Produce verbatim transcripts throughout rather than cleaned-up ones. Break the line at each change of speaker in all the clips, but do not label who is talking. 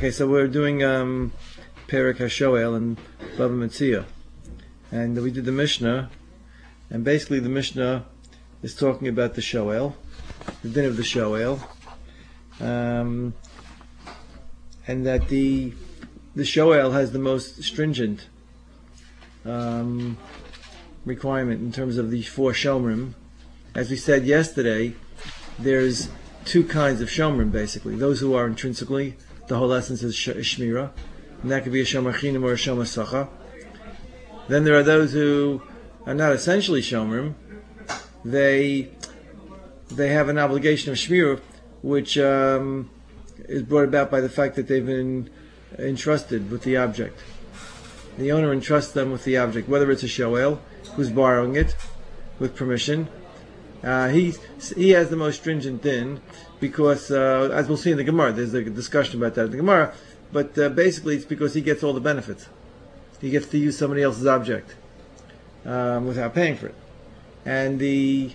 Okay, so we're doing um, Perek HaShoel and Bava Metzia, and we did the Mishnah, and basically the Mishnah is talking about the Shoel, the din of the Shoel, um, and that the the Shoel has the most stringent um, requirement in terms of the four Shomrim. As we said yesterday, there's two kinds of Shomrim basically. Those who are intrinsically, the whole essence is Shmira, and that could be a Shomer Chinam or a Shomer Sacha. Then there are those who are not essentially Shomrim. They they have an obligation of Shmira, which um, is brought about by the fact that they've been entrusted with the object. The owner entrusts them with the object, whether it's a Shoel who's borrowing it with permission. Uh, he he has the most stringent din because, uh, as we'll see in the Gemara, there's a discussion about that in the Gemara. But uh, basically, it's because he gets all the benefits. He gets to use somebody else's object um, without paying for it. And the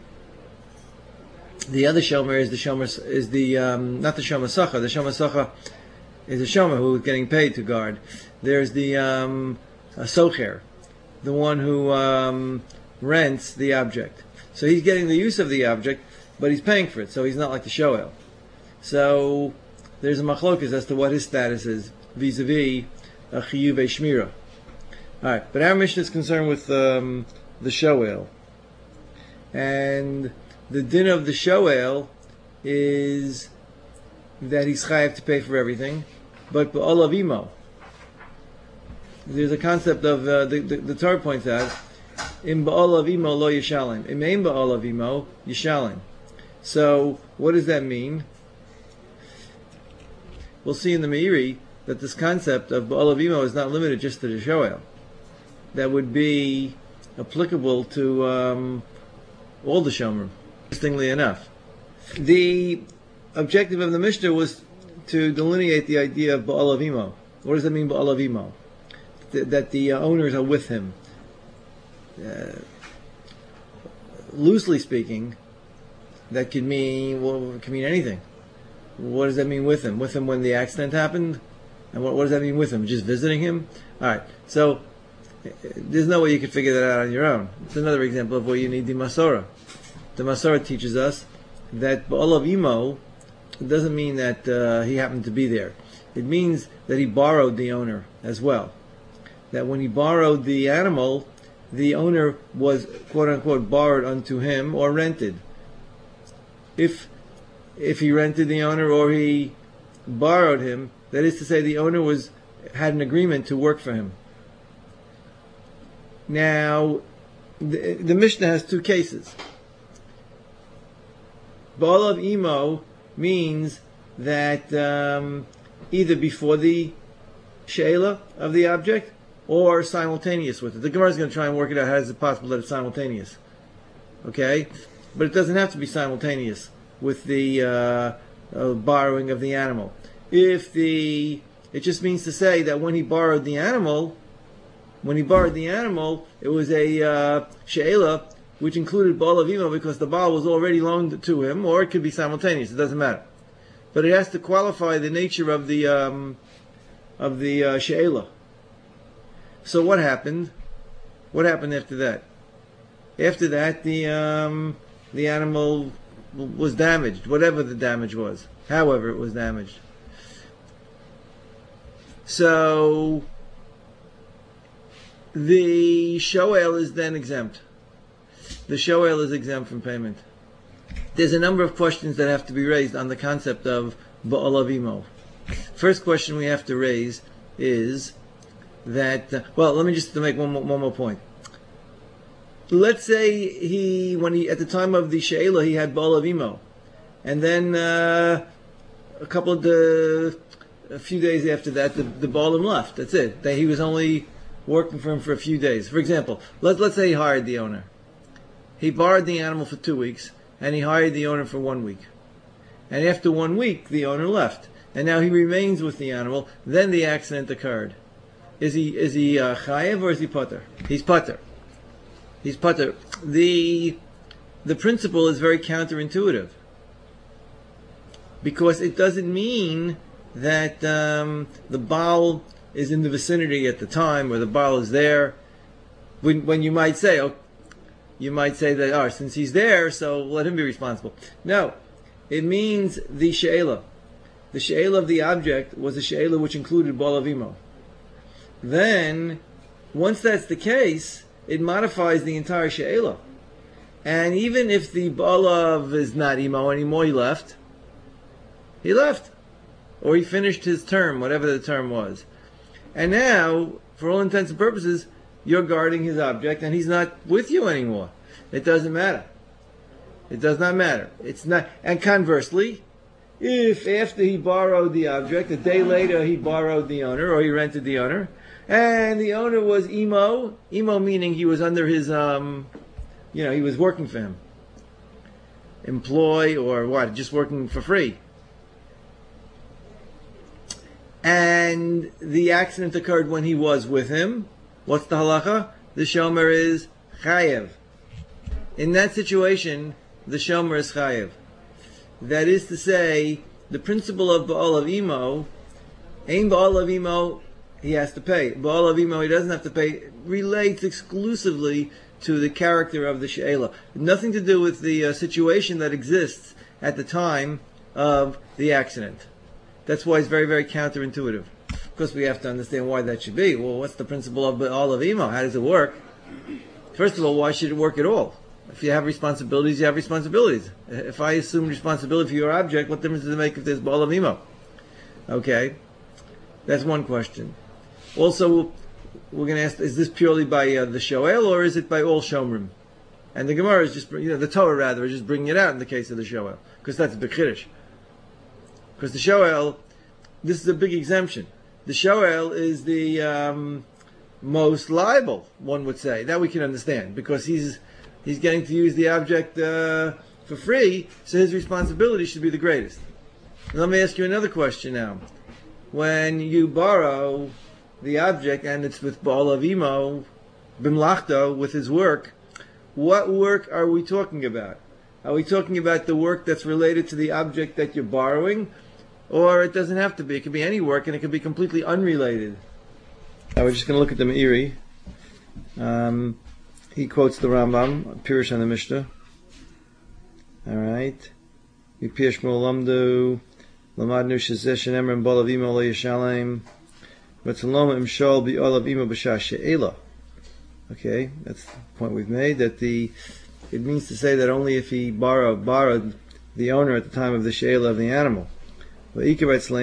the other shomer is the shomer is the um, not the shomer sacha. The shomer sacha is a shomer who is getting paid to guard. There's the um, a socher, the one who um, rents the object. So he's getting the use of the object, but he's paying for it. So he's not like the shoel. So there's a machlokas as to what his status is vis-a-vis a chiyuv shmira. All right, but our mission is concerned with um, the shoel, and the din of the shoel is that he's chayav to pay for everything, but ba'olav imo. There's a concept of uh, the, the the Torah points out in ba'olav imo lo yishalim, im ein ba'olav imo yishalim. So what does that mean? We'll see in the Meiri that this concept of ba'olav imo is not limited just to the shoel. That would be applicable to um, all the Shomer, interestingly enough. The objective of the Mishnah was to delineate the idea of ba'olav imo. What does that mean, ba'olav imo? Th- that the uh, owners are with him. Uh, loosely speaking, that could mean, well, it could mean anything. What does that mean with him? With him when the accident happened? And what, what does that mean with him? Just visiting him? Alright, so there's no way you can figure that out on your own. It's another example of where you need the Masorah. The Masorah teaches us that ba'olav imo doesn't mean that uh, he happened to be there. It means that he borrowed the owner as well. That when he borrowed the animal, the owner was quote unquote borrowed unto him or rented. If if he rented the owner or he borrowed him, that is to say the owner was had an agreement to work for him. Now, the, the Mishnah has two cases. Ba'olav imo means that um, either before the she'ela of the object or simultaneous with it. The Gemara is going to try and work it out. How is it possible that it's simultaneous? Okay? But it doesn't have to be simultaneous with the uh, uh, borrowing of the animal. If the, it just means to say that when he borrowed the animal, when he borrowed the animal, it was a uh, she'ela, which included ba'olav imo because the baal was already loaned to him, or it could be simultaneous. It doesn't matter, but it has to qualify the nature of the um, of the uh, she'ela. So what happened? What happened after that? After that, the um, the animal w- was damaged, whatever the damage was, however it was damaged. So the shoel is then exempt. The shoel is exempt from payment. There's a number of questions that have to be raised on the concept of ba'olav imo. First question we have to raise is that, uh, well, let me just make one more, one more point. Let's say he, when he, at the time of the she'ela, he had ba'olav imo, and then uh, a couple of the, a few days after that, the, the ba'alim left. That's it. That he was only working for him for a few days. For example, let, let's say he hired the owner. He borrowed the animal for two weeks, and he hired the owner for one week. And after one week, the owner left, and now he remains with the animal. Then the accident occurred. Is he is he uh, chayev or is he pater? He's pater. He's pater. The the principle is very counterintuitive because it doesn't mean that um, the Baal is in the vicinity at the time, or the Baal is there. When, when you might say, oh, you might say that, oh, since he's there, so let him be responsible. No, it means the she'ela. The she'ela of the object was a she'ela which included Baal Avimo. Then, once that's the case, it modifies the entire she'ela. And even if the Baalav is not Imo anymore, he left. He left. Or he finished his term, whatever the term was. And now, for all intents and purposes, you're guarding his object and he's not with you anymore. It doesn't matter. It does not matter. It's not. And conversely, if after he borrowed the object, a day later he borrowed the owner or he rented the owner, and the owner was Imo, Imo meaning he was under his, um, you know, he was working for him. Employ or what? Just working for free. And the accident occurred when he was with him. What's the halacha? The shomer is chayev. In that situation, the shomer is chayev. That is to say, the principle of Ba'al of Imo, Ein Ba'al of Imo, he has to pay. Ba'al of Imo, he doesn't have to pay, relates exclusively to the character of the she'ela. Nothing to do with the uh, situation that exists at the time of the accident. That's why it's very, very counterintuitive. Of course, we have to understand why that should be. Well, what's the principle of Ba'al of Imo? How does it work? First of all, why should it work at all? If you have responsibilities, you have responsibilities. If I assume responsibility for your object, what difference does it make if there's Ba'al of Imo? Okay, that's one question. Also, we're going to ask, is this purely by uh, the Shoel, or is it by all Shomrim? And the Gemara is just, you know, the Torah rather, is just bringing it out in the case of the Shoel. Because that's a big Kiddush. Because the Shoel, this is a big exemption. The Shoel is the um, most liable, one would say. That we can understand, because he's he's getting to use the object uh, for free, so his responsibility should be the greatest. Let me ask you another question now. When you borrow the object, and it's with Ba'al of Imo, Bimlachto, with his work, what work are we talking about? Are we talking about the work that's related to the object that you're borrowing? Or it doesn't have to be. It could be any work, and it could be completely unrelated. Now we're just going to look at the Meiri. Um, he quotes the Rambam, Pirush on the Mishnah. All right. Pirush Molamdu, Lamadnu Shazeh Shenemrim Ba'al Avimo Lo Yishalem, V'Tzalom Imshol B'Al Avimo B'Shah She'ela. Okay, that's the point we've made. That the it means to say that only if he borrowed borrowed the owner at the time of the She'ela of the animal. And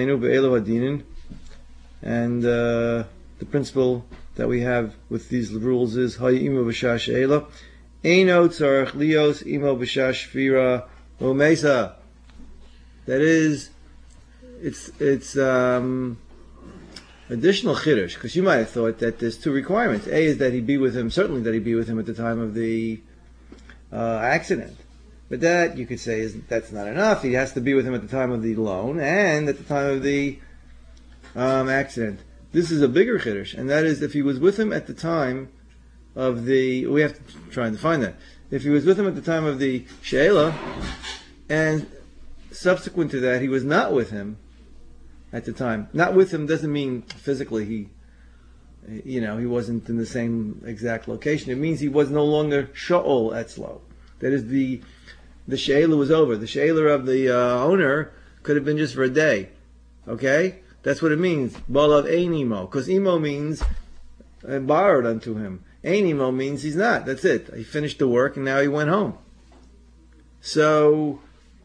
uh, the principle that we have with these rules is Ha'imu b'shah she'ela Eino tzarech lios imo b'shah shvira u'mesa. That is, it's it's um, additional chiddush, because you might have thought that there's two requirements. A is that he be with him, certainly that he be with him at the time of the uh, accident. But that, you could say, is that's not enough. He has to be with him at the time of the loan and at the time of the um, accident. This is a bigger chiddush, and that is if he was with him at the time of the... We have to try and define that. If he was with him at the time of the she'ela, and subsequent to that he was not with him at the time. Not with him doesn't mean physically he, you know, he wasn't in the same exact location. It means he was no longer sha'ol etzlo. That is, the the she'ela was over. The she'ela of the uh, owner could have been just for a day. Okay? That's what it means. Ba'alav ein imo. Because imo means uh, borrowed unto him. Ein imo means he's not. That's it. He finished the work and now he went home. So,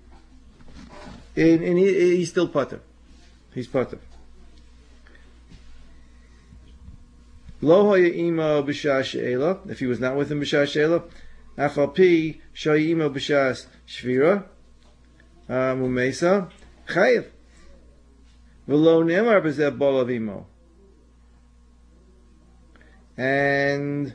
and, and he, he's still pater. He's pater. Lo hoya imo b'shah she'ela. If he was not with him b'shah she'ela, Afal pi shayimo b'shas shvira mumesa chayev v'lo nemar b'zeh Ba'al of Imo. And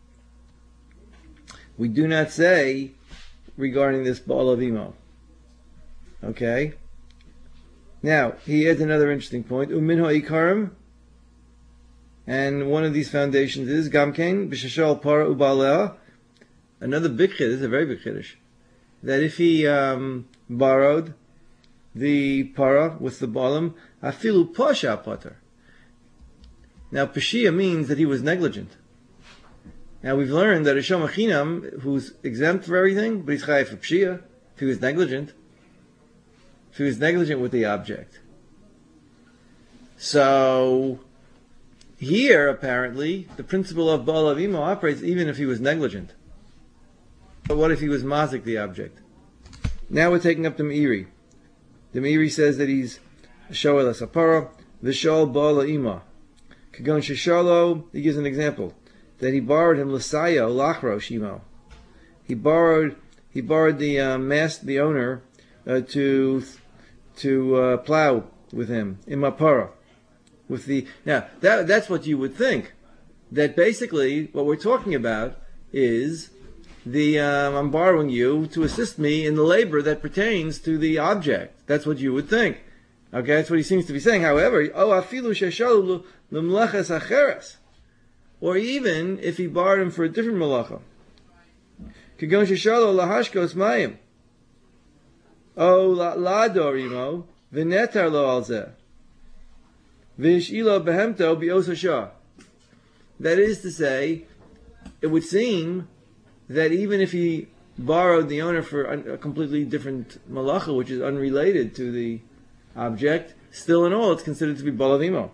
we do not say regarding this Ba'al of Imo. Okay. Now he adds another interesting point. Uminho ikarim, and one of these foundations is gamkein b'shashal para ubaleh. Another big chiddush, a very big chiddush, that if he um, borrowed the para with the baalim, afilu pasha pater. Now, pashia means that he was negligent. Now, we've learned that a shom achinam, who's exempt for everything, but he's chayav for pashia, if he was negligent. If he was negligent with the object. So, here, apparently, the principle of Baal Avimo operates even if he was negligent. But what if he was mazik the object? Now we're taking up the Meiri. The Meiri says that he's Shoel Asapara, Vishal Baal Ima. Kagon Shishalo, he gives an example. That he borrowed him Lasayo Lachro Shimo. He borrowed he borrowed the uh, master, the owner, uh, to to uh, plow with him, Imapara. With the now that that's what you would think. That basically what we're talking about is the um, I'm borrowing you to assist me in the labor that pertains to the object. That's what you would think. Okay, that's what he seems to be saying. However, oh afilu sheshalu lemlachas acheres, or even if he borrowed him for a different malacha, kagon sheshalu lahashkos mayim, oh ladorimo v'netar lo alzeh. That is to say, it would seem that even if he borrowed the owner for a completely different malacha, which is unrelated to the object, still in all it's considered to be balavimo.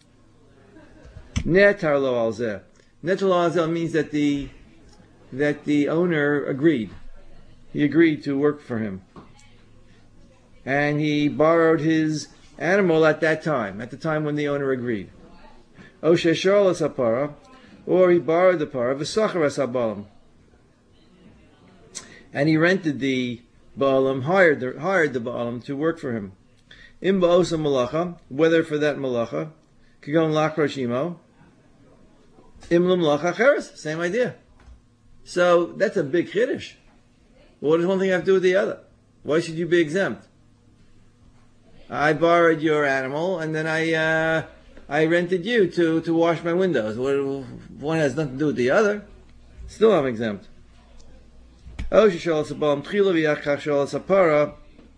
Netar lo alzeh. Netar lo alzeh means that the that the owner agreed. He agreed to work for him, and he borrowed his animal at that time, at the time when the owner agreed. O sheshal asapara, or he borrowed the para, v'sachar asabalam, and he rented the baalim, hired the hired the baalim to work for him. Im ba'osa malacha, whether for that malacha, kagon lachro shimo, im l'malacha cheres, same idea. So that's a big chiddush. What does one thing have to do with the other? Why should you be exempt? I borrowed your animal, and then I uh, I rented you to, to wash my windows. One has nothing to do with the other. Still, I'm exempt. Oh, sheshal sabalam tchila v'yachach shal sapara.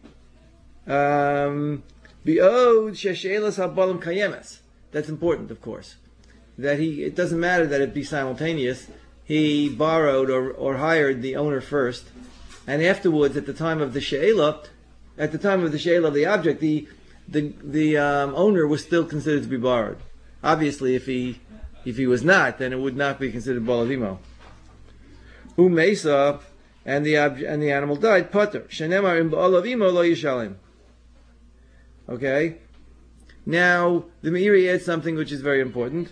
Um, bi'od sheshelas habalam kayemes. That's important, of course. That he it doesn't matter that it be simultaneous. He borrowed or or hired the owner first, and afterwards, at the time of the she'ela. At the time of the she'el of the object, the the the um, owner was still considered to be borrowed. Obviously, if he if he was not, then it would not be considered balavimo. Who mesa and the object and the animal died. Pater shenemar im balavimo lo yishalim. Okay. Now the Meiri adds something which is very important.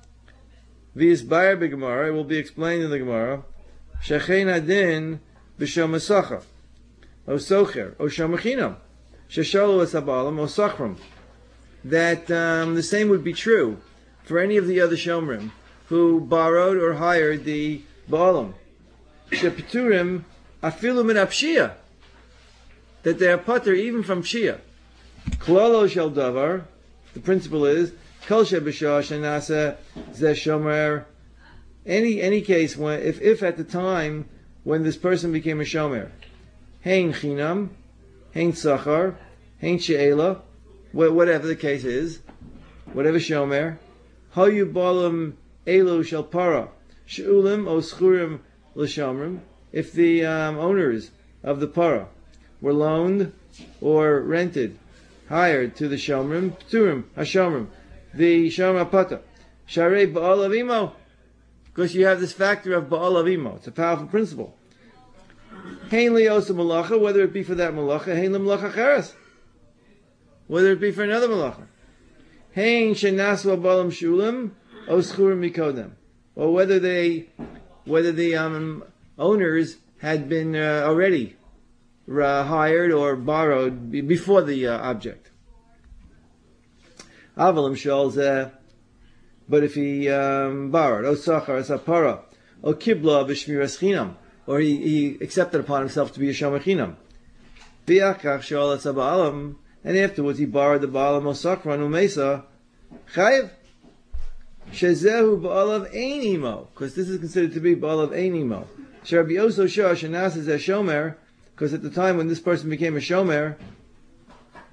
V'yisbar b'Gemara, it will be explained in the Gemara. Shechein adin b'shom masacha. O socher, o shamachinam, sheshalu esabalam, o sachram. That um, the same would be true for any of the other shomrim who borrowed or hired the baalim. Shepeturim afilu min apshia. That they are pater even from pshia. Klalo shel davar. The principle is kol shebishah shenasa zeh shomer. Any any case when if if at the time when this person became a shomer. Hein chinam, hein tzachar, hein she'ela, whatever the case is, whatever shomer, hayu balam elu shel para, she'ulim o schurim l'shomrim, if the um, owners of the para were loaned or rented, hired to the shomrim, pturim, hashomrim, the shomra pata, sharei ba'al avimo, because you have this factor of ba'al avimo, it's a powerful principle. Hein liyosa malacha, whether it be for that malacha, hein lemalacha cheres, whether it be for another malacha. Hein shenasu abalam shulim, o schurim mikodem, or whether they, whether the um, owners had been uh, already uh, hired or borrowed b- before the uh, object. Avalim shalz, uh, but if he um, borrowed, o sachar asapara, o kibla b'shmiras chinam, or he, he accepted upon himself to be a shomachinam. And afterwards he borrowed the baalam osakran umesa chayiv shezehu baalav ein imo, because this is considered to be baalav ein imo. Sherabi oso shah shenas is a shomer, because at the time when this person became a shomer,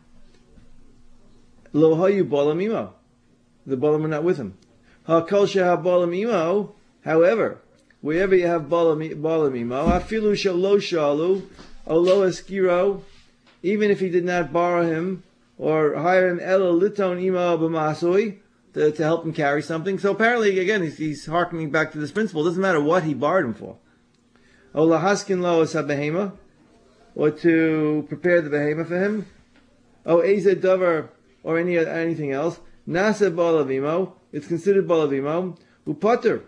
Lo hayu balam imo. The balam were not with him. Ha kol sheha balam imo. However, wherever you have balam balam imo, afilu shalo shalu, olo eskiro, even if he did not borrow him or hire him elo liton imo b'masoi to, to help him carry something. So apparently, again, he's, he's harkening back to this principle. It doesn't matter what he borrowed him for. Ola haskin lo es habehema, or to prepare the behema for him. O eze davar, or any anything else. Nasa balavimo, it's considered balavimo. Upater,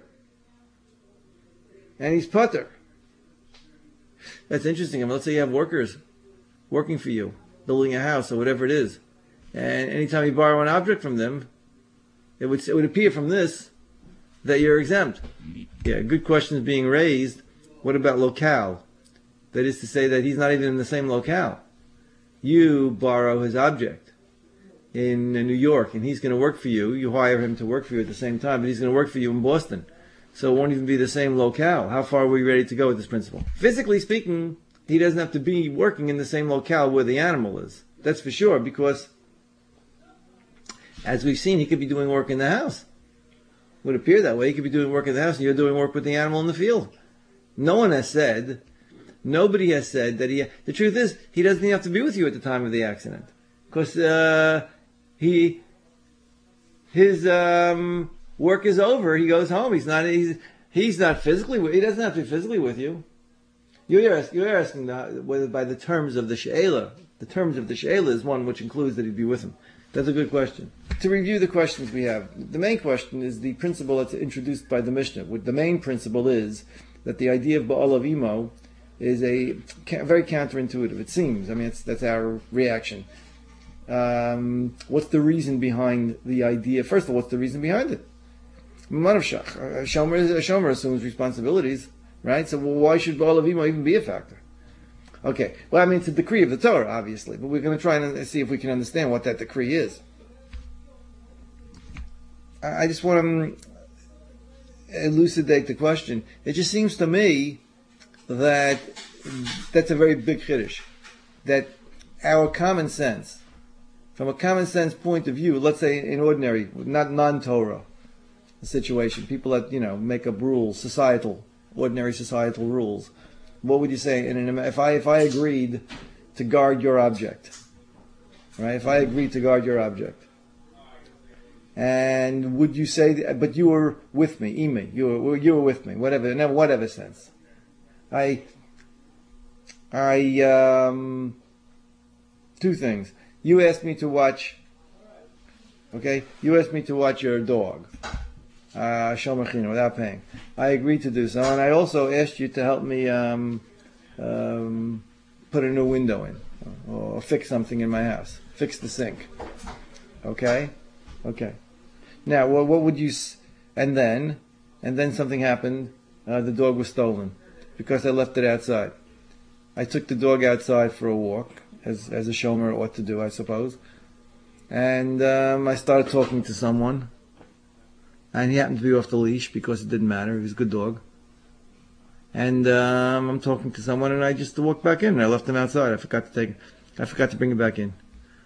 and he's pater. That's interesting. I mean, let's say you have workers working for you, building a house or whatever it is, and anytime you borrow an object from them, it would it would appear from this that you're exempt. Yeah, good question is being raised. What about locale? That is to say that he's not even in the same locale. You borrow his object in New York, and he's going to work for you. You hire him to work for you at the same time, but he's going to work for you in Boston. So it won't even be the same locale. How far are we ready to go with this principle? Physically speaking, he doesn't have to be working in the same locale where the animal is. That's for sure, because as we've seen, he could be doing work in the house. It would appear that way. He could be doing work in the house, and you're doing work with the animal in the field. No one has said, nobody has said that he, the truth is, he doesn't even have to be with you at the time of the accident. Because uh, he, his um, work is over, he goes home, he's not, he's, he's not physically, he doesn't have to be physically with you. You're asking, you're asking the, whether by the terms of the she'ela, the terms of the she'ela is one which includes that he'd be with him. That's a good question. To review the questions we have, the main question is the principle that's introduced by the Mishnah. The main principle is that the idea of Ba'alav Imo is a very counterintuitive, it seems. I mean, it's, that's our reaction. Um, what's the reason behind the idea? First of all, what's the reason behind it? Manavshach. A shomer, a shomer assumes responsibilities, right? So well, why should Ba'alav Imo even be a factor? Okay, well, I mean, it's a decree of the Torah, obviously, but we're going to try and see if we can understand what that decree is. I just want to elucidate the question. It just seems to me that that's a very big chiddush. That our common sense, from a common sense point of view, let's say in ordinary, not non-Torah situation, people that, you know, make up rules, societal, ordinary societal rules. What would you say? In an, if I if I agreed to guard your object, right? If I agreed to guard your object, and would you say? That, but you were with me, ime. You were you were with me. Whatever, in whatever sense. I I um two things. You asked me to watch. Okay, you asked me to watch your dog. Uh, Shalmachino, without paying. I agreed to do so, and I also asked you to help me um, um, put a new window in, or fix something in my house, fix the sink. Okay, okay. Now, well, what would you? S- and then, and then something happened. Uh, the dog was stolen because I left it outside. I took the dog outside for a walk, as as a shomer ought to do, I suppose. And um, I started talking to someone. And he happened to be off the leash because it didn't matter. He was a good dog. And um, I'm talking to someone, and I just walked back in. And I left him outside. I forgot to take, I forgot to bring him back in.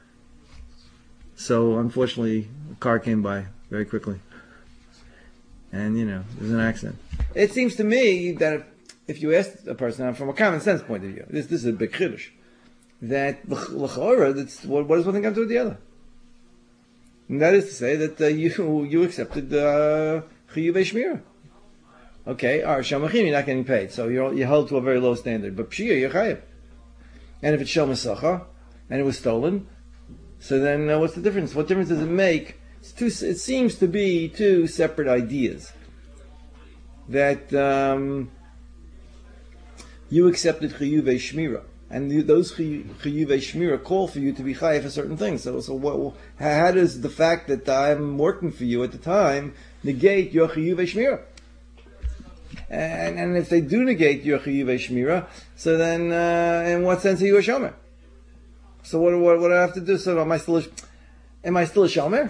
So unfortunately, a car came by very quickly, and you know, it was an accident. It seems to me that if, if you ask a person from a common sense point of view, this this is a big chiddush, that l'chora, that's what, what does one thing have to do with the other? And that is to say that uh, you you accepted chiyuvei uh, shmira. Okay, all right, shamachim, you're not getting paid, so you're you held to a very low standard. But pshia, you're chayiv. And if it's shel masacha and it was stolen, so then uh, what's the difference? What difference does it make? It's two, it seems to be two separate ideas. That um, you accepted chiyuvei shmira. And the, those chiyuvei shmira call for you to be chayiv for certain things. So, so what, how does the fact that I'm working for you at the time negate your chiyuvei shmira? And, and if they do negate your chiyuvei shmira, so then uh, in what sense are you a shomer? So what, what what do I have to do? So am I still a, am I still a shomer?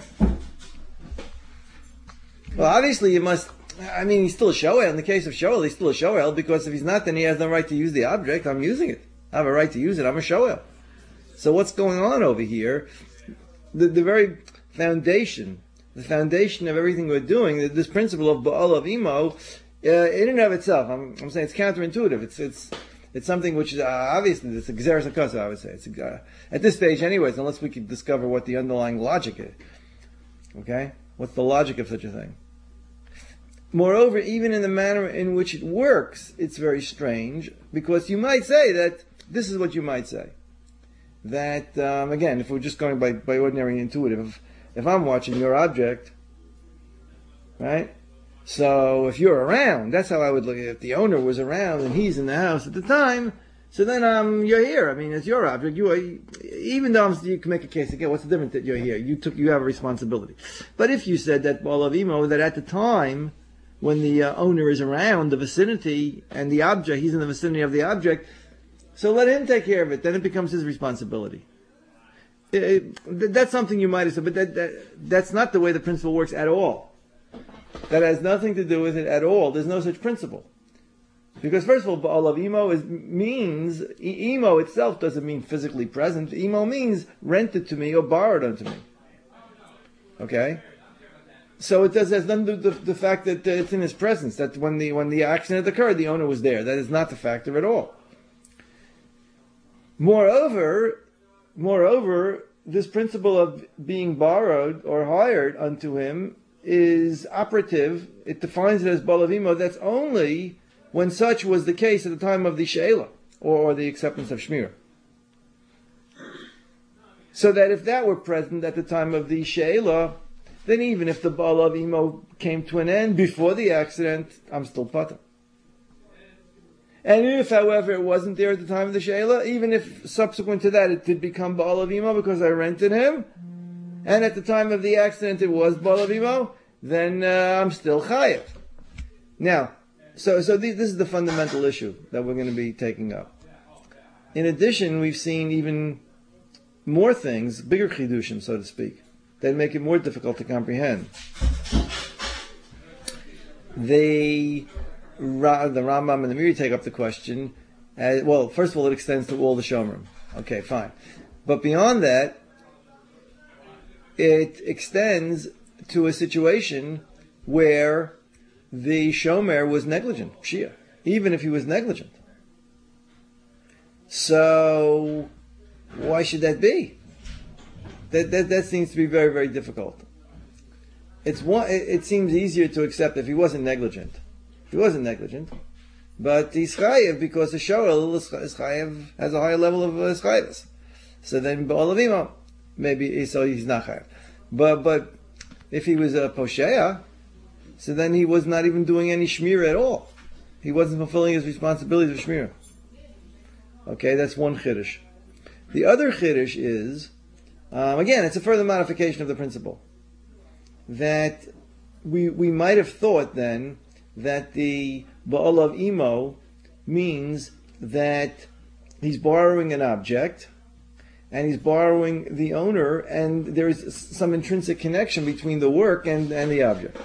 Well, obviously you must. I mean, he's still a shoel. In the case of shoel, he's still a shoel because if he's not, then he has no right to use the object. I'm using it. I have a right to use it. I'm a shoel. So what's going on over here? the, the very foundation, the foundation of everything we're doing, this principle of Ba'al of Imo, uh, in and of itself, I'm, I'm saying it's counterintuitive. It's it's it's something which is uh, obviously it's a Gzeres HaKasa, I would say. It's uh, at this stage, anyways, unless we can discover what the underlying logic is. Okay, what's the logic of such a thing? Moreover, even in the manner in which it works, it's very strange, because you might say that this is what you might say. That, um, again, if we're just going by, by ordinary intuitive, if, if I'm watching your object, right? So if you're around, that's how I would look at it. If the owner was around and he's in the house at the time, so then um, you're here. I mean, it's your object. You are, even though I'm, you can make a case again, what's the difference that you're here? You took, you have a responsibility. But if you said that Ba'al of Imo, that at the time, when the uh, owner is around the vicinity and the object, he's in the vicinity of the object, so let him take care of it. Then it becomes his responsibility. It, it, that's something you might have said, but that, that, that's not the way the principle works at all. That has nothing to do with it at all. There's no such principle. Because first of all, Ba'al of Imo is, means, Imo itself doesn't mean physically present. Imo means rented to me or borrowed unto me. Okay? So it does has nothing to do with the, the fact that uh, it's in his presence, that when the when the accident occurred, the owner was there. That is not the factor at all. Moreover, moreover, this principle of being borrowed or hired unto him is operative. It defines it as Ba'al of Imo. That's only when such was the case at the time of the She'ela, or, or the acceptance of Shmira. So that if that were present at the time of the She'ela, then even if the Ba'al of Imo came to an end before the accident, I'm still patur. And if, however, it wasn't there at the time of the She'ela, even if subsequent to that it did become Ba'al of Imo because I rented him, and at the time of the accident it was Ba'al of Imo, then uh, I'm still chayav. Now, so so this is the fundamental issue that we're going to be taking up. In addition, we've seen even more things, bigger chidushim, so to speak, that make it more difficult to comprehend. They, the Rambam and the Meiri take up the question. Uh, well, first of all, it extends to all the Shomrim. Okay, fine. But beyond that, it extends to a situation where the Shomer was negligent, Shia, even if he was negligent. So, why should that be? That, that that seems to be very, very difficult. It's one. It, it seems easier to accept if he wasn't negligent. If he wasn't negligent, but he's chayiv because the shoel is chayiv, has a higher level of chayivus. So then Ba'al of Imo, maybe so he's not chayiv. But but if he was a posheya, so then he was not even doing any shmira at all. He wasn't fulfilling his responsibilities of shmira. Okay, that's one chiddush. The other chiddush is, um, again, it's a further modification of the principle. That we we might have thought then that the Ba'al of Imo means that he's borrowing an object, and he's borrowing the owner, and there's some intrinsic connection between the work and, and the object.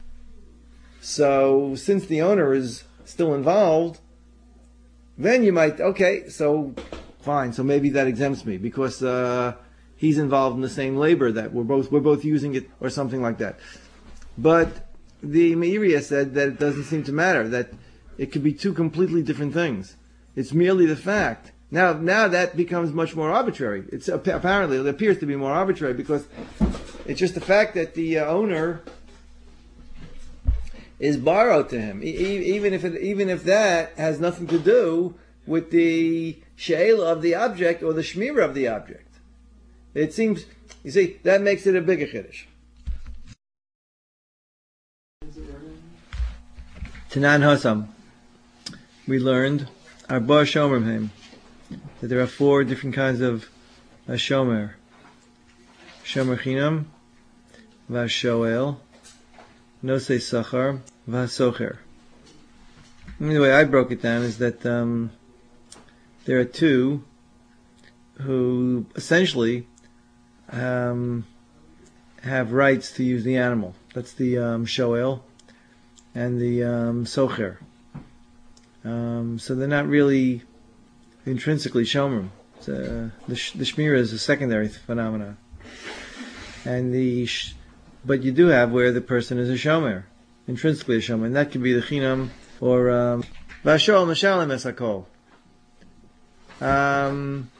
So, since the owner is still involved, then you might, okay, so, fine, so maybe that exempts me, because uh, he's involved in the same labor that we're both we're both using it, or something like that. But the Meiri said that it doesn't seem to matter, that it could be two completely different things. It's merely the fact. Now, now that becomes much more arbitrary. It's apparently, it appears to be more arbitrary because it's just the fact that the uh, owner is borrowed to him, e- even if it, even if that has nothing to do with the she'ela of the object or the shmira of the object. It seems, you see, that makes it a bigger chiddush. Tanan Hasam, we learned Arba Shomer him. That there are four different kinds of uh, shomer. Shomer chinam, vashoel, nosei sachar, vasocher. The way I broke it down is that um, there are two who essentially um, have rights to use the animal. That's the um, shoel and the um, socher. Um, so they're not really intrinsically shomer. Uh, the, sh- the shmira is a secondary phenomenon. and the sh- but you do have where the person is a shomer, intrinsically a shomer, and that could be the chinam or vashol mashalim es hakol. Um,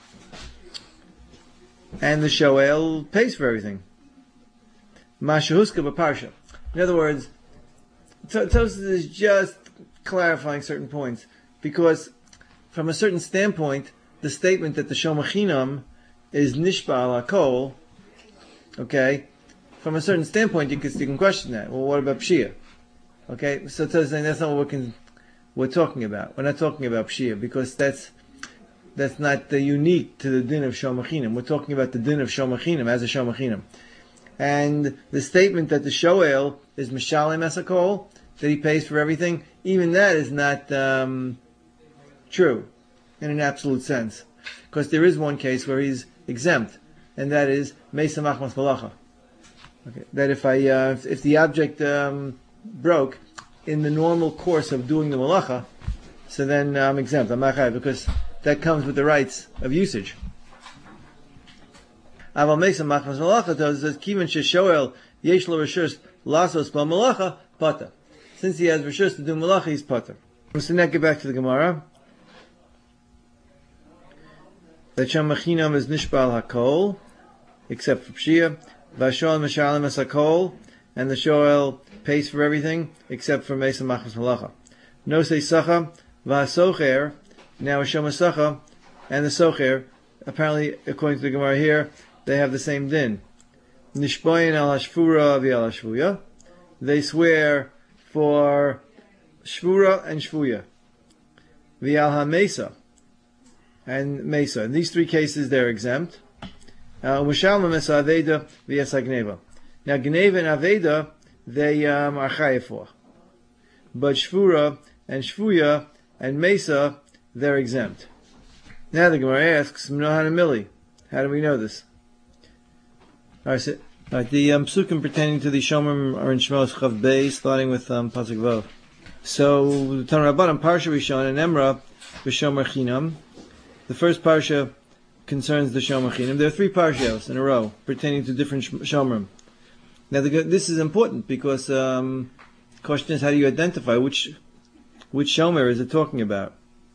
and the shoel pays for everything. Mashahuska b'parsha. In other words, Tosfos is just clarifying certain points, because from a certain standpoint, the statement that the shomachinam is nishba al hakol, okay, from a certain standpoint, you can, you can question that. Well, what about pshia? Okay, so Tosfos is saying that's not what we're, can, we're talking about. We're not talking about pshia, because that's that's not the unique to the din of shomachinam. We're talking about the din of shomachinam as a shomachinam. And the statement that the shoel is mishalim es hakol, that he pays for everything, even that is not um, true in an absolute sense. Because there is one case where he's exempt, and that is meisa machmas malacha. Okay, that if I uh, if, if the object um, broke in the normal course of doing the malacha, so then I'm exempt. I'm not chayav, because that comes with the rights of usage. Aval meisa machmas malacha says kiven sheshoel yesh lo reshus lasos ba malacha pata. Since he has reshus to do malacha, he's pata. So now get back to the Gemara. That shomachinam is nishbal hakol, except for pshia. Vashol mishalim es hakol, and the shoel pays for everything except for meisa machmas malacha. No say sacha vasocher. Now a shomasacha and the socher, apparently according to the Gemara here, they have the same din. Nishboyin al hashvura v'al hashvuya. They swear for shvura and shvuya. V'al ha-mesa and mesa. In these three cases, they're exempt. U'shalma mesa aveda v'yas ha-gneva. Now, gneva and aveda, they um, are chayav for. But shvura and shvuya and mesa, they're exempt. Now the Gemara asks, Mnohan Mili, how do we know this? Alright, so, right, the um, psukim pertaining to the Shomrim are in Shmos Chav Beis, starting with um, Pasuk Vav. So, the Tanur Rabbanan, Parsha Rishon, and Emra, B'Shomer Chinam. The first Parsha concerns the Shomer Chinam. There are three Parshas in a row, pertaining to different Shomrim. Now, the, this is important, because um, the question is, how do you identify which which Shomer is it talking about?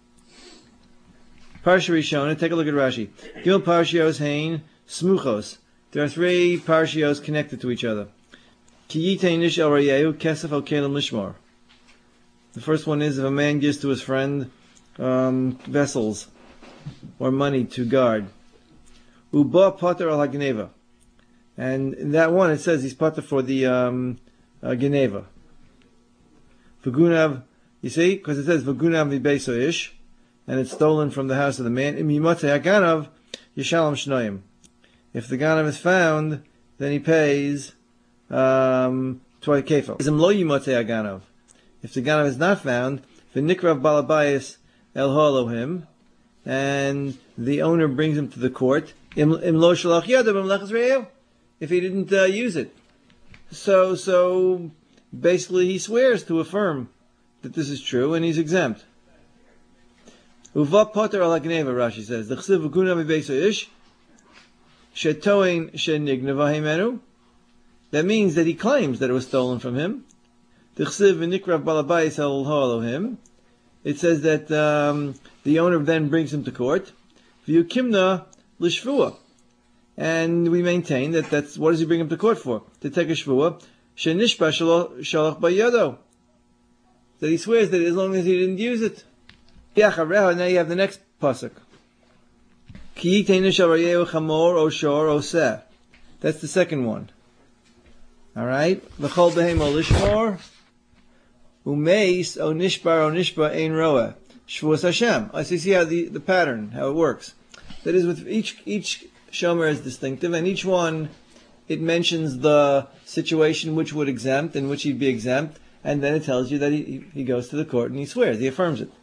Parsha Rishon, take a look at Rashi. Gil Parshios Hain Smuchos. There are three Parshios connected to each other. Ki yitei nish el rayehu kesef al kelim lishmor. The first one is if a man gives to his friend um, vessels or money to guard. Uba pater al hagneva. And in that one it says he's pater for the um, uh, geneva. V'gunav, you see, because it says v'gunav mibeso ish, and it's stolen from the house of the man. Im yimotei haganav yishalom shnoim. If the ganav is found, then he pays um, twice kefil. Im lo yimotei haganav. If the ganav is not found, v'nikrav balabayis el ha'elohim, and the owner brings him to the court. Im lo shalach yadav b'mlechas re'eu. If he didn't uh, use it, so so basically he swears to affirm that this is true, and he's exempt. Uva poter al hagneva, Rashi says. The chsiv v'guna mibeso ish shetoin shenigneva himenu. That means that he claims that it was stolen from him. The chsiv v'nikrav balabayis el ha'elohim. It says that um, the owner then brings him to court. V'yukimna l'shvua. And we maintain that that's, what does he bring him to court for? To take a shvua. Shenishba shalach bayado. That he swears that as long as he didn't use it. Yachareha, now you have the next pasuk. Ki yitei nish el rayehu chamor o shor o seh. That's the second one. Alright? V'chol behem o lishmor. Umeis o nishbar o nishba ein roeh. Shvuas Hashem. I see, see how the, the pattern, how it works. That is, with each, each shomer is distinctive, and each one, it mentions the situation which would exempt and which he'd be exempt, and then it tells you that he, he goes to the court and he swears, he affirms it.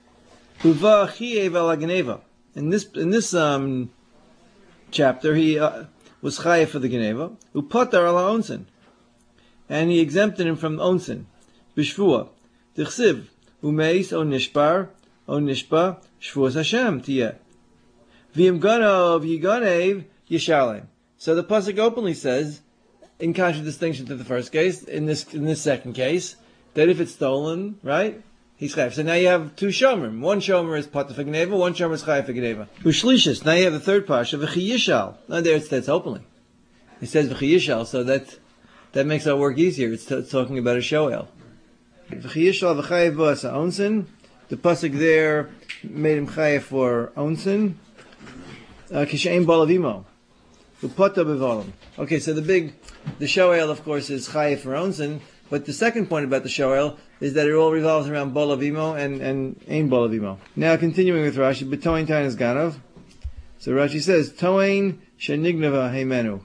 In this in this um, chapter, he uh, was chayav for the geneva, upatar ala onsen, and he exempted him from onsen. B'shvua, d'chsiv, umeis o nishbar o nishba shvuas Hashem tiyeh. V'im ganov yiganev yishalem. So the pasuk openly says in contradistinction to the first case, in this in this second case, that if it's stolen, right, he's chayiv. So now you have two shomrim. One shomer is pater for gneva, one shomer is chayiv for gneva. Ushlishis. Now you have the third parsha, v'chiyishal. Now there it says openly. It says v'chiyishal, so that that makes our work easier. It's, t- it's talking about a shoel. V'chiyishal v'chayiv b'as onsin. The pasuk there made him chayiv for onsin. Kishaim balavimo. Upata bevalim. Okay, so the big, the shoel, of course, is chayiv for onsin. But the second point about the shoel is that it all revolves around balavimo and and ein balavimo. Now continuing with Rashi, b'toin tain is ganav. So Rashi says toin shenignava heimenu.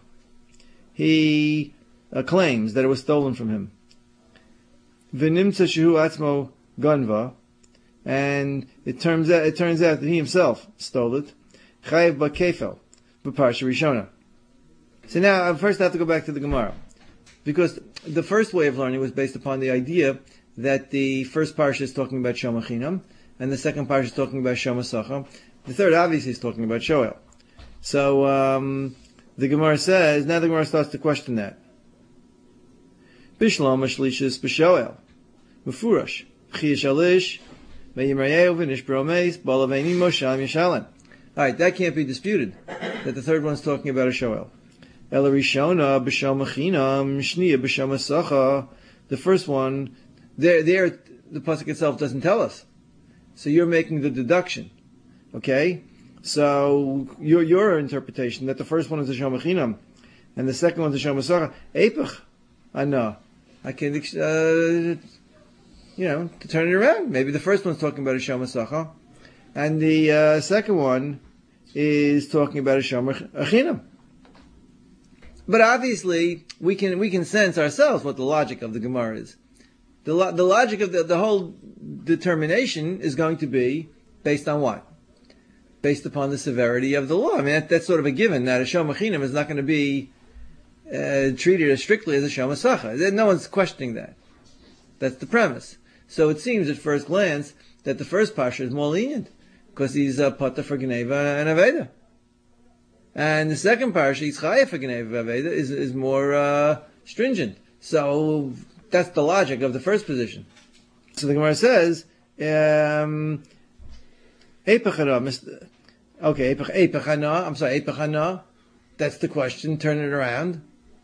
He uh, claims that it was stolen from him. V'nimtza shehu atzmo ganva, and it turns out it turns out that he himself stole it. Chayiv b'kefel b'parsha rishona. So now first I have to go back to the Gemara, because the first way of learning was based upon the idea that the first parsha is talking about Shom Achinam, and the second parsha is talking about Shom Asacha. The third obviously is talking about Shoel. So um, the Gemara says, now the Gemara starts to question that. Bishlam Ashlishis B'Shoel Mufurash Chiyash Alish Meyimrayev Vinish Bromeis Balaveni Mosham Yishalim. Alright, that can't be disputed, that the third one's talking about a Shoel. Ela Rishona B'Shom Achinam Shniya B'Shom Asacha. The first one, there, there, the pasuk itself doesn't tell us. So you're making the deduction. Okay? So, your, your interpretation, that the first one is a Shom Achinam, and the second one is a Shom Asacha, Eipach. I know. I can, uh, you know, to turn it around. Maybe the first one's talking about a Shom Asacha, and the uh, second one is talking about a Shom Achinam. But obviously, we can we can sense ourselves what the logic of the Gemara is. The lo- the logic of the, the whole determination is going to be based on what? Based upon the severity of the law. I mean, that, that's sort of a given, that a Shom Achinam is not going to be uh, treated as strictly as a Shom Asacha. No one's questioning that. That's the premise. So it seems at first glance that the first Pasha is more lenient, because he's a Pata for Gneva and Aveda. And the second parsha, Yitzchayah for Gneva Aveda, is is more uh, stringent. So that's the logic of the first position. So the Gemara says, um, Eipachana, okay, Eipachana, I'm sorry, Eipachana, that's the question, turn it around.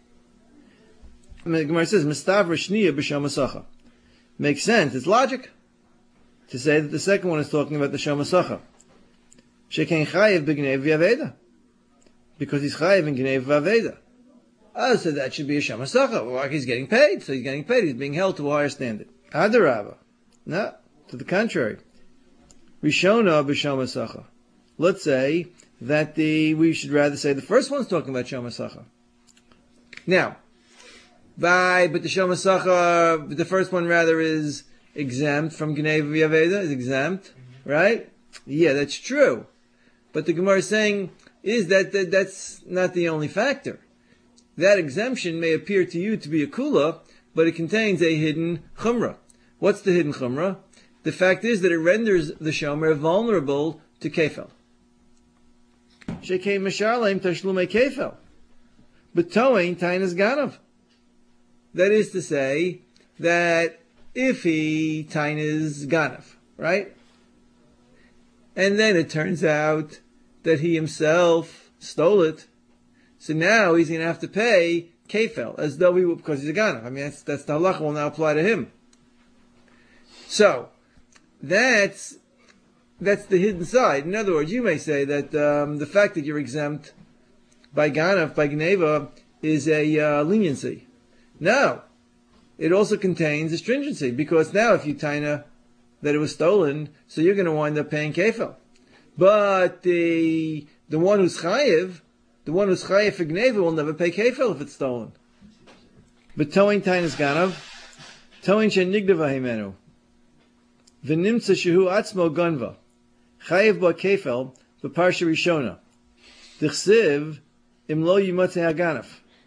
The Gemara says, Mistavra Shniya B'Shom Asacha. Makes sense, it's logic to say that the second one is talking about the Shom Asacha. Shekein Chayev B'Gneva Aveda. Because he's chayiv in Gneva Vaveda. Oh, so that should be a Shom Asacha. Well, he's getting paid, so he's getting paid. He's being held to a higher standard. Adarabba. No, to the contrary. Rishona b'Shom Asacha. Let's say that the we should rather say the first one's talking about Shom Asacha. Now, by but the Shom Asacha, the first one rather is exempt from Gneva Vaveda, is exempt, right? Yeah, that's true. But the Gemara is saying is that, that that's not the only factor. That exemption may appear to you to be a kula, but it contains a hidden chumrah. What's the hidden chumrah? The fact is that it renders the shomer vulnerable to kefel. Shekei mashalem tashlumei kefel. But toein tainas ganav. That is to say, that if he tainas ganav, right? And then it turns out that he himself stole it, so now he's going to have to pay kefel, as though he would, because he's a ganav. I mean, that's, that's the halacha will now apply to him. So, that's, that's the hidden side. In other words, you may say that um, the fact that you're exempt by ganav, by gneva, is a uh, leniency. No. It also contains a stringency, because now if you taina that it was stolen, so you're going to wind up paying kefel. But the the one who's chayiv, the one who's chayiv for gneva will never pay kefel if it's stolen. But toin tainas ganav, toin shenigdav himenu, v'nimtza shehu atzmo ganva, chayiv ba kefel b'parsha rishona, d'chsiv im lo yimatzeh haganav.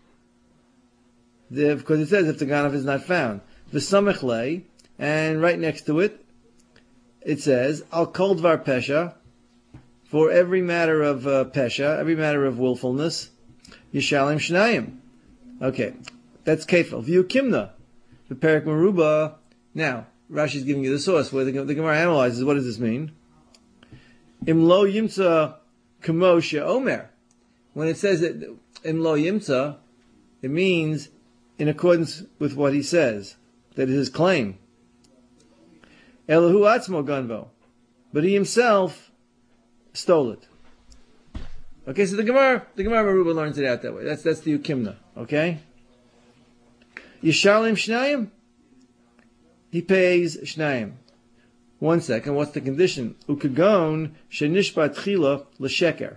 Because it says if the ganav is not found, v'samech lei, and right next to it, it says al kol dvar pesha. For every matter of uh, pesha, every matter of willfulness, Yishalim Shnayim. Okay, That's kefil. View kimna. The perik meruba. Now, Rashi's giving you the source where the, the Gemara analyzes what does this mean. Im lo yimtza kamo she'omer. When it says that im lo yimtza, it means in accordance with what he says. That is his claim. Elahu atzmo ganvo. But he himself stole it. Okay, so the Gemara, the Gemara Meruba learns it out that way. That's that's the Ukimna. Okay. Yishalim Shnayim. He pays Shnayim. One second. What's the condition? Ukagon shenishbat chila l'sheker.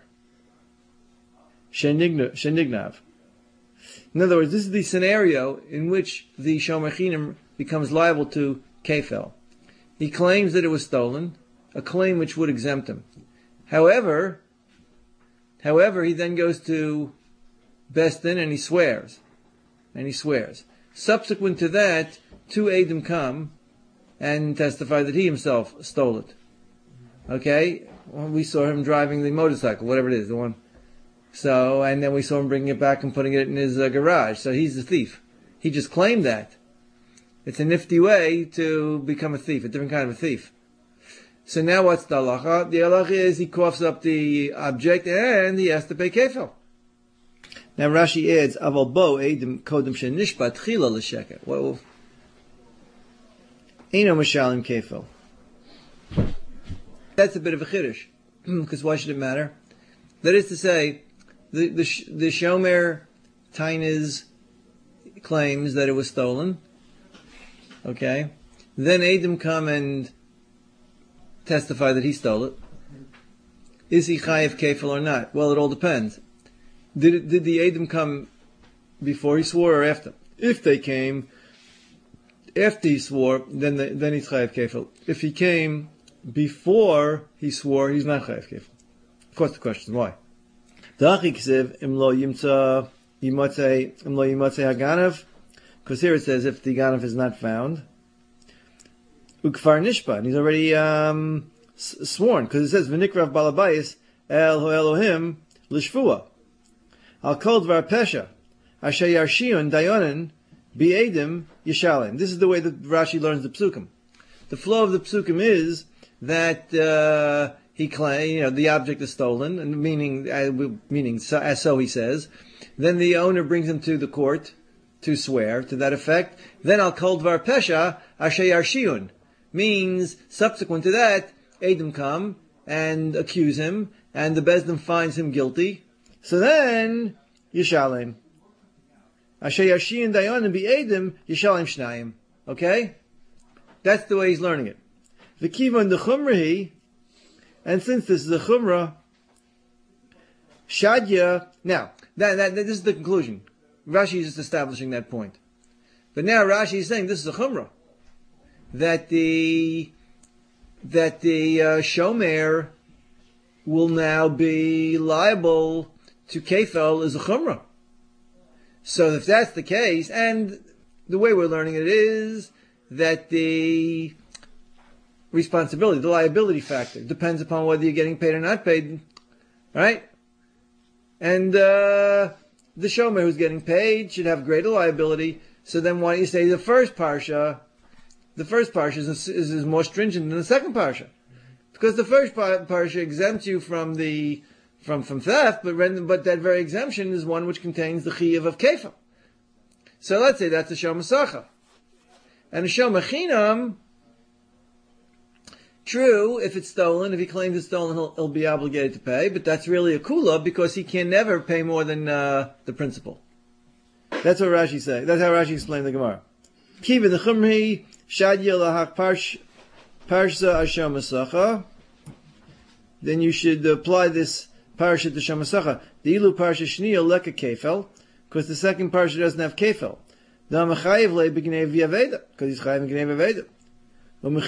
Shenignav. In other words, this is the scenario in which the Shomer Chinim becomes liable to kefel. He claims that it was stolen, a claim which would exempt him. However, however, he then goes to Besdin and he swears. And he swears. Subsequent to that, two Eidim come and testify that he himself stole it. Okay? Well, we saw him driving the motorcycle, whatever it is, the one. So, and then we saw him bringing it back and putting it in his uh, garage. So he's the thief. He just claimed that. It's a nifty way to become a thief, a different kind of a thief. So now what's the halacha? The halacha is he coughs up the object and he has to pay kefil. Now Rashi adds, Aval bo eidim kodem shenishbat chila l'sheker. Well, Eino mishalim kefil. That's a bit of a chiddush. Because why should it matter? That is to say, the the, the Shomer Tainez claims that it was stolen. Okay? Then Eidim come and testify that he stole it. Is he chayiv kefil or not? Well, it all depends. Did did the Eidim come before he swore or after? If they came after he swore, then the, then he's chayiv kefil. If he came before he swore, he's not chayiv kefil. Of course, the question is why. Because here it says if the ganav is not found, ukfar nishba, and he's already um, s- sworn, because it says v'nikrav balabayis el ho Elohim l'shvua al kol dvar pesha asher yarshiun dayonin bi'edim yishalim. This is the way that Rashi learns the psukim. The flow of the psukim is that uh, he claims, you know, the object is stolen, and meaning, uh, meaning so, as so he says. Then the owner brings him to the court to swear to that effect. Then al kol dvar pesha asher yarshiun means subsequent to that, Eidim come and accuse him, and the Bezdin finds him guilty. So then Yishalim. Asher yarshiun dayanim bi'edim Yishalim shnayim. Okay, that's the way he's learning it. V'kivon the chumrahi. And since this is a chumrah, shadya. Now, that, that, that, this is the conclusion. Rashi is just establishing that point. But now Rashi is saying this is a chumrah. That the, that the, uh, shomer will now be liable to kefel as a chumrah. So if that's the case, and the way we're learning it is that the responsibility, the liability factor, depends upon whether you're getting paid or not paid, right? And uh, the shomer who's getting paid should have greater liability. So then why don't you say the first parsha, the first parsha is, is, is more stringent than the second parsha? Because the first parsha exempts you from the from from theft, but but that very exemption is one which contains the chiyuv of kefil. So let's say that's a shomer sacha. And a shomer chinam, true, if it's stolen, if he claims it's stolen, he'll, he'll be obligated to pay, but that's really a kula because he can never pay more than uh, the principal. That's what Rashi says. That's how Rashi explained the Gemara. Kiva the chumri shadya lahak parsh parsha asham masacha. Then you should apply this parsha to shamasacha. The ilu parsha shniya leka kefel, because the second parsha doesn't have kefel. The machayev le b'gnei v'yaveda, because he's chayev b'gnei v'yaveda. Um,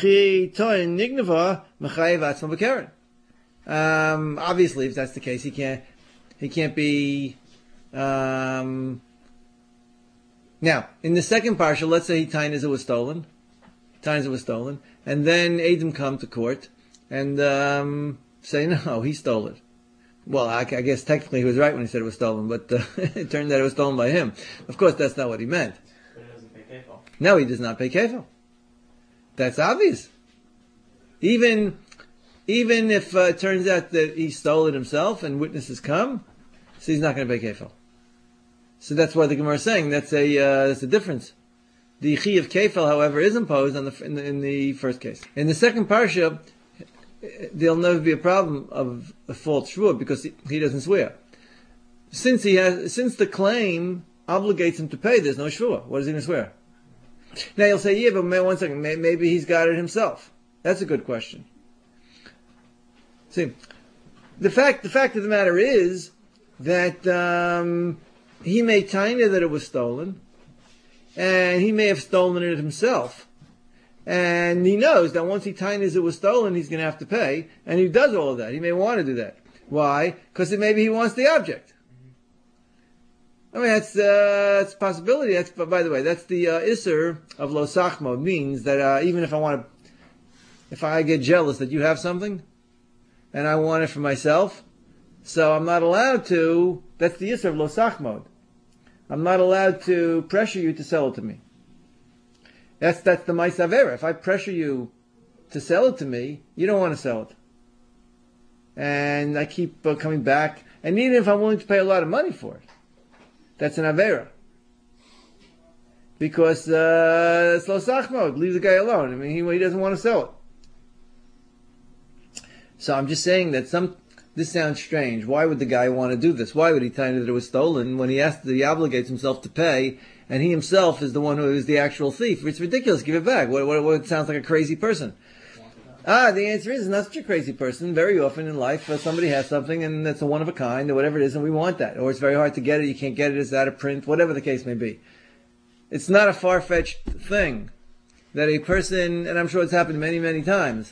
obviously, if that's the case, he can't. He can't be. Um, now, in the second parsha, let's say he tines it was stolen, tines it was stolen, and then Eidim come to court and um, say no, he stole it. Well, I, I guess technically he was right when he said it was stolen, but uh, it turned out it was stolen by him. Of course, that's not what he meant.
But he doesn't pay kefil.
No, he does not pay kefil. That's obvious. Even, even if uh, it turns out that he stole it himself and witnesses come, so he's not going to pay kefil. So that's why the Gemara is saying that's a uh, that's a difference. The chi of kefil, however, is imposed on the in, the in the first case. In the second parsha, there'll never be a problem of a false shvua because he, he doesn't swear. Since he has, since the claim obligates him to pay, there's no shvua. What is he going to swear? Now you'll say, yeah, but one second, maybe he's got it himself. That's a good question. See, the fact the fact of the matter is that um, he made taina that it was stolen, and he may have stolen it himself. And he knows that once he tainas it was stolen, he's going to have to pay. And he does all of that. He may want to do that. Why? Because maybe he wants the object. I mean, that's, uh, that's a possibility. That's, by the way, that's the uh, Isser of Lo Sachmo. Means that uh, even if I want to, if I get jealous that you have something, and I want it for myself, so I'm not allowed to, that's the Isser of Lo Sachmo. I'm not allowed to pressure you to sell it to me. That's that's the Ma'aseh Avera. If I pressure you to sell it to me, you don't want to sell it. And I keep uh, coming back. And even if I'm willing to pay a lot of money for it, that's an Avera. Because uh, it's Lo Sachmo. Leave the guy alone. I mean, he, he doesn't want to sell it. So I'm just saying that some... This sounds strange. Why would the guy want to do this? Why would he tell you that it was stolen when he has to, he obligates himself to pay, and he himself is the one who is the actual thief? It's ridiculous. Give it back. What, what, what sounds like a crazy person? Ah, the answer is, it's not such a crazy person. Very often in life, uh, somebody has something and it's a one of a kind or whatever it is, and we want that. Or it's very hard to get it. You can't get it. It's out of print. Whatever the case may be. It's not a far-fetched thing that a person, and I'm sure it's happened many, many times,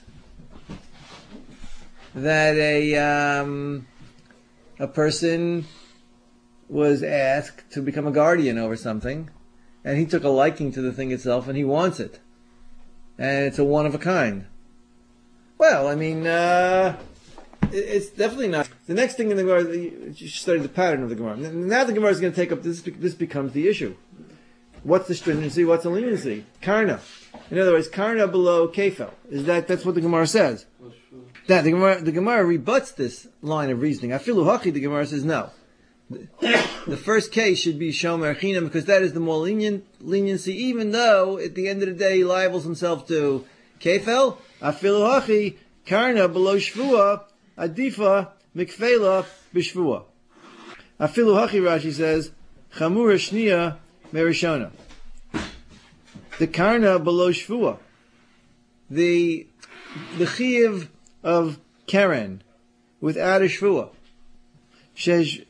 that a um, a person was asked to become a guardian over something, and he took a liking to the thing itself, and he wants it, and it's a one of a kind. Well, I mean, uh, it, it's definitely not. The next thing in the Gemara, you should study the pattern of the Gemara. Now the Gemara is going to take up this. This becomes the issue. What's the stringency? What's the leniency? Karna. In other words, karna below kefel. Is that that's what the Gemara says? That the Gemara, the Gemara rebuts this line of reasoning. Afilu hachi, the Gemara says no. The, the first case should be shomer chinam because that is the more lenient leniency, even though at the end of the day he libels himself to kefel. Afilu hachi, karna below shvua, adifa mikfela b'shvua. Afilu hachi, Rashi says, chamura shniya merishona. The karna below shvua, the the chiyuv of Karen without a shvua. Sheashniya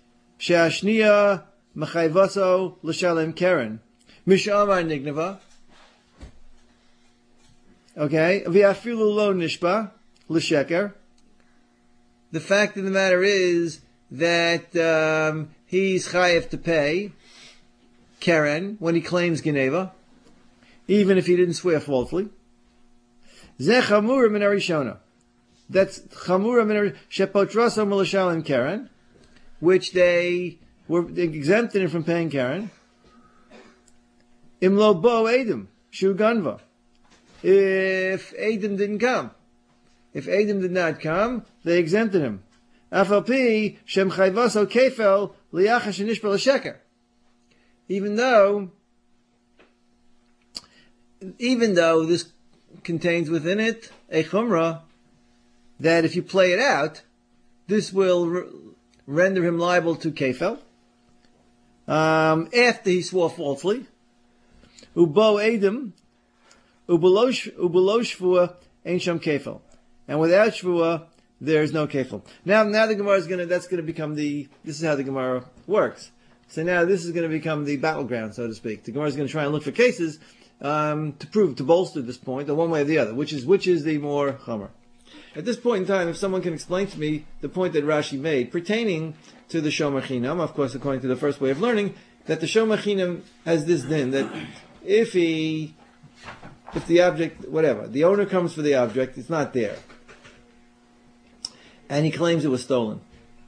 mechayvaso l'shalem Karen. Mishamar nignava. Okay. V'afilu lo nishba l'sheker. The fact of the matter is that um, he's chayev to pay Karen when he claims Geneva, even if he didn't swear falsely. Zeh chamura min harishona. That's chamura min shepotraso m'lashalim Karen, which they were exempted from paying Karen. Imlo bo Adam shu ganva. If Adam didn't come, if Adam did not come, they exempted him. Afalpi shem chayvaso kefel liyachash nishbal sheker. Even though, even though this contains within it a chumrah that if you play it out, this will r- render him liable to kefel um, after he swore falsely. Ubo Adam ubelow shvua ain't sham kefel, and without shvua there is no kefel. Now, now the Gemara is going to. That's going to become the. This is how the Gemara works. So now this is going to become the battleground, so to speak. The Gemara is going to try and look for cases um, to prove, to bolster this point, or one way or the other, which is which is the more chomer. At this point in time, if someone can explain to me the point that Rashi made pertaining to the shomer chinam, of course, according to the first way of learning, that the shomer chinam has this din that if he, if the object, whatever, the owner comes for the object, it's not there, and he claims it was stolen.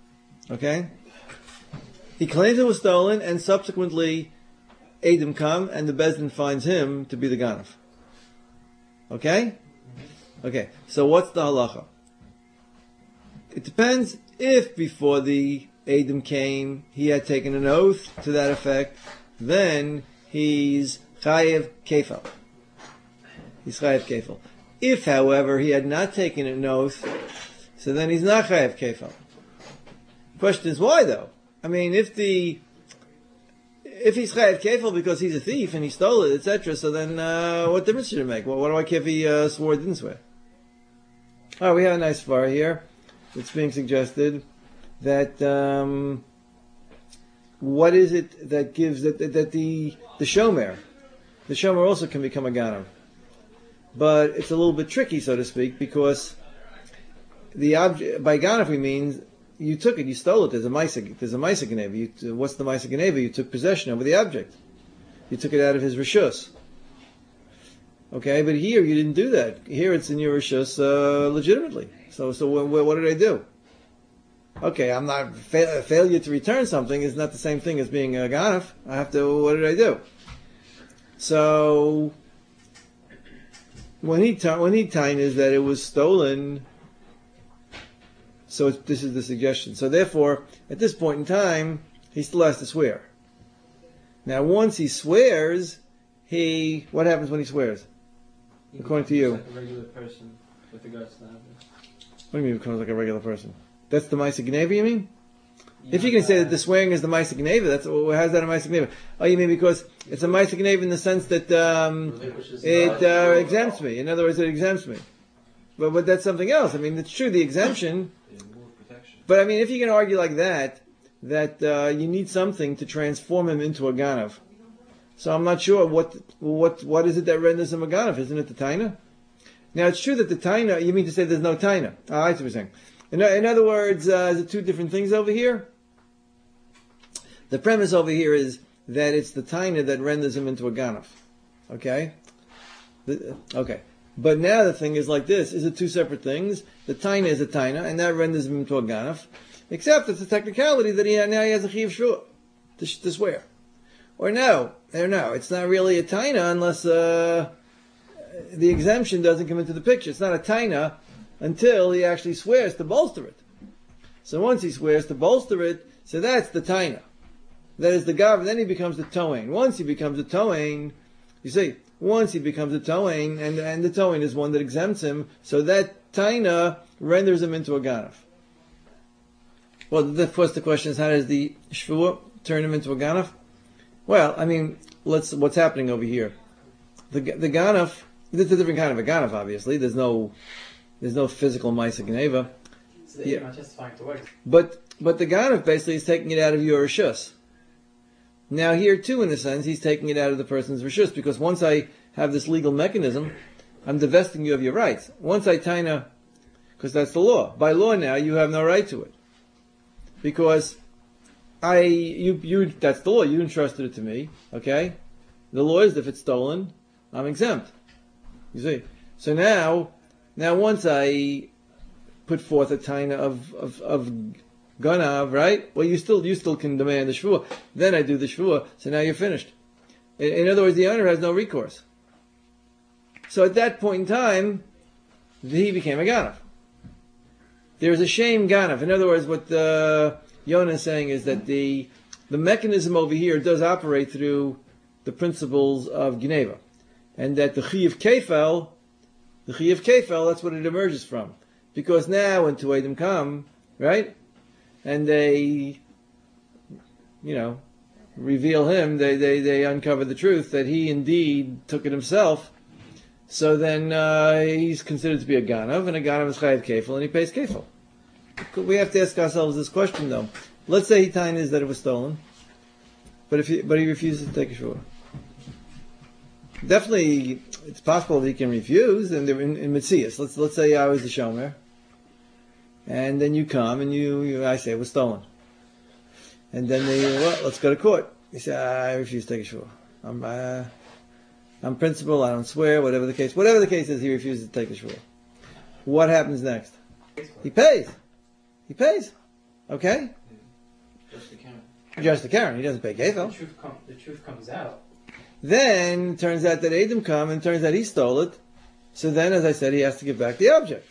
Okay? He claims it was stolen, and subsequently Eidim come, and the Bezdin finds him to be the Ganav. Okay? Okay, so what's the halacha? It depends if before the Eidim came, he had taken an oath to that effect, then he's Chayev Kefal. He's Chayev Kefal. If, however, he had not taken an oath, so then he's not Chayev Kefal. The question is why though? I mean, if the if he's Chayev Kefal because he's a thief and he stole it, et cetera, so then uh, what difference should it make? Well, what do I care if he uh, swore or didn't swear? All right, we have a nice far here. It's being suggested that um, what is it that gives that that, that the the shomer, the shomer also can become a ganav, but it's a little bit tricky, so to speak, because the object by ganav we mean you took it, you stole it. There's a ma'aseh, there's a ma'aseh geneva. What's the ma'aseh geneva? You took possession over the object. You took it out of his rishus. Okay, but here you didn't do that. Here it's in your rishus uh, legitimately. So, so what, what did I do? Okay, I'm not fa- failure to return something is not the same thing as being a ganav. I have to. What did I do? So when he ta- when he time is that it was stolen. So it's, this is the suggestion. So therefore, at this point in time, he still has to swear. Now, once he swears, he what happens when he swears?
He
According to you,
like a regular person with regards to that.
What do you mean becomes like a regular person? That's the ma'aseh geneva, you mean? Yeah, if you can say that the swearing is the ma'aseh geneva, that's well, how's that a ma'aseh geneva? Oh, you mean because it's a ma'aseh geneva in the sense that um, it uh, exempts me. In other words, it exempts me. But but that's something else. I mean, it's true the exemption. But I mean, if you can argue like that, that uh, you need something to transform him into a ganav. So I'm not sure what what what is it that renders him a ganav? Isn't it the taina? Now it's true that the taina. You mean to say there's no taina? Oh, I see what you're saying. In, in other words, uh, is it two different things over here? The premise over here is that it's the taina that renders him into a ganav. Okay. The, okay. But now the thing is like this: is it two separate things? The taina is a taina, and that renders him into a ganav. Except it's a technicality that he now he has a chiyuv shvuah to, to swear. Or no, or no, it's not really a taina unless uh, the exemption doesn't come into the picture. It's not a taina until he actually swears to bolster it. So once he swears to bolster it, so that's the taina. That is the gav. Then he becomes the toain. Once he becomes a toain, you see. Once he becomes a toain, and and the toain is one that exempts him, so that taina renders him into a ganav. Well, of course, the question is, how does the shvuah turn him into a ganav? Well, I mean, let's. What's happening over here? The the ganav. It's a different kind of a ganav. Obviously, there's no there's no physical ma'aseh geneva.
So they're not testifying to work.
But but the ganav basically is taking it out of your rishus. Now here too, in a sense, he's taking it out of the person's rishus, because once I have this legal mechanism, I'm divesting you of your rights. Once I taina, because that's the law. By law now, you have no right to it. Because I, you, you, that's the law. You entrusted it to me, okay? The law is if it's stolen, I'm exempt. You see? So now, now once I put forth a taina of, of, of ganav, right? Well, you still you still can demand the shvuah. Then I do the shvuah, so now you're finished. In, in other words, the owner has no recourse. So at that point in time, he became a ganav. There's a shame ganav. In other words, what uh, Yonah is saying is that the the mechanism over here does operate through the principles of Geneva, and that the chiyuv kefel, the chiyuv kefel, that's what it emerges from. Because now when two Eidim come, right? And they, you know, reveal him, they, they, they uncover the truth that he indeed took it himself. So then uh, he's considered to be a ganav, and a ganav is chayav kefil, and he pays kefil. We have to ask ourselves this question though. Let's say he tainas that it was stolen, but if he, but he refuses to take a shvuah. Definitely, it's possible that he can refuse, and they're in, in Metzias. Let's let's say I was the shomer. And then you come and you, you, I say it was stolen. And then they, well, let's go to court. You say, I refuse to take a shvuah. I'm, uh, I'm principal, I don't swear, whatever the case. Whatever the case is, he refuses to take a shvuah. What happens next? He pays. He pays. Okay?
Just the Karen.
Just the Karen. He doesn't pay
The
kefil.
truth, com- the truth comes out.
Then, turns out that Adam come and turns out he stole it. So then, as I said, he has to give back the object.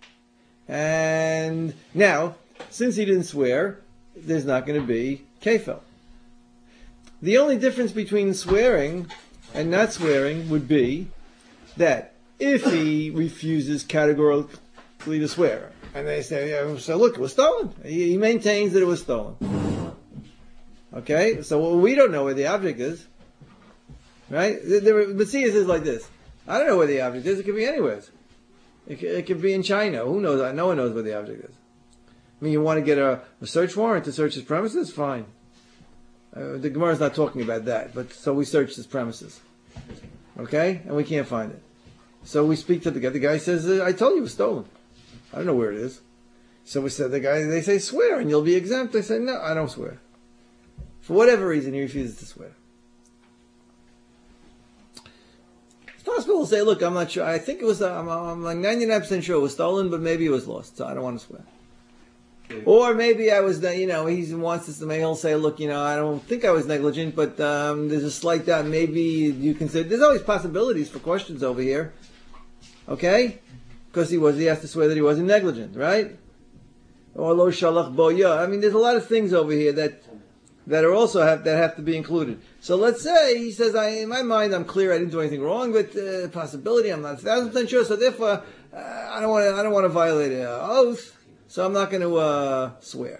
And now, since he didn't swear, there's not going to be kefil. The only difference between swearing and not swearing would be that if he refuses categorically to swear, and they say, yeah, so look, it was stolen. He, he maintains that it was stolen. Okay? So we don't know where the object is. Right? But see, it is like this. I don't know where the object is. It could be anywhere. It could, it could be in China. Who knows? No one knows where the object is. I mean, you want to get a, a search warrant to search his premises? Fine. Uh, the Gemara is not talking about that. But so we search his premises. Okay? And we can't find it. So we speak to the guy. The guy says, uh, I told you it was stolen. I don't know where it is. So we said, the guy, they say, swear and you'll be exempt. I say, no, I don't swear. For whatever reason, he refuses to swear. It's possible to say, look, I'm not sure. I think it was, uh, I'm, I'm like ninety-nine percent sure it was stolen, but maybe it was lost. So I don't want to swear. Yeah. Or maybe I was, you know, he wants us to, maybe he'll say, look, you know, I don't think I was negligent, but um, there's a slight doubt. Maybe you can say, there's always possibilities for questions over here. Okay? Because he was, he has to swear that he wasn't negligent, right? Or lo shalach boya. I mean, there's a lot of things over here that that are also have that have to be included. So let's say he says, I, in my mind, I'm clear, I didn't do anything wrong, but uh, possibility, I'm not a thousand percent sure. So therefore, uh, I don't want to, I don't want to violate an oath, so I'm not going to uh, swear.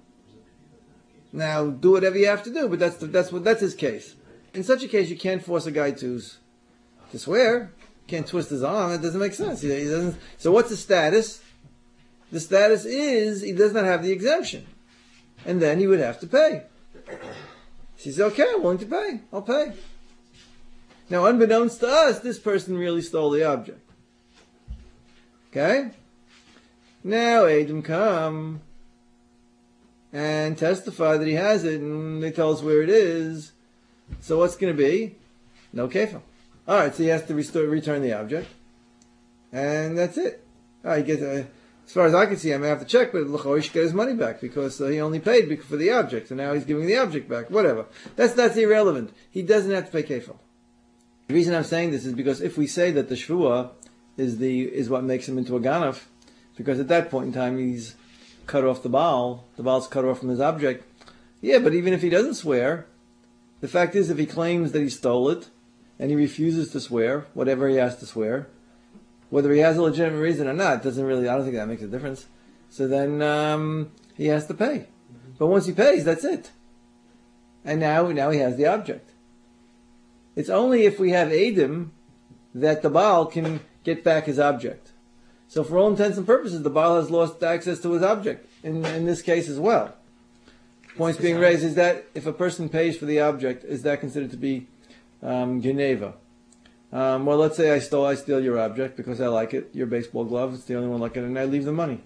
Now, do whatever you have to do, but that's the, that's what that's his case. In such a case, you can't force a guy to to swear. You can't twist his arm. It doesn't make sense. He, he doesn't. So what's the status? The status is he does not have the exemption, and then he would have to pay. He says, okay, I'm willing to pay. I'll pay. Now, unbeknownst to us, this person really stole the object. Okay? Now, Adam come and testify that he has it, and they tell us where it is. So what's going to be? No kefil. All right, so he has to restore, return the object, and that's it. All right, he gets a... As far as I can see, I may have to check, but L'chor should get his money back because uh, he only paid for the object, and now he's giving the object back. Whatever. That's that's irrelevant. He doesn't have to pay kefil. The reason I'm saying this is because if we say that the shvuah is the is what makes him into a ganaf, because at that point in time he's cut off the baal, the baal's cut off from his object. Yeah, but even if he doesn't swear, the fact is if he claims that he stole it and he refuses to swear, whatever he has to swear, whether he has a legitimate reason or not, doesn't really, I don't think that makes a difference. So then um, he has to pay. But once he pays, that's it. And now now he has the object. It's only if we have Adam that the Baal can get back his object. So for all intents and purposes, the Baal has lost access to his object, in, in this case as well. Points being raised is that if a person pays for the object, is that considered to be um, Geneva? Um, well, let's say I stole, I steal your object because I like it, your baseball glove, it's the only one like it, and I leave the money.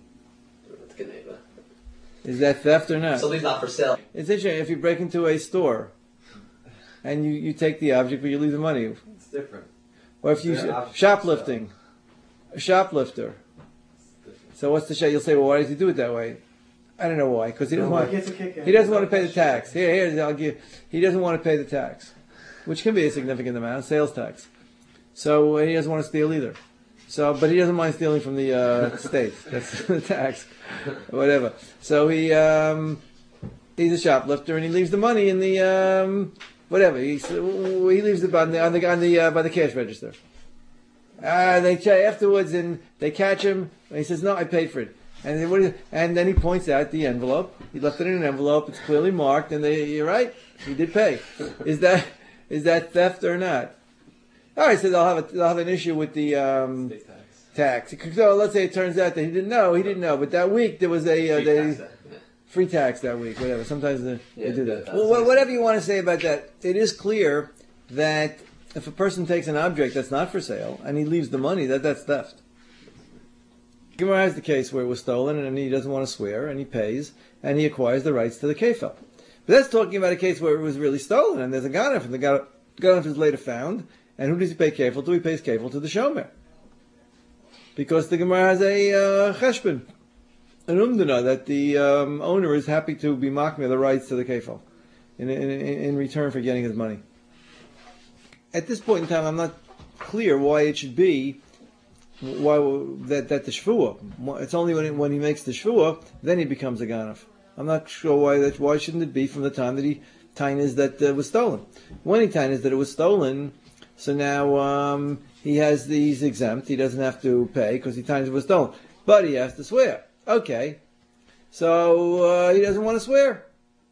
Is that theft or not?
Something's not for sale.
It's interesting, if you break into a store, and you, you take the object, but you leave the money.
It's different.
Or if you, shoplifting, a shoplifter. So what's the shot? You'll say, well, why does he do it that way? I don't know why, because he doesn't want, he doesn't want to pay the tax. Here, here, I'll give, he doesn't want to pay the tax, which can be a significant amount, sales tax. So he doesn't want to steal either. So, but he doesn't mind stealing from the uh, state. That's the tax, whatever. So he um, he's a shoplifter, and he leaves the money in the um, whatever. He he leaves it on the on the, on the uh, by the cash register. Uh, they check afterwards, and they catch him. And he says, "No, I paid for it." And then, what is, and then he points out the envelope. He left it in an envelope. It's clearly marked, and they, you're right. He did pay. Is that is that theft or not? All right, so they'll have a, they'll have an issue with the um, tax. tax. So let's say it turns out that he didn't know, he didn't know, but that week there was a uh,
free,
they,
tax that, yeah.
free tax that week, whatever. Sometimes they,
yeah,
they do that.
that
Well, whatever you want to say about that, it is clear that if a person takes an object that's not for sale and he leaves the money, that that's theft. Gemara has the case where it was stolen and he doesn't want to swear and he pays and he acquires the rights to the kefil. But that's talking about a case where it was really stolen and there's a ganef and the ganef is later found. And who does he pay kefil to? He pays kefil to the shomer. Because the Gemara has a uh, cheshbon. an umdana, that the um, owner is happy to be makmir the rights to the kefil in, in, in return for getting his money. At this point in time, I'm not clear why it should be why that that the shvuah. It's only when, it, when he makes the shvuah, then he becomes a ganav. I'm not sure why that. Why shouldn't it be from the time that he tainas that uh, was stolen? When he tainas that it was stolen, so now um, he has these exempt. He doesn't have to pay because he tainas it was stolen, but he has to swear. Okay, so uh, he doesn't want to swear.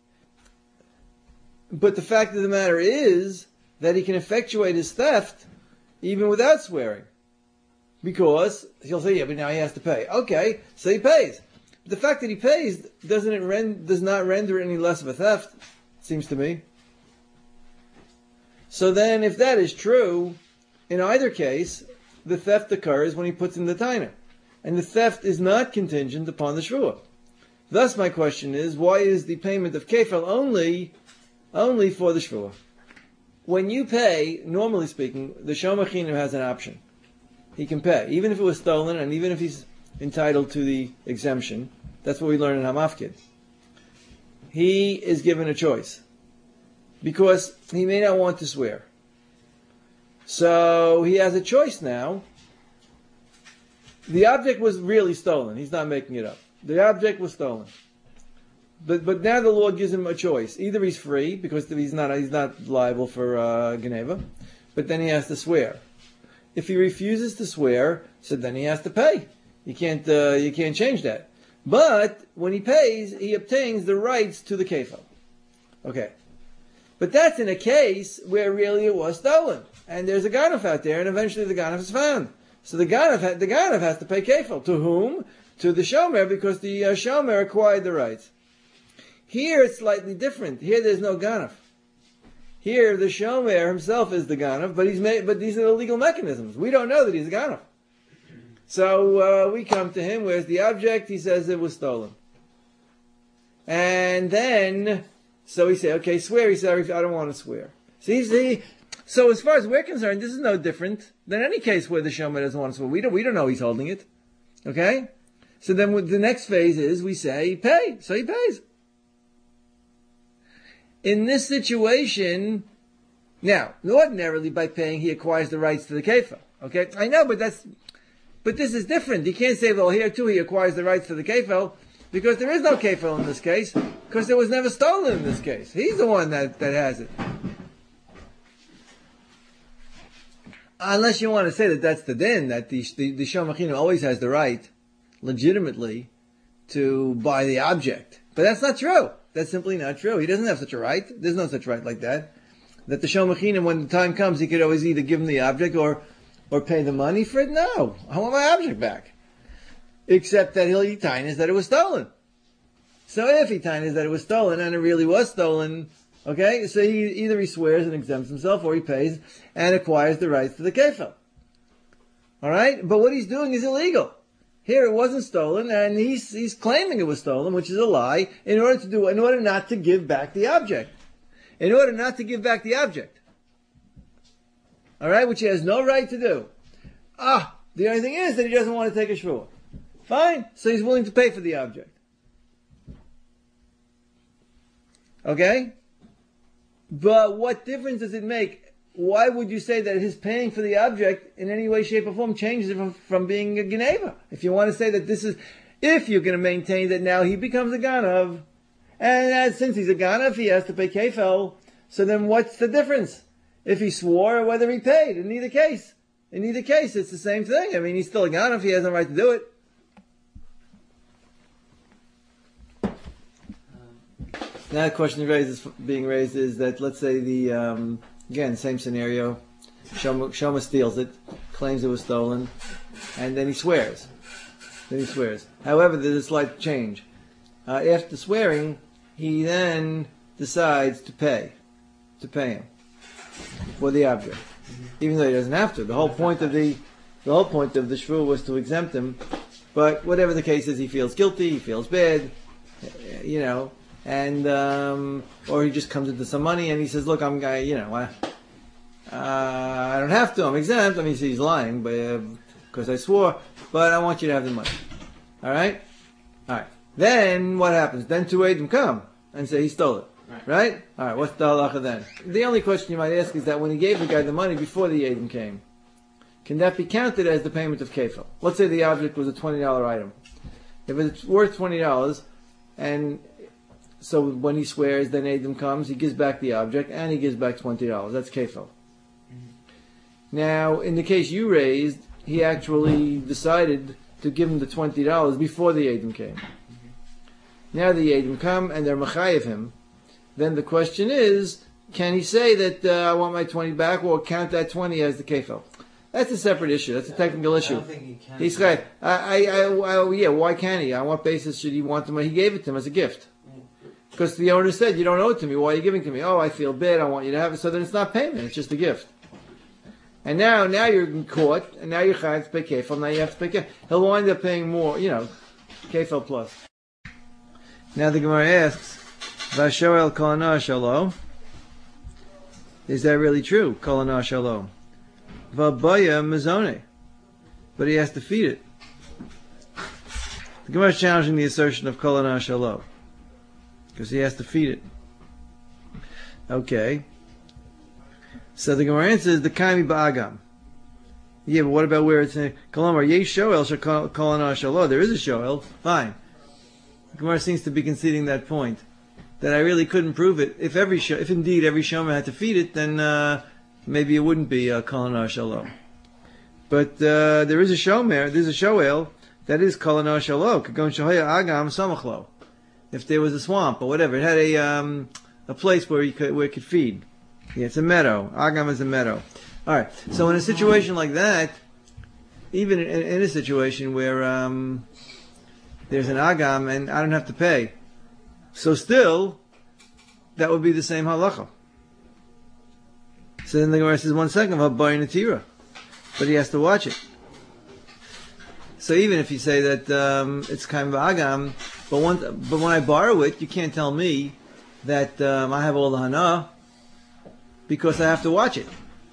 But the fact of the matter is that he can effectuate his theft even without swearing, because he'll say, "Yeah, but now he has to pay." Okay, so he pays. The fact that he pays doesn't it rend, does not render it any less of a theft, it seems to me. So then, if that is true, in either case, the theft occurs when he puts in the tainer, and the theft is not contingent upon the shvuah. Thus, my question is, why is the payment of kefil only only for the shvuah? When you pay, normally speaking, the shomar chinam has an option. He can pay, even if it was stolen, and even if he's entitled to the exemption. That's what we learn in Hamafkid. He is given a choice, because he may not want to swear. So he has a choice now. The object was really stolen. He's not making it up. The object was stolen. But but now the law gives him a choice. Either he's free, because he's not he's not liable for uh, Geneva, but then he has to swear. If he refuses to swear, so then he has to pay. You can't uh, you can't change that. But when he pays, he obtains the rights to the kefil. Okay, but that's in a case where really it was stolen, and there's a ganav out there, and eventually the ganav is found. So the ganav ha- the ganav has to pay kefil. To whom? To the shomer, because the uh, shomer acquired the rights. Here it's slightly different. Here there's no ganav. Here the shomer himself is the ganav, but he's made, but these are the legal mechanisms. We don't know that he's a ganav. So uh, we come to him. Where's the object? He says it was stolen. And then, so we say, okay, swear. He said, I don't want to swear. See, see. So as far as we're concerned, this is no different than any case where the shomer doesn't want to swear. We don't, we don't know he's holding it. Okay? So then the next phase is we say, pay. So he pays. In this situation, now, ordinarily by paying, he acquires the rights to the kefil. Okay? I know, but that's, but this is different. You can't say, well, here too he acquires the rights to the kefil, because there is no kefil in this case, because it was never stolen in this case. He's the one that, that has it. Unless you want to say that that's the din, that the, the, the shomar chinam always has the right, legitimately, to buy the object. But that's not true. That's simply not true. He doesn't have such a right. There's no such right like that. That the shomar chinam, when the time comes, he could always either give him the object or or pay the money for it. No, I want my object back. Except that he'll tainas that it was stolen. So if he tainas that it was stolen and it really was stolen, okay, so he either he swears and exempts himself, or he pays and acquires the rights to the kefil. All right, but what he's doing is illegal. Here it wasn't stolen, and he's he's claiming it was stolen, which is a lie, in order to do in order not to give back the object. In order not to give back the object. All right, which he has no right to do. Ah, the only thing is that he doesn't want to take a shvuah. Fine, so he's willing to pay for the object. Okay? But what difference does it make? Why would you say that his paying for the object in any way, shape, or form changes it from, from being a geneva? If you want to say that this is, if you're going to maintain that now he becomes a ganav, and as, since he's a ganav, he has to pay kefil, so then what's the difference? If he swore or whether he paid, in either case. In either case, it's the same thing. I mean, he's still a ganav, he has no right to do it. Now the question raises, being raised is that, let's say the, um, again, same scenario, Shoma, Shoma steals it, claims it was stolen, and then he swears. Then he swears. However, there's a slight change. Uh, after swearing, he then decides to pay. To pay him. For the object. Even though he doesn't have to. The whole point of the, the whole point of the shvuah was to exempt him. But whatever the case is, he feels guilty, he feels bad, you know, and, um, or he just comes into some money and he says, look, I'm, you know, I, uh, I don't have to, I'm exempt. I mean, he's lying, but, uh, because I swore, but I want you to have the money. Alright? All right. Then what happens? Then two Eidim come and say he stole it.
Right.
Right? All right. What's the halacha then? The only question you might ask is that when he gave the guy the money before the Eidim came, can that be counted as the payment of kefil? Let's say the object was a twenty dollar item. If it's worth twenty dollars, and so when he swears, then Eidim comes, he gives back the object, and he gives back twenty dollars. That's kefil. Mm-hmm. Now, in the case you raised, he actually decided to give him the twenty dollars before the Eidim came. Mm-hmm. Now the Eidim come, and they're machayev him. Then the question is, can he say that uh, I want my twenty back, or count that twenty as the kefil? That's a separate issue. That's a technical issue.
I don't think he can.
He's right. I, I, I, I, yeah, why can't he? On what basis should he want the money? He gave it to him as a gift. Because the owner said, you don't owe it to me. Why are you giving it to me? Oh, I feel bad. I want you to have it. So then it's not payment. It's just a gift. And now, now you're caught, and now you're chayav to pay kefil. Now you have to pay kefil. He'll wind up paying more, you know, kefil plus. Now the Gemara asks, Vashoel kol hana shalo. Is that really true? Kol hana shalo. Vabaya mezone. But he has to feed it. The Gemara is challenging the assertion of kol hana shalo. Because he has to feed it. Okay. So the Gemara answers, the kaimi ba'agam. Yeah, but what about where it's in Kalamar, yesh shoel shel kol hana shalo. There is a shoel. Fine. The Gemara seems to be conceding that point. That I really couldn't prove it. If every sh- if indeed every shomer had to feed it, then uh, maybe it wouldn't be uh, kol hana shalo. But uh, there is a shomer, there's a shoel that is kol hana shalo. Kagon shahaya agam samachlo. If there was a swamp or whatever, it had a um, a place where you could where it could feed. Yeah, it's a meadow. Agam is a meadow. All right. So in a situation like that, even in, in a situation where um, there's an agam and I don't have to pay, so still that would be the same halacha. So then the Gemara says, one second, habayin atira, but he has to watch it. So even if you say that um, it's kind of agam, but one, but when I borrow it, you can't tell me that um, I have all the hana because I have to watch it.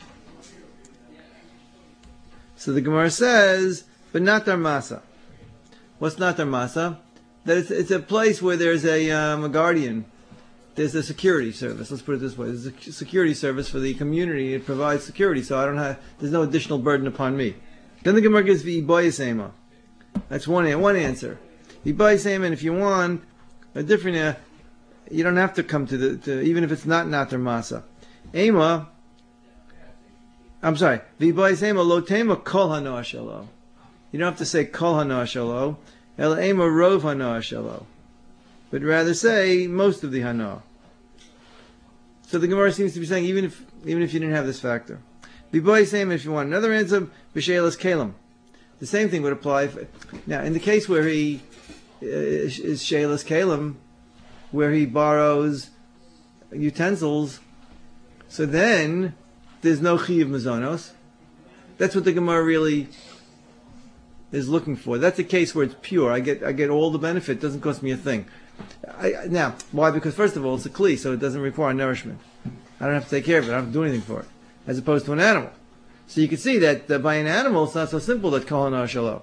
So the Gemara says, but not darmasa. What's not darmasa? That it's, it's a place where there's a, um, a guardian. There's a security service. Let's put it this way: there's a security service for the community. It provides security, so I don't have. There's no additional burden upon me. Then the Gemara gives the ibayisema. That's one one answer. Ibayisema, and if you want a different, uh, you don't have to come to the to, even if it's not natar masa. Ema. I'm sorry. The ibayisema lo tema kol hana shalo. You don't have to say kol hana shalo. El ema rov hana shalo. But rather say most of the hana. So the Gemara seems to be saying even if even if you didn't have this factor, biboy same if you want another answer b'shelas kalim. The same thing would apply. If, now, in the case where he uh, is shelas kalim, where he borrows utensils, so then there's no chi of mazonos. That's what the Gemara really is looking for. That's a case where it's pure. I get I get all the benefit. It doesn't cost me a thing. I, now, why? Because first of all, it's a kli, so it doesn't require nourishment. I don't have to take care of it. I don't have to do anything for it, as opposed to an animal. So you can see that uh, by an animal, it's not so simple that kol hana shalo.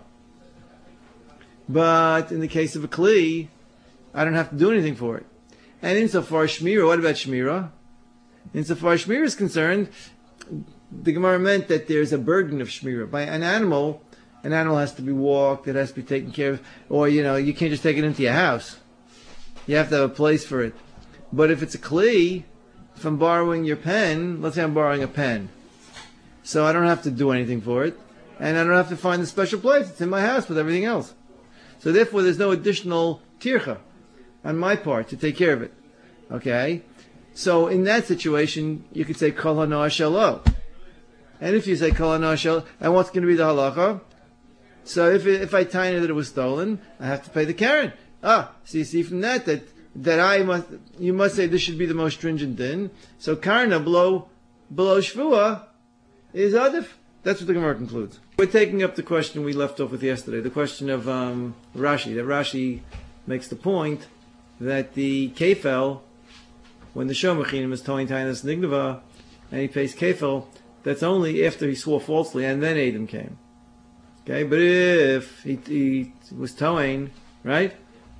But in the case of a kli, I don't have to do anything for it. And insofar as shmira, what about shmira? Insofar as shmira is concerned, the Gemara meant that there's a burden of shmira. By an animal, an animal has to be walked, it has to be taken care of, or you know, you can't just take it into your house. You have to have a place for it. But if it's a kli, if I'm borrowing your pen, let's say I'm borrowing a pen, so I don't have to do anything for it, and I don't have to find a special place. It's in my house with everything else. So therefore, there's no additional tircha on my part to take care of it. Okay? So in that situation, you could say kol hana shalo. And if you say kol hana shalo, and what's going to be the halacha? So if it, if I tell you that it was stolen, I have to pay the karen. Ah, so you see from that that that I must you must say this should be the most stringent din. So karna below below shvua is adif. That's what the Gemara concludes. We're taking up the question we left off with yesterday, the question of um, Rashi. That Rashi makes the point that the kefel, when the shomachinim is towing tainas nignava, and he pays kefel, that's only after he swore falsely and then Adam came. Okay, but if he, he was towing, right?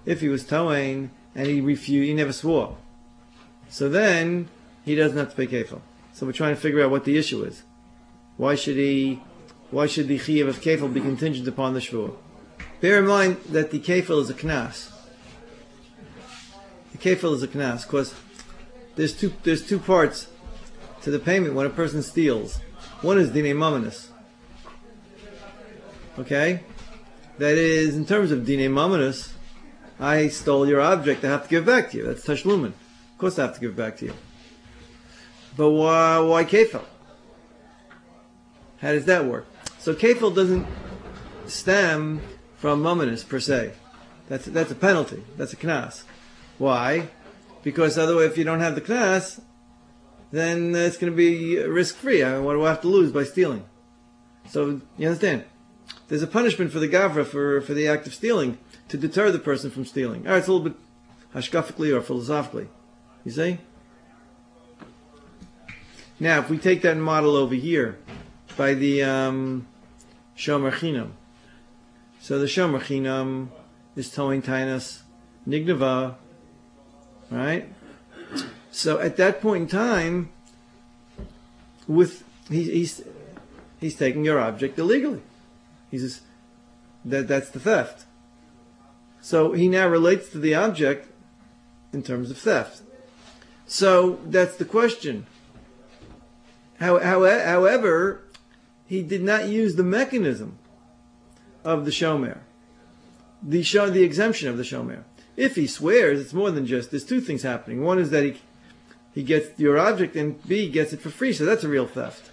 if he was towing and he refused, he never swore. So then he doesn't have to pay kefil. So we're trying to figure out what the issue is. Why should he? Why should the chiyuv of kefil be contingent upon the shvur? Bear in mind that the kefil is a knas. The kefil is a knas because there's two there's two parts to the payment when a person steals. One is dinei mamonos. Okay, that is in terms of dinei mamonos. I stole your object. I have to give it back to you. That's tashlumin. Of course, I have to give it back to you. But why why kefil? How does that work? So kefil doesn't stem from mamonos per se. That's that's a penalty. That's a knas. Why? Because otherwise, if you don't have the knas, then it's going to be risk free. I mean, what do I have to lose by stealing? So you understand? There's a punishment for the gavra for, for the act of stealing to deter the person from stealing. All right, it's a little bit hashkafically or philosophically. You see? Now, if we take that model over here by the um, Shomer Chinam. So the Shomer Chinam is towing Tainas Nignava, right? So at that point in time, with he, he's he's taking your object illegally. He's just, that that's the theft. So he now relates to the object in terms of theft. So that's the question. How, how, however, he did not use the mechanism of the shomer, the show, the exemption of the shomer. If he swears, it's more than just. There's two things happening. One is that he he gets your object, and B, he gets it for free. So that's a real theft.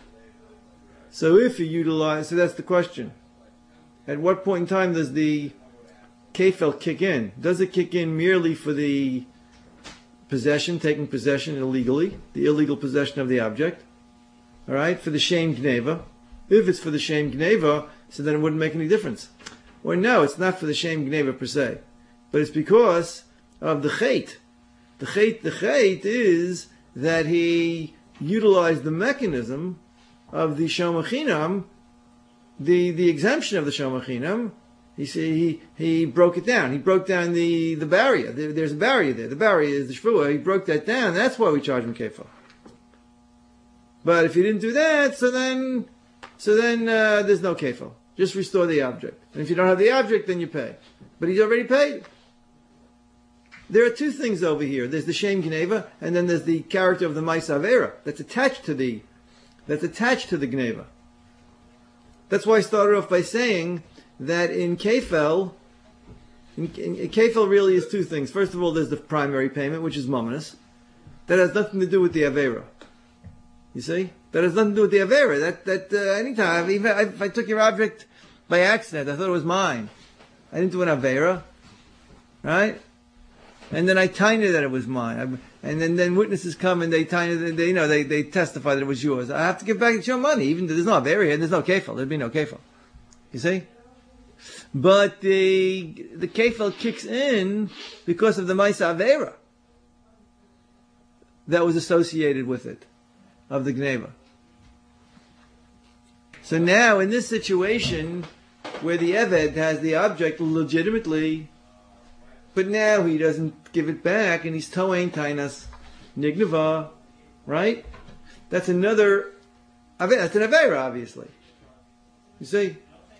So if you utilize, so that's the question. At what point in time does the kefil kick in? Does it kick in merely for the possession, taking possession illegally, the illegal possession of the object? All right, for the shame gneva. If it's for the shame gneva, so then it wouldn't make any difference. Or no, it's not for the shame gneva per se, but it's because of the chait. The chait, the chait is that he utilized the mechanism of the Shomer Chinam, the, the exemption of the Shomer Chinam. He, he he broke it down. He broke down the, the barrier. There, there's a barrier there. The barrier is the shvua. He broke that down. That's why we charge him kefil. But if he didn't do that, so then so then uh, there's no kefil. Just restore the object. And if you don't have the object, then you pay. But he's already paid. There are two things over here. There's the shame gneva, and then there's the character of the ma'aseh avera that's attached to the that's attached to the gneva. That's why I started off by saying that in kefil, in, in, in kefil really is two things. First of all, there's the primary payment, which is mamonos. That has nothing to do with the avera. You see, that has nothing to do with the avera. That that uh, anytime, even if I took your object by accident, I thought it was mine. I didn't do an avera, right? And then I tiny that it was mine. I, and then, then witnesses come and they tiny, they you know they, they testify that it was yours. I have to give back your money, even though there's no avera here. There's no kefil. There'd be no kefil. You see. But the the kefil kicks in because of the ma'aseh avera that was associated with it, of the gneva. So now, in this situation, where the eved has the object legitimately, but now he doesn't give it back, and he's towing tainas nignava, right? That's another, that's an avera, obviously. You see?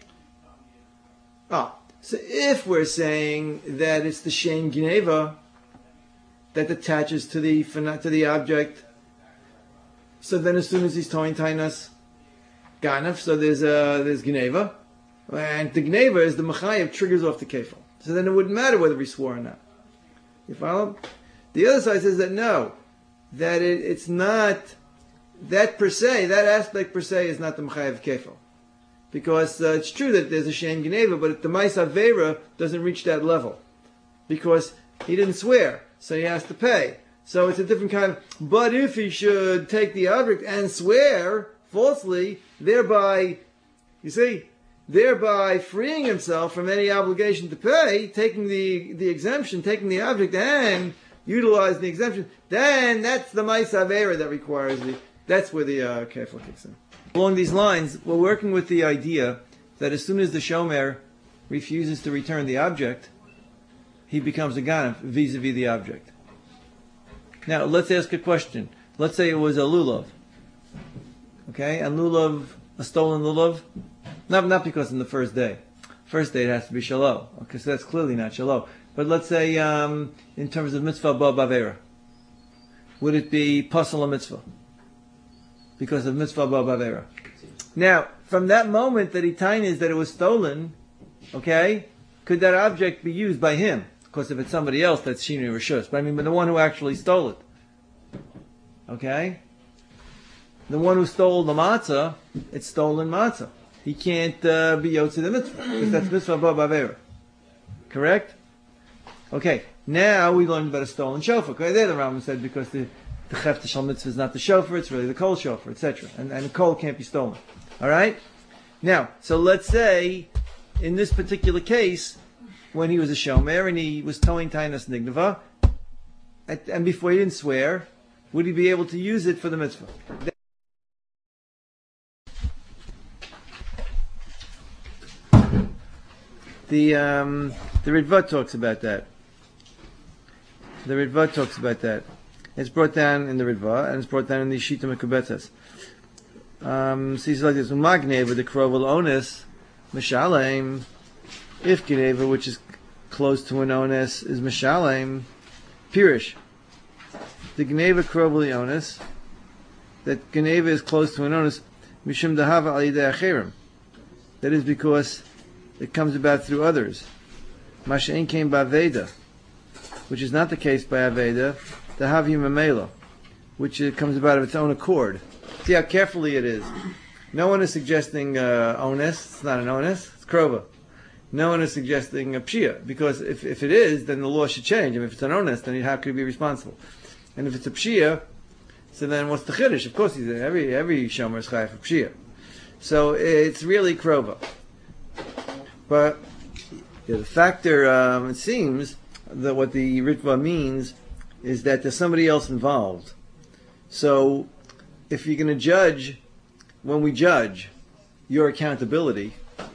Ah, so if we're saying that it's the shame gneva that attaches to the to the object, so then as soon as he's towing tainas ganav, so there's uh, there's gneva, and the gneva is the mechayev triggers off the kefil. So then it wouldn't matter whether he swore or not. You follow? The other side says that no, that it, it's not that per se, that aspect per se is not the mechayev kefil. Because uh, it's true that there's a shame gneva, but the ma'aseh avera doesn't reach that level. Because he didn't swear, so he has to pay. So it's a different kind of... But if he should take the object and swear falsely, thereby, you see, thereby freeing himself from any obligation to pay, taking the, the exemption, taking the object and utilizing the exemption, then that's the ma'aseh avera that requires the... That's where the uh, kefil kicks in. Along these lines, we're working with the idea that as soon as the shomer refuses to return the object, he becomes a ganef vis-a-vis the object. Now, let's ask a question. Let's say it was a lulav. Okay, and lulav, a stolen lulav, not, not because in the first day. First day it has to be shalom, because that's clearly not shalom. But let's say um, in terms of mitzvah ba bavera, would it be pasal a mitzvah? Because of mitzvah ba bavera. Now, from that moment that he tainas that it was stolen, okay, could that object be used by him? Of course, if it's somebody else, that's Shinui Rishus. But I mean, but the one who actually stole it. Okay? The one who stole the matzah, it's stolen matzah. He can't uh, be yotze the mitzvah, because that's mitzvah ba bavera. Correct? Okay, now we learned about a stolen shofar. Okay, there the Rambam said because the the chefta shel mitzvah is not the shofar, it's really the kol shofar, et cetera. And, and the kol can't be stolen. All right? Now, so let's say, in this particular case, when he was a shomer and he was towing tainas nignava, and before he didn't swear, would he be able to use it for the mitzvah? The um, the Ritva talks about that. The Ritva talks about that. It's brought down in the Ritva, and it's brought down in the Shita Mekubetas. Um, so he's like this: Umagneva the krovel ones mishalem. If Geneva, which is close to an ones, is mishalem, pirish. The Geneva krovel ones, that Geneva is close to an ones, mishum dahava al yidei acherim. That is because it comes about through others. Masha'in came by Veda, which is not the case by Aveda, the Havi Mamela, which it comes about of its own accord. See how carefully it is. No one is suggesting uh, onus, it's not an onus, it's krova. No one is suggesting a pshia, because if, if it is, then the law should change. And if it's an onus, then how could he be responsible? And if it's a pshia, so then what's the chiddush? Of course, he's every every shomer is chayav for pshia. So it's really krova. But yeah, the factor, um, it seems that what the Ritva means is that there's somebody else involved. So if you're going to judge, when we judge your accountability,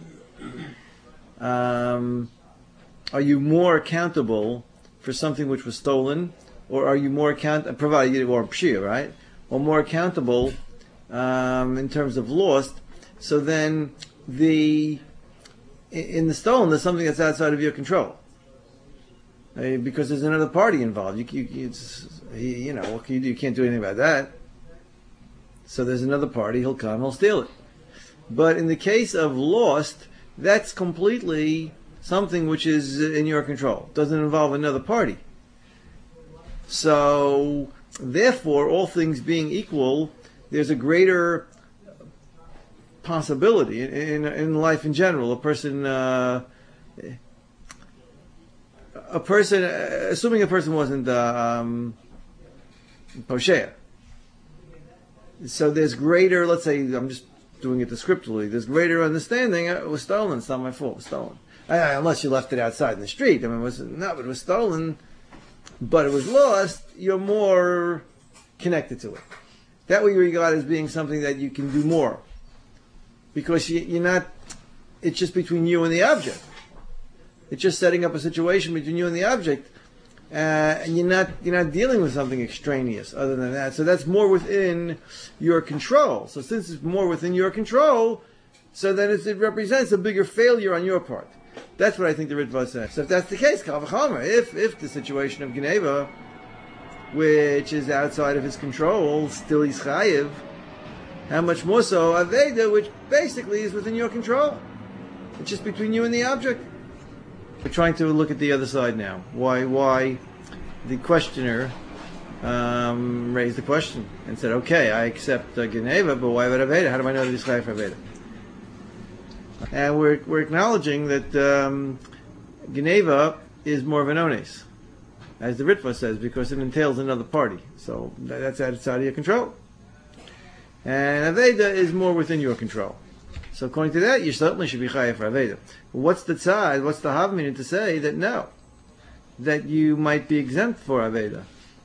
um, are you more accountable for something which was stolen, or are you more account provided you or pshia, right, or more accountable um, in terms of lost? So then the in the stolen, there's something that's outside of your control, uh, because there's another party involved. You, you, it's, you know, what can you do? You can't do anything about that. So there's another party. He'll come. He'll steal it. But in the case of lost, that's completely something which is in your control. Doesn't involve another party. So therefore, all things being equal, there's a greater possibility in, in, in life in general. A person, uh, a person, assuming a person wasn't uh, um, posheya. So there's greater. Let's say I'm just doing it descriptively. There's greater understanding. It was stolen. It's not my fault. It was stolen. I, I, unless you left it outside in the street. I mean, it was no, but it was stolen. But it was lost. You're more connected to it. That way you regard as being something that you can do more. Because you, you're not, it's just between you and the object. It's just setting up a situation between you and the object, uh, and you're not you're not dealing with something extraneous other than that. So that's more within your control. So since it's more within your control, so then it's, it represents a bigger failure on your part. That's what I think the Ritva says. So if that's the case, Kal v'chomer, if if the situation of Geneva, which is outside of his control, still he's chayiv, how much more so Aveda, which basically is within your control. It's just between you and the object. We're trying to look at the other side now. Why why the questioner um, raised the question and said, okay, I accept uh, Geneva, but why about Aveda? How do I know that he's chayiv for Aveda? And we're we're acknowledging that um, Geneva is more of an ones, as the Ritva says, because it entails another party. So that's outside of your control. And Aveda is more within your control. So according to that, you certainly should be chayav for Aveda. What's the tzad, what's the havmina to say that no, that you might be exempt for Aveda?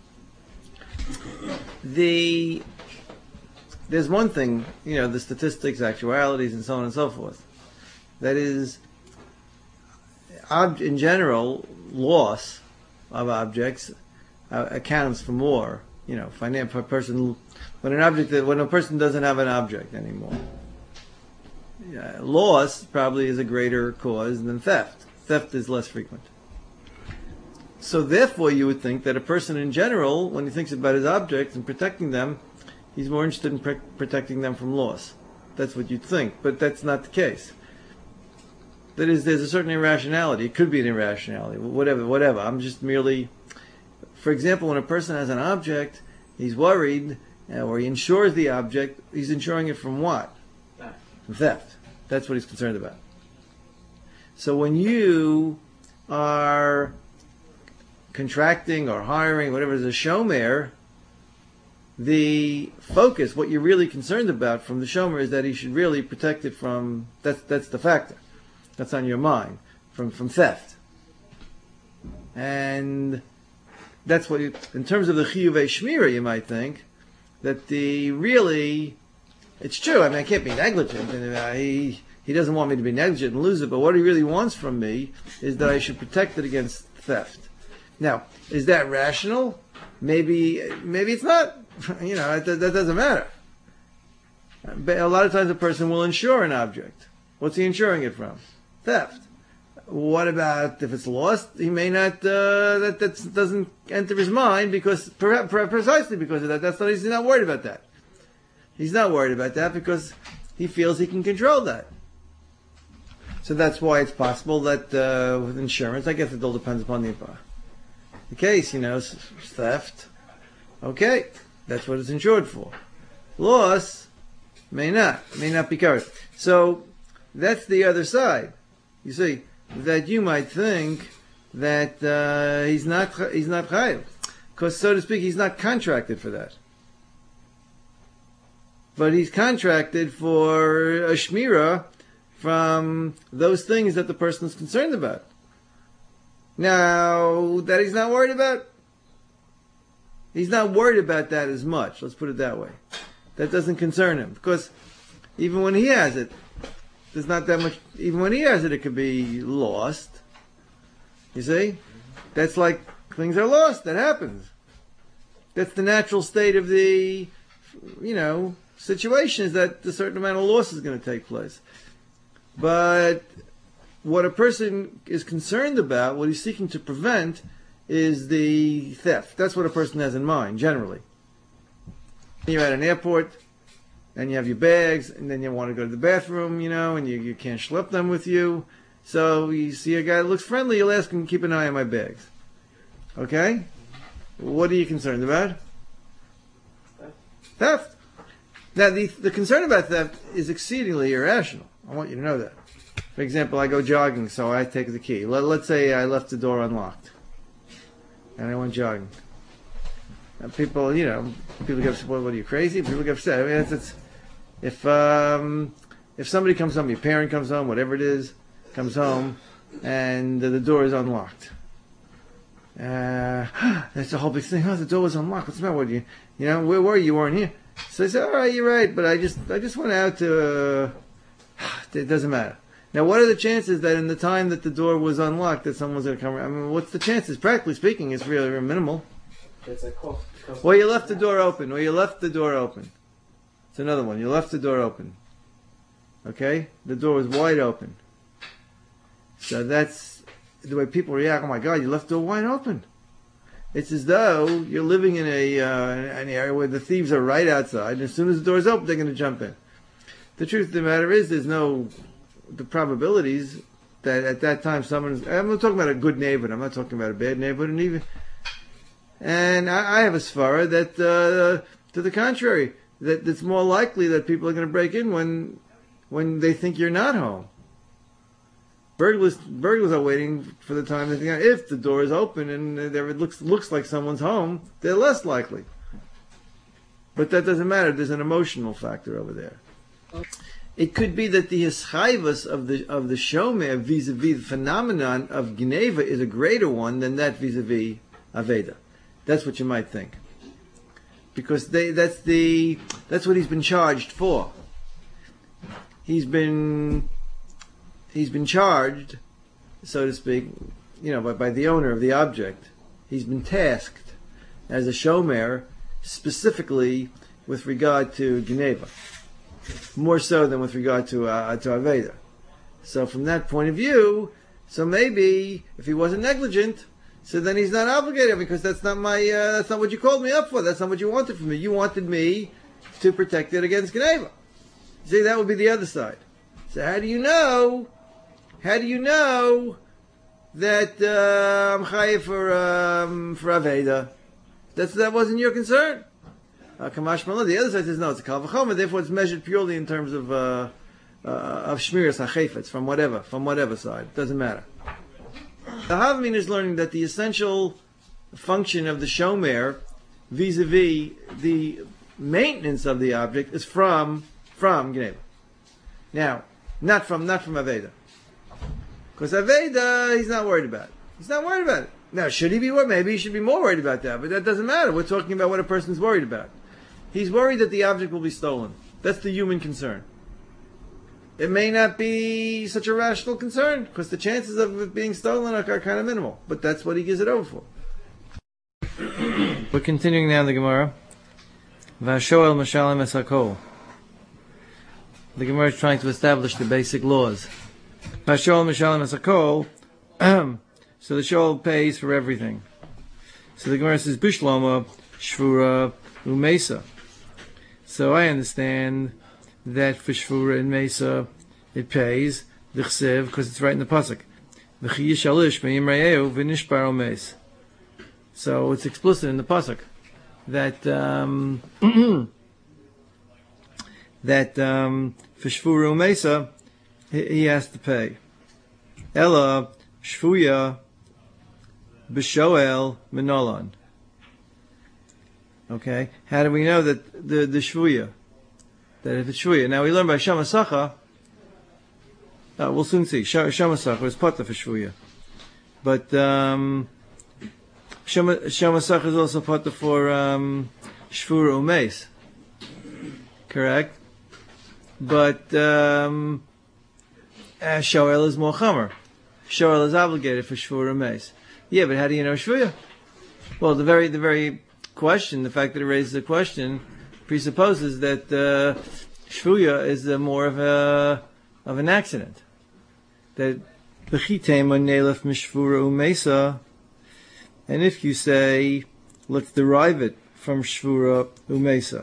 The, there's one thing, you know, the statistics, actualities, and so on and so forth. That is, ob- in general, loss of objects uh, accounts for more. You know, finan- for a person when an object when a person doesn't have an object anymore, yeah, loss probably is a greater cause than theft. Theft is less frequent. So therefore, you would think that a person in general, when he thinks about his objects and protecting them, he's more interested in pre- protecting them from loss. That's what you'd think, but that's not the case. That is, there's a certain irrationality. It could be an irrationality, whatever, whatever. I'm just merely, for example, when a person has an object, he's worried, uh, or he insures the object, he's insuring it from what?
Theft.
From theft. That's what he's concerned about. So when you are contracting or hiring, whatever, as a shomer, the focus, what you're really concerned about from the shomer, is that he should really protect it from, that's that's the factor. That's on your mind, from, from theft. And that's what, you, in terms of the chiyuvei shmira, you might think, that the really, it's true, I mean, I can't be negligent, and uh, he, he doesn't want me to be negligent and lose it, but what he really wants from me is that I should protect it against theft. Now, is that rational? Maybe, maybe it's not. You know, that, that doesn't matter. But a lot of times a person will insure an object. What's he insuring it from? Theft. What about if it's lost? He may not, uh, that that doesn't enter his mind because, perhaps, precisely because of that. That's not, he's not worried about that. He's not worried about that because he feels he can control that. So that's why it's possible that uh, with insurance, I guess it all depends upon the the case, you know, theft. Okay, that's what it's insured for. Loss may not, may not be covered. So that's the other side. You see, that you might think that uh, he's not he's not chayav, because so to speak, he's not contracted for that. But he's contracted for a shmira from those things that the person is concerned about. Now, that he's not worried about, he's not worried about that as much. Let's put it that way. That doesn't concern him, because even when he has it, there's not that much. Even when he has it, it could be lost. You see, that's like things are lost. That happens. That's the natural state of the, you know, situation, is that a certain amount of loss is going to take place. But what a person is concerned about, what he's seeking to prevent, is the theft. That's what a person has in mind, generally. You're at an airport, and you have your bags, and then you want to go to the bathroom, you know, and you, you can't schlep them with you. So you see a guy that looks friendly, you'll ask him, keep an eye on my bags. Okay? What are you concerned about?
Theft.
Theft. Now, the, the concern about theft is exceedingly irrational. I want you to know that. For example, I go jogging, so I take the key. Let, let's say I left the door unlocked, and I went jogging. And people, you know, people get upset. What, what are you, crazy? People get upset. I mean, it's, it's, if um, if somebody comes home, your parent comes home, whatever it is, comes home, and the, the door is unlocked. Uh, that's the whole big thing. Oh, the door was unlocked. What's the matter with you? You know, where were you? You weren't here. So I said, all right, you're right, but I just, I just went out to. Uh, it doesn't matter. Now, what are the chances that in the time that the door was unlocked, that someone's going to come around? I mean, what's the chances? Practically speaking, it's really minimal.
It's a cost. cost
Or you left the door open. Or you left the door open. It's another one. You left the door open. Okay? The door was wide open. So that's the way people react. Oh my God, you left the door wide open. It's as though you're living in a uh, an area where the thieves are right outside, and as soon as the door's open, they're going to jump in. The truth of the matter is, there's no, the probabilities that at that time someone's, I'm not talking about a good neighborhood, I'm not talking about a bad neighborhood, and even, and I, I have a svara that, uh, to the contrary, that it's more likely that people are going to break in when, when they think you're not home. Burglars, burglars are waiting for the time that they, if the door is open and there it looks looks like someone's home, they're less likely. But that doesn't matter. There's an emotional factor over there. It could be that the hischayvus of the of the shomer vis-a-vis the phenomenon of Geneva is a greater one than that vis-a-vis Aveda. That's what you might think, because they that's the that's what he's been charged for. He's been he's been charged so to speak, you know, by, by the owner of the object. He's been tasked as a shomer specifically with regard to Geneva, more so than with regard to uh, to Aveda. So from that point of view, so maybe if he wasn't negligent, so then he's not obligated, because that's not my uh, that's not what you called me up for. That's not what you wanted from me. You wanted me to protect it against Geneva. See, that would be the other side. So how do you know? How do you know that uh, I'm chayiv for um, for Aveda? That's that wasn't your concern. Uh, Kamash Malon. The other side says no, it's a kal v'chomer. Therefore, it's measured purely in terms of uh, uh, of shmiras hachefetz from whatever from whatever side. It doesn't matter. The Havamina is learning that the essential function of the shomer vis-a-vis the maintenance of the object is from from Geneva. Now, not from not from Aveda. Because Aveda, he's not worried about it. He's not worried about it. Now, should he be worried? Maybe he should be more worried about that, but that doesn't matter. We're talking about what a person's worried about. He's worried that the object will be stolen. That's the human concern. It may not be such a rational concern, because the chances of it being stolen are, are kind of minimal. But that's what he gives it over for. We're continuing now in the Gemara. Vashoel Mashalem es hakol. The Gemara is trying to establish the basic laws. Vashoel Mashalem es hakol. So the shoel pays for everything. So the Gemara says Bishlama Shvura Umesa. So I understand that for Shvura and Mesa it pays the Chsev, because it's right in the pasuk. V'chiyish alish me'im ra'eu v'nishbar omes. So it's explicit in the pasuk that um, that um, for Shvura Umesa he, he has to pay. Ella Shvuya B'shoel Minolan. Okay, how do we know that the the Shvuya? That if it's Shvuya. Now we learn by Shama Sacha. Uh, we'll soon see. Shama Sacha is Pata for Shvuya, but um, Shama Shama Sacha is also Pata for um, Shvura Umeis. Correct, but um, uh, Shoel is more Chamer. Shoel is obligated for Shvura Umeis. Yeah, but how do you know Shvuya? Well, the very the very question, the fact that it raises the question, presupposes that uh, Shvuya is uh, more of a of an accident. That b'chitema nelef mishvura umesa, and if you say let's derive it from shvura umesa,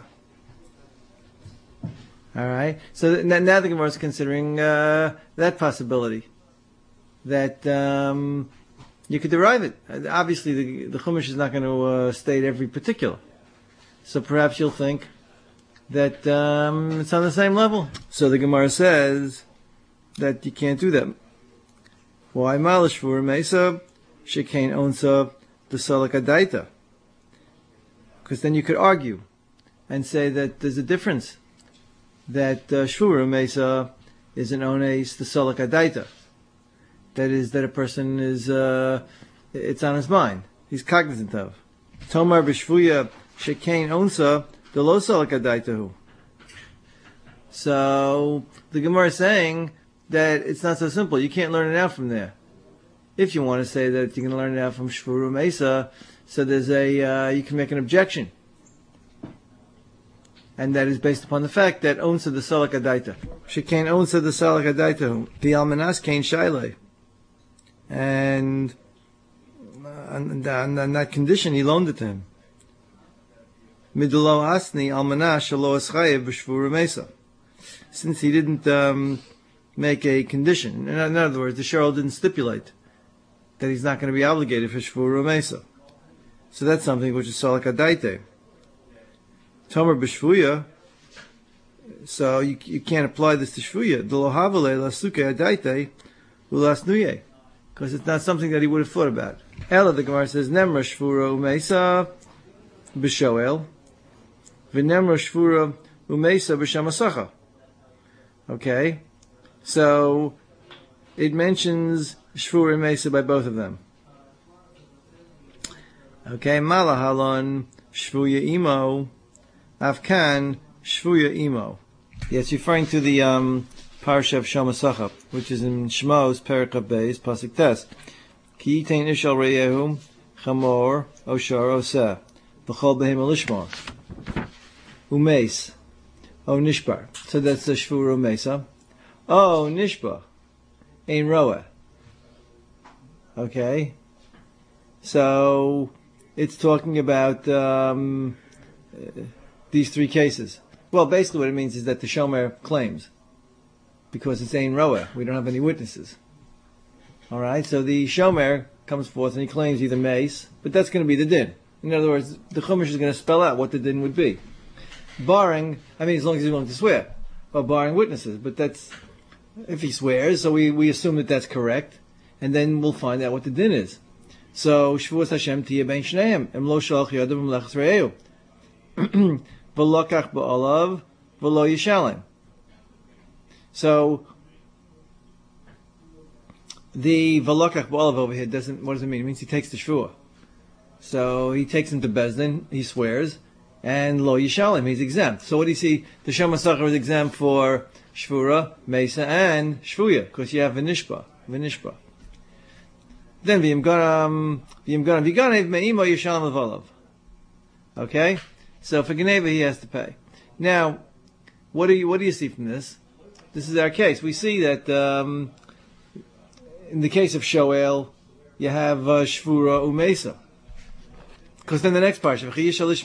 all right. So th- now the Gemara is considering uh, that possibility that. Um, You could derive it. Obviously, the, the Chumash is not going to uh, state every particular. So perhaps you'll think that um, it's on the same level. So the Gemara says that you can't do that. Why malish for mesa shekain onsa the salakadaita? Because then you could argue and say that there's a difference. That uh, shvura mesa is an ones the salakadaita. That is, that a person is, uh, it's on his mind. He's cognizant of. Tomar b'shvuya shekain onsa the lo salakadaitahu. So the Gemara is saying that it's not so simple. You can't learn it out from there. If you want to say that you can learn it out from shvura mesa, so there's a uh, you can make an objection, and that is based upon the fact that onsa the salakadaita shekain onsa the salakadaitahu the almanas kain shailei. And on, on, on that condition, he loaned it to him. Midlo asni almanah shelo eschayev b'shvura mesa. Since he didn't um, make a condition, in, in other words, the shorel didn't stipulate that he's not going to be obligated for shvura mesa. So that's something which is salakadaite. Tomer b'shvuya. So you, you can't apply this to shvuya. D'lo havale lasuke adaite ulasnuye. Because it's not something that he would have thought about. Ella, the Gemara says, Nemra shvura umesa b'shoel, v'nemra shvura umesa b'shamasacha. Okay, so it mentions shvura umesa by both of them. Okay, malahalon shvuya imo, afkan shvuya imo. Yeah, it's referring to the um, Parsha of Shamasacha, which is in Shmos, Perikah Beis, Pasuk Tes. Ki yitain ish al reyehu, chamor, oshar, oseh, v'chol behem elishmor, umeis, o nishbar. So that's the Shvura Umesa. Oh, nishbar, ein roeh. Okay, so it's talking about um, uh, these three cases. Well, basically what it means is that the Shomer claims, because it's ein roeh, we don't have any witnesses. All right, so the Shomer comes forth and he claims either mace, but that's going to be the din. In other words, the Chumash is going to spell out what the din would be, barring, I mean, as long as he's willing to swear, or barring witnesses. But that's if he swears, so we, we assume that that's correct, and then we'll find out what the din is. So Shvuas Hashem tiyeh bein shneim, em lo shalach yadav melechas re'eu, v'lokach ba'olav v'lo yishalem. So the v'lokach ba'olav over here doesn't. What does it mean? It means he takes the shvua. So he takes him to Bezdin, he swears, and lo yishalem, he's exempt. So what do you see? The Shamasacha is exempt for shvura, mesa, and shvuya, because you have v'nishba, v'nishba. Then v'yim ganam, v'yim ganam, v'ganev me'imo yishalem avolav. Okay, so for Geneva he has to pay. Now, what do you what do you see from this? This is our case. We see that um, in the case of Shoel, you have uh, shvura umesa. Because then the next part, here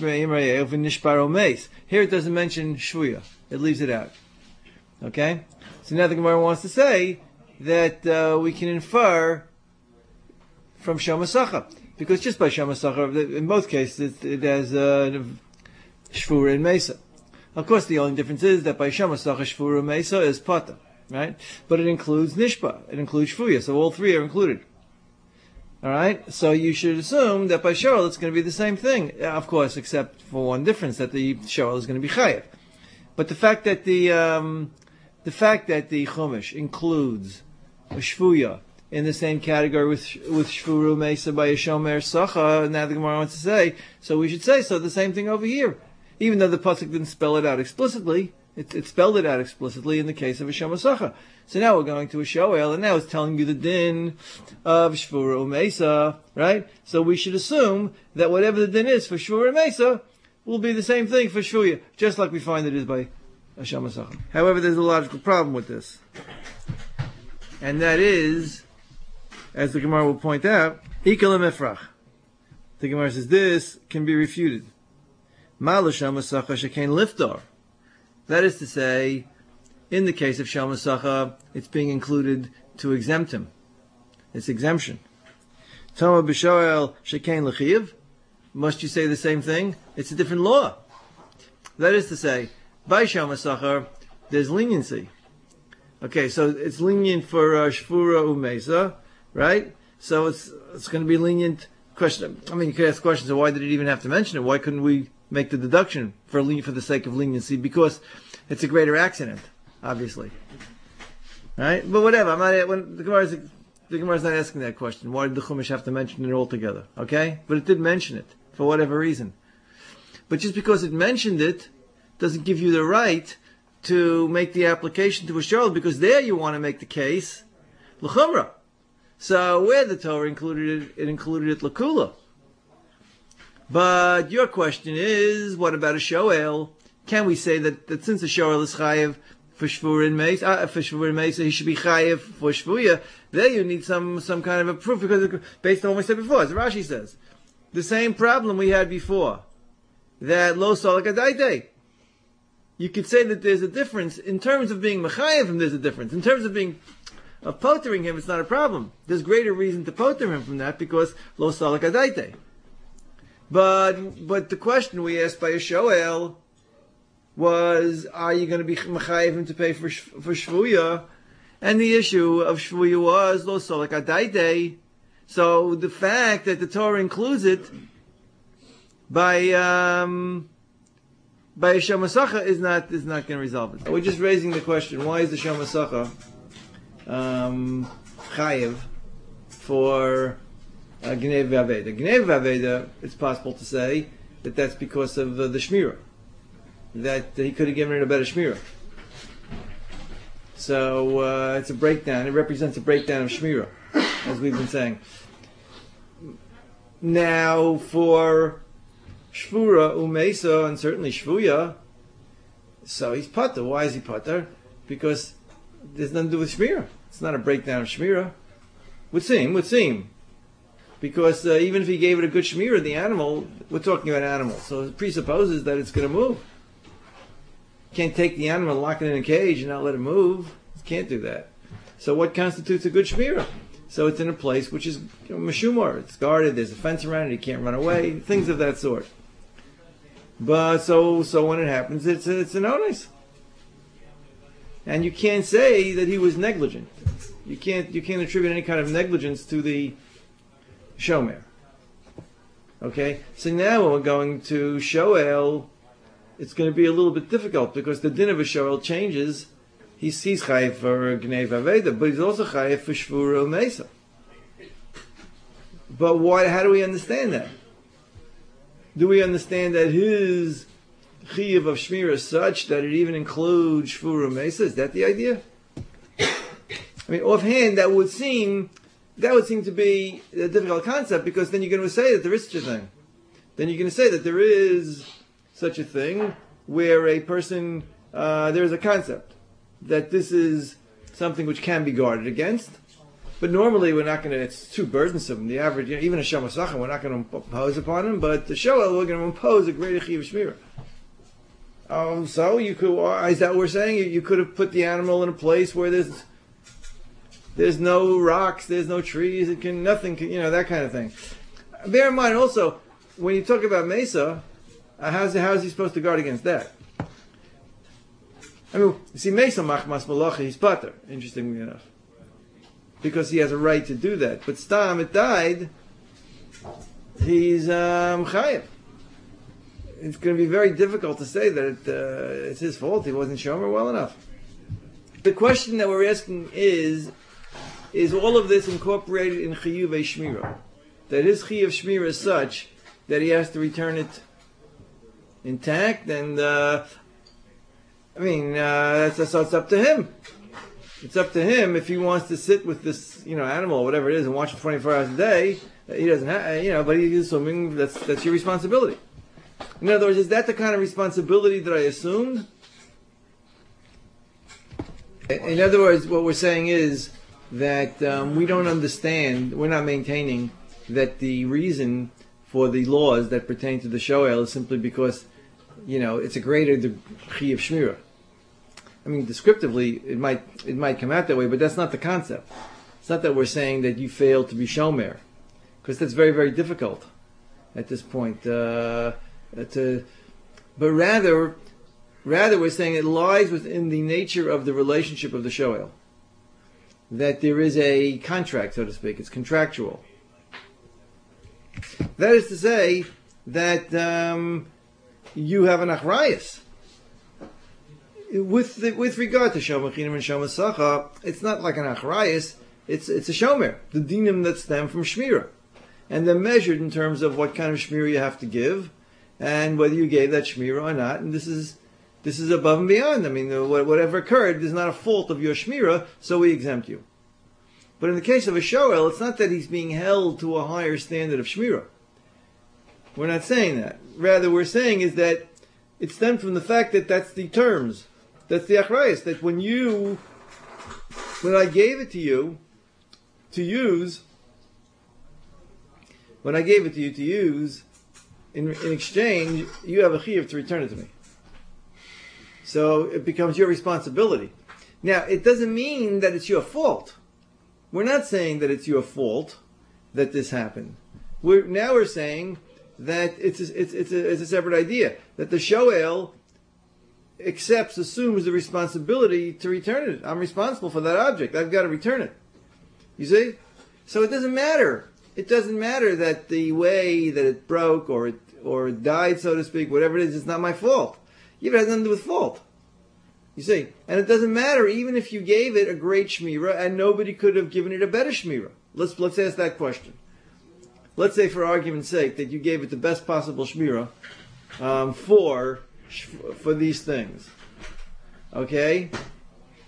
it doesn't mention shvuya. It leaves it out. Okay? So now the Gemara wants to say that uh, we can infer from Shamasacha. Because just by Shamasacha, in both cases, it, it has uh, shvura and mesa. Of course, the only difference is that by Shamasacha, shvura and mesa is pata. Right? But it includes nishpa. It includes shvuya. So all three are included. Alright, so you should assume that by Sharel it's going to be the same thing. Of course, except for one difference, that the Sharel is going to be Chayev. But the fact that the, um, the fact that the Chumash includes a Shvuya in the same category with, with Shvuru Mesa by a Shomer Sacha, now the Gemara wants to say, so we should say so, the same thing over here. Even though the Pasuk didn't spell it out explicitly, it, it spelled it out explicitly in the case of a Shomer Sacha. So now we're going to a Shoel, and now it's telling you the din of Shvura Umesa, right? So we should assume that whatever the din is for Shvura Umesa will be the same thing for Shvuya, just like we find it is by a Shomer Sacha. However, there's a logical problem with this. And that is, as the Gemara will point out, Ikalim Efrach. The Gemara says this can be refuted. Ma'ala Shomer Sacha shekain liftar. That is to say, in the case of Shamasacha, it's being included to exempt him. It's exemption. Tama b'shoel shekain l'chiv. Must you say the same thing? It's a different law. That is to say, by Shamasacha, there's leniency. Okay, so it's lenient for uh, Shvura Umesa, right? So it's it's going to be lenient. Question. I mean, you could ask questions. So why did it even have to mention it? Why couldn't we make the deduction for for the sake of leniency? Because it's a greater accident. Obviously, right? But whatever. I'm not. When the Gemara is the Gemara is not asking that question. Why did the Chumash have to mention it altogether? Okay, but it did mention it for whatever reason. But just because it mentioned it doesn't give you the right to make the application to a shul, because there you want to make the case l'chumra. So where the Torah included it, it included it l'kula. But your question is, what about a shoel? Can we say that, that since a shoel is chayev for shvur and meis, uh, for shvur and meis, he should be chayev for shvuya? There you need some some kind of a proof, because based on what we said before, as Rashi says, the same problem we had before, that lo salak adaite. You could say that there's a difference in terms of being mechayev him. There's a difference in terms of being of potering him. It's not a problem. There's greater reason to poter him from that, because lo salak adaite. But but the question we asked by a shoel was, are you going to be mechayev him to pay for for shvuya? And the issue of shvuya was lo salak adaite. So the fact that the Torah includes it by um, by a Shamasacha is not is not going to resolve it. We're just raising the question: why is the Shamasacha um, chayev for uh, Gnev V'Aveda? Gnev V'Aveda, it's possible to say that that's because of uh, the Shmirah, that he could have given it a better Shmirah. So uh, it's a breakdown. It represents a breakdown of Shmirah, as we've been saying. Now, for Shvura, Umesa, and certainly Shvuya, so he's Pater. Why is he Pater? Because there's nothing to do with Shmirah. It's not a breakdown of Shmirah. Would seem, would seem. Because uh, even if he gave it a good Shmirah, the animal, we're talking about animals, so it presupposes that it's going to move. Can't take the animal and lock it in a cage and not let it move. Can't do that. So what constitutes a good Shmirah? So it's in a place which is, you know, Meshumar. It's guarded, there's a fence around it, he can't run away, things of that sort. But so so when it happens, it's a, it's an onus. And you can't say that he was negligent. You can't you can't attribute any kind of negligence to the Shomer. Okay? So now when we're going to Shoel, it's going to be a little bit difficult because the din of a Shoel changes. He sees Chayiv for Gnei Vaveda, but he's also Chayiv for Shvura Mesa. But why? How do we understand that? Do we understand that his Chayiv of Shmira is such that it even includes Shvura Mesa? Is that the idea? I mean, offhand, that would seem that would seem to be a difficult concept because then you're going to say that there is such a thing. Then you're going to say that there is such a thing where a person uh, there is a concept that this is something which can be guarded against, but normally we're not going to. It's too burdensome. The average, you know, even a Shamasachan, we're not going to impose upon him. But the Shoel, we're going to impose a greater Chiv Shmira. Um, so you could, is that what we're saying? You, you could have put the animal in a place where there's there's no rocks, there's no trees, it can nothing, can, you know, that kind of thing. Bear in mind also when you talk about Mesa, uh, how's how's he supposed to guard against that? I mean, you see, Mesa Machmas Malacha, he's Pater, interestingly enough. Because he has a right to do that. But Stam, it died, he's um, Chayiv. It's going to be very difficult to say that it, uh, it's his fault, he wasn't Shomer well enough. The question that we're asking is, is all of this incorporated in Chiyuv Shmira? That his Chiyuv Shmira is such that he has to return it intact, and uh, I mean, uh, that's, so it's up to him. It's up to him if he wants to sit with this, you know, animal or whatever it is and watch it twenty-four hours a day. He doesn't have, you know, but he's assuming that's that's your responsibility. In other words, is that the kind of responsibility that I assumed? In other words, what we're saying is that um, we don't understand, we're not maintaining that the reason for the laws that pertain to the Shoel is simply because, you know, it's a greater Chi of Shmira. I mean, descriptively, it might it might come out that way, but that's not the concept. It's not that we're saying that you failed to be Shomer, because that's very, very difficult at this point. Uh, to, but rather, rather we're saying it lies within the nature of the relationship of the Shoel. That there is a contract, so to speak. It's contractual. That is to say that um, you have an achrayus. With the, with regard to Shomer Chinim and Shomer Sacha, it's not like an achrayus, it's it's a Shomer, the dinim that stem from Shmira. And they're measured in terms of what kind of Shmira you have to give, and whether you gave that Shmira or not, and this is this is above and beyond. I mean, whatever occurred is not a fault of your Shmira, so we exempt you. But in the case of a Shoel, it's not that he's being held to a higher standard of Shmira. We're not saying that. Rather, we're saying is that it stemmed from the fact that that's the terms. That's the achrayus, that when you, when I gave it to you to use, when I gave it to you to use, in, in exchange, you have a chiyuv to return it to me. So it becomes your responsibility. Now, it doesn't mean that it's your fault. We're not saying that it's your fault that this happened. We're, now we're saying that it's a, it's, it's, a, it's a separate idea. That the Shoel accepts, assumes the responsibility to return it. I'm responsible for that object. I've got to return it. You see? So it doesn't matter. It doesn't matter that the way that it broke or it, or it died, so to speak, whatever it is, it's not my fault. It has nothing to do with fault. You see? And it doesn't matter even if you gave it a great shmira and nobody could have given it a better shmira. Let's, let's ask that question. Let's say, for argument's sake, that you gave it the best possible shmira um, for for these things. Okay?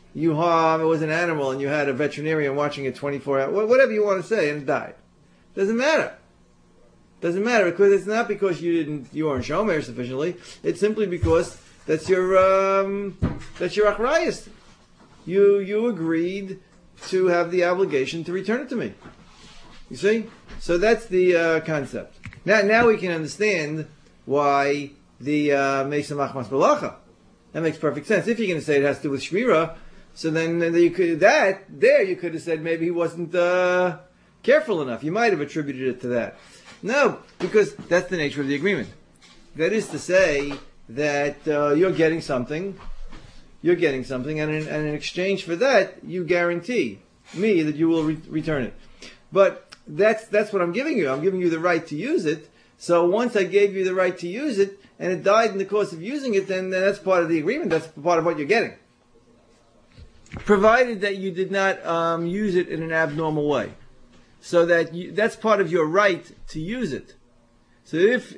you harm, it was an animal and you had a veterinarian watching it twenty-four hours, whatever you want to say, and it died. Doesn't matter. Doesn't matter, because it's not because you didn't, you weren't shomer sufficiently. It's simply because that's your, um, that's your achrayus. You, you agreed to have the obligation to return it to me. You see? So that's the uh, concept. Now, now we can understand why the uh, Mesa Machmas Balacha. That makes perfect sense. If you're going to say it has to do with Shmira, so then, then you could, that, there you could have said maybe he wasn't uh, careful enough. You might have attributed it to that. No, because that's the nature of the agreement. That is to say that uh, you're getting something, you're getting something, and in, and in exchange for that, you guarantee me that you will re- return it. But that's that's what I'm giving you. I'm giving you the right to use it. So once I gave you the right to use it, and it died in the course of using it, then, then that's part of the agreement. That's part of what you're getting. Provided that you did not um, use it in an abnormal way. So that you, that's part of your right to use it. So if,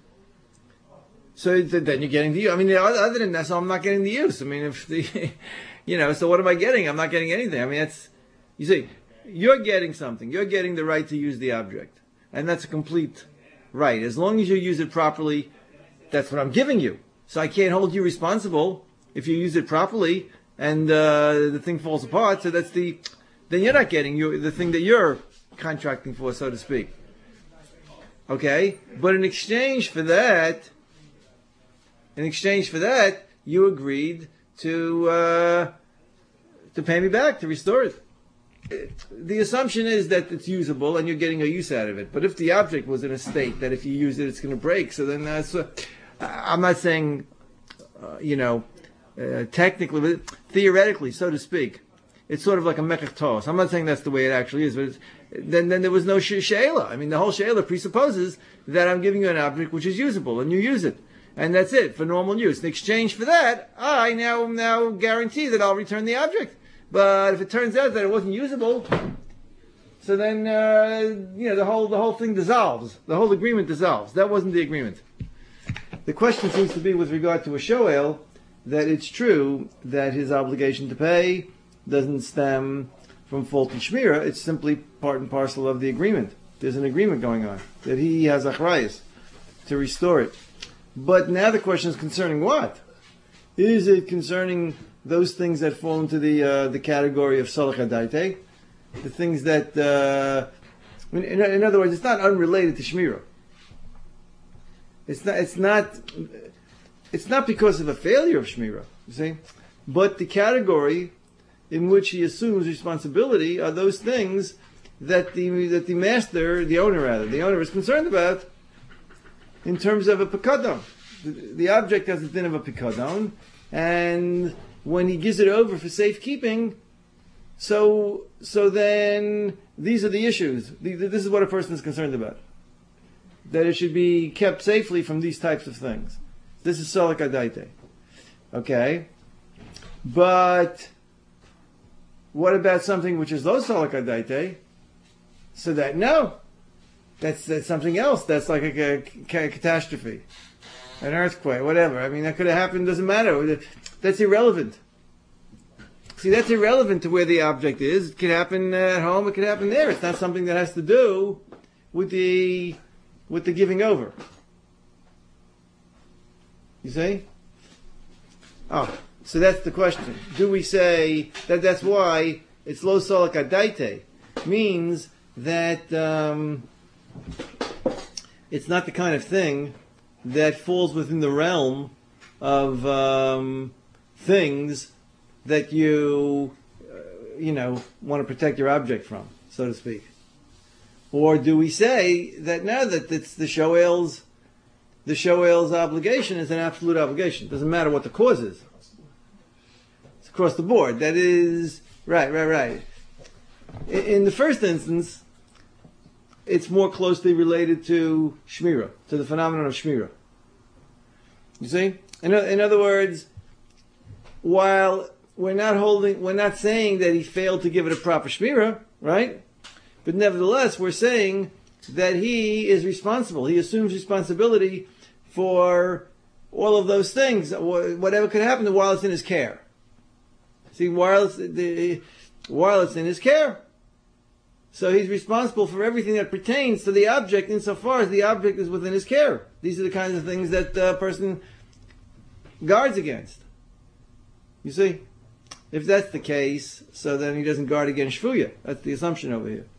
so then you're getting the use. I mean, other than that, so I'm not getting the use. I mean, if the, you know, so what am I getting? I'm not getting anything. I mean, that's, you see, you're getting something. You're getting the right to use the object. And that's a complete right. As long as you use it properly, that's what I'm giving you. So I can't hold you responsible if you use it properly and uh, the thing falls apart. So that's the, then you're not getting you, the thing that you're contracting for, so to speak. Okay? But in exchange for that, in exchange for that, you agreed to uh, to pay me back, to restore it. The assumption is that it's usable and you're getting a use out of it. But if the object was in a state that if you use it, it's going to break, so then that's... Uh, I'm not saying, uh, you know, uh, technically, but theoretically, so to speak, it's sort of like a mekach tos. I'm not saying that's the way it actually is, but it's, then then there was no sh- she'ela. I mean, the whole she'ela presupposes that I'm giving you an object which is usable, and you use it. And that's it, for normal use. In exchange for that, I now now guarantee that I'll return the object. But if it turns out that it wasn't usable, so then, uh, you know, the whole the whole thing dissolves. The whole agreement dissolves. That wasn't the agreement. The question seems to be with regard to a shoel, that it's true that his obligation to pay doesn't stem from faulty shmira. It's simply part and parcel of the agreement. There's an agreement going on, that he has achrayus to restore it. But now the question is concerning what? Is it concerning those things that fall into the uh, the category of salach hadaite? The things that, uh, in, in other words, it's not unrelated to shmira. It's not, it's not, it's not because of a failure of shmira, you see? But the category in which he assumes responsibility are those things that the that the master, the owner rather, the owner is concerned about in terms of a pikadon. The, the object has the din of a pikadon, and when he gives it over for safekeeping, so so then these are the issues. The, this is what a person is concerned about. That it should be kept safely from these types of things. This is salach hadaite. Okay? But what about something which is lo salach hadaite? So that, no. That's, that's something else. That's like a, a, a catastrophe. An earthquake, whatever. I mean, that could have happened, doesn't matter. That's irrelevant. See, that's irrelevant to where the object is. It could happen at home, it could happen there. It's not something that has to do with the with the giving over. You see? Oh, so that's the question. Do we say that that's why it's lo salach hadaite? Means that um, it's not the kind of thing that falls within the realm of um, things that you, uh, you know, want to protect your object from, so to speak. Or do we say that now that it's the shoel's, the shoel's obligation is an absolute obligation? It doesn't matter what the cause is. It's across the board. That is, right, right, right. In, in the first instance, it's more closely related to shmira, to the phenomenon of shmira. You see? In, in other words, while we're not holding, we're not saying that he failed to give it a proper shmira, right? But nevertheless, we're saying that he is responsible. He assumes responsibility for all of those things, whatever could happen while it's in his care. See, while it's, the, while it's in his care. So he's responsible for everything that pertains to the object insofar as the object is within his care. These are the kinds of things that a person guards against. You see? If that's the case, so then he doesn't guard against shvuya. That's the assumption over here.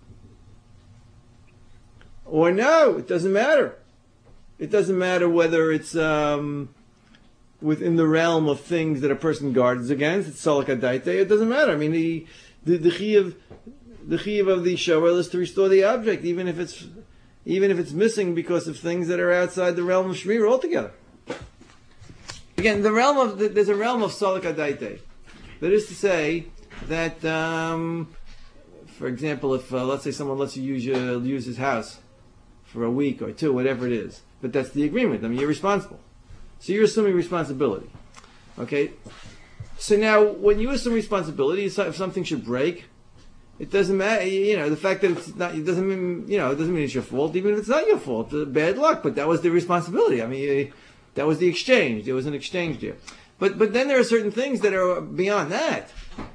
Or no, it doesn't matter. It doesn't matter whether it's um, within the realm of things that a person guards against. It's solak adaite. It doesn't matter. I mean, the the the chiyuv, the chiyuv of the shoel is to restore the object, even if it's even if it's missing because of things that are outside the realm of shmira altogether. Again, the realm of the, there's a realm of solak adaite. That is to say that, um, for example, if uh, let's say someone lets you use your, use his house for a week or two, whatever it is, but that's the agreement. I mean, you're responsible, so you're assuming responsibility. Okay, so now when you assume responsibility, if something should break, it doesn't matter. You know, the fact that it's not, it doesn't mean, you know, it doesn't mean it's your fault, even if it's not your fault. Bad luck, but that was the responsibility. I mean, that was the exchange. There was an exchange there. But but then there are certain things that are beyond that.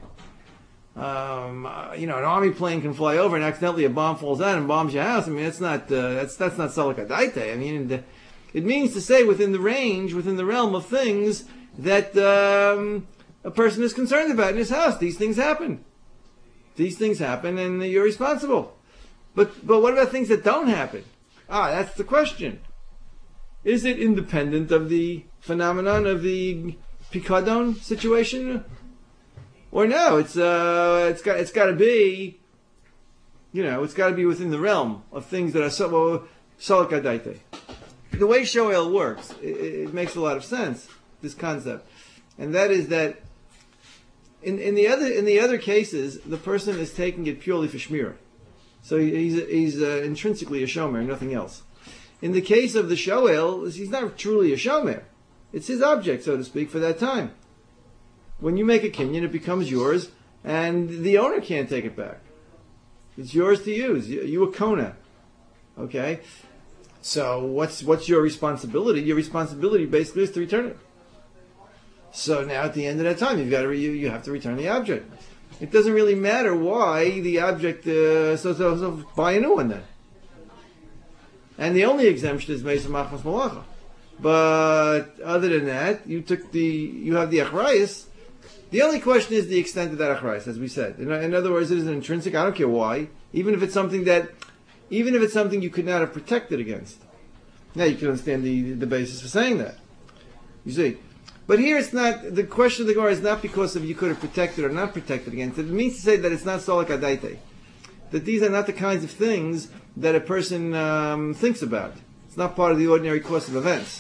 Um, uh, you know, an army plane can fly over and accidentally a bomb falls out and bombs your house. I mean, that's not uh, that's that's not solak adaite. I mean, it, it means to say within the range, within the realm of things that um, a person is concerned about in his house. These things happen. These things happen, and you're responsible. But but what about things that don't happen? Ah, that's the question. Is it independent of the phenomenon of the Pikadon situation, or no? It's uh, it's got it's got to be, you know, it's got to be within the realm of things that are so solak adaite. The way shoel works, it, it makes a lot of sense. This concept, and that is that in in the other in the other cases, the person is taking it purely for shmira, so he's he's uh, intrinsically a shomer, nothing else. In the case of the shoel, he's not truly a shomer. It's his object, so to speak, for that time. When you make a kinyan, it becomes yours, and the owner can't take it back. It's yours to use. You, you a kona. Okay? So what's what's your responsibility? Your responsibility basically is to return it. So now at the end of that time, you've got to re, you, you have to return the object. It doesn't really matter why the object, uh, so, so, so buy a new one then. And the only exemption is Mesa Machmas Malacha. But other than that, you took the, you have the achrayus. The only question is the extent of that achrayus, as we said. In, in other words, it is an intrinsic. I don't care why. Even if it's something that, even if it's something you could not have protected against. Now you can understand the the basis for saying that. You see, but here it's not. The question of the Gemara is not because of you could have protected or not protected against it. It means to say that it's not solak adaite. That these are not the kinds of things that a person um, thinks about. It's not part of the ordinary course of events.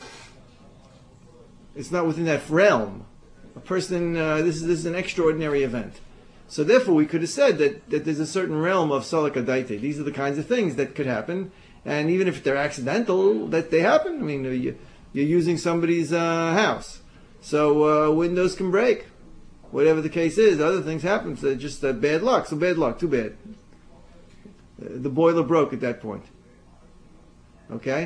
It's not within that realm. A person, uh, this is this is an extraordinary event. So therefore, we could have said that, that there's a certain realm of solak adaite. These are the kinds of things that could happen, and even if they're accidental, that they happen. I mean, you, you're using somebody's uh, house, so uh, windows can break. Whatever the case is, other things happen. So just uh, bad luck. So bad luck, too bad. Uh, the boiler broke at that point. Okay?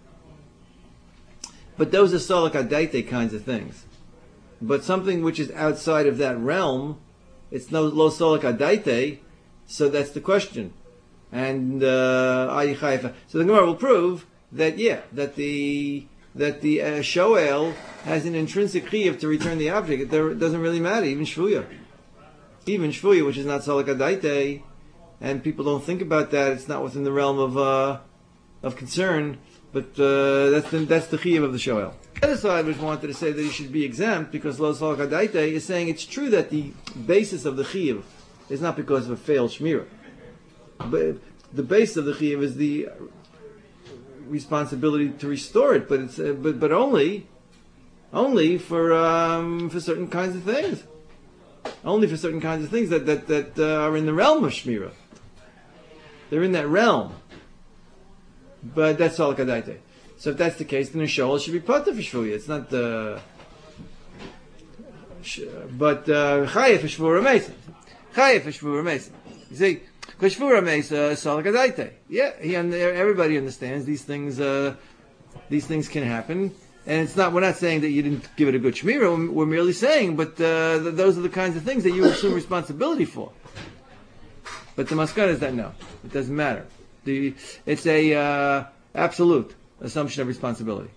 But those are solak adaite kinds of things. But something which is outside of that realm, it's no lo solak adaite, so that's the question. And uh, so the Gemara will prove that yeah, that the that the uh, shoel has an intrinsic chiyuv to return the object. It, it doesn't really matter, even shvuya, even shvuya, which is not solak adaite, and people don't think about that. It's not within the realm of uh, of concern. But uh, that's the, that's the chiyuv of the shoel. The other side which wanted to say that he should be exempt because lo solak adaite is saying it's true that the basis of the chiyuv is not because of a failed shmira. But the base of the chiyuv is the responsibility to restore it, but it's uh, but but only only for um, for certain kinds of things. Only for certain kinds of things that that that uh, are in the realm of shmira. They're in that realm. But that's solak adaite. So if that's the case, then a shoel should be potter for shvuya. It's not the. Uh, but chayev for shvura meisa. Chayev for shvura meisa. You see, for shvura meisa solak adaite. Yeah, he, everybody understands these things. Uh, these things can happen, And it's not, we're not saying that you didn't give it a good shmira, we're, we're merely saying, but uh, th- those are the kinds of things that you assume responsibility for. But the maskana is that no, it doesn't matter. The, it's a uh, absolute assumption of responsibility.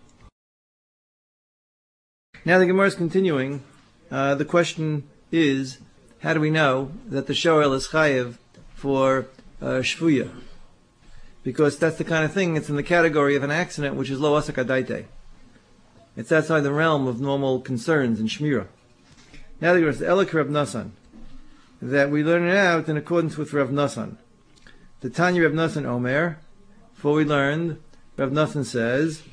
Now the Gemara is continuing. Uh, the question is, how do we know that the shoel is chayev for uh, shvuya? Because that's the kind of thing, it's in the category of an accident which is lo asak adaite. It's outside the realm of normal concerns and shmira. Now the Gemara says, Elek Rav Nasan, that we learn it out in accordance with Rav Nasan. The Tanya Rav Nasan Omer, before we learned, Rav Nasan says,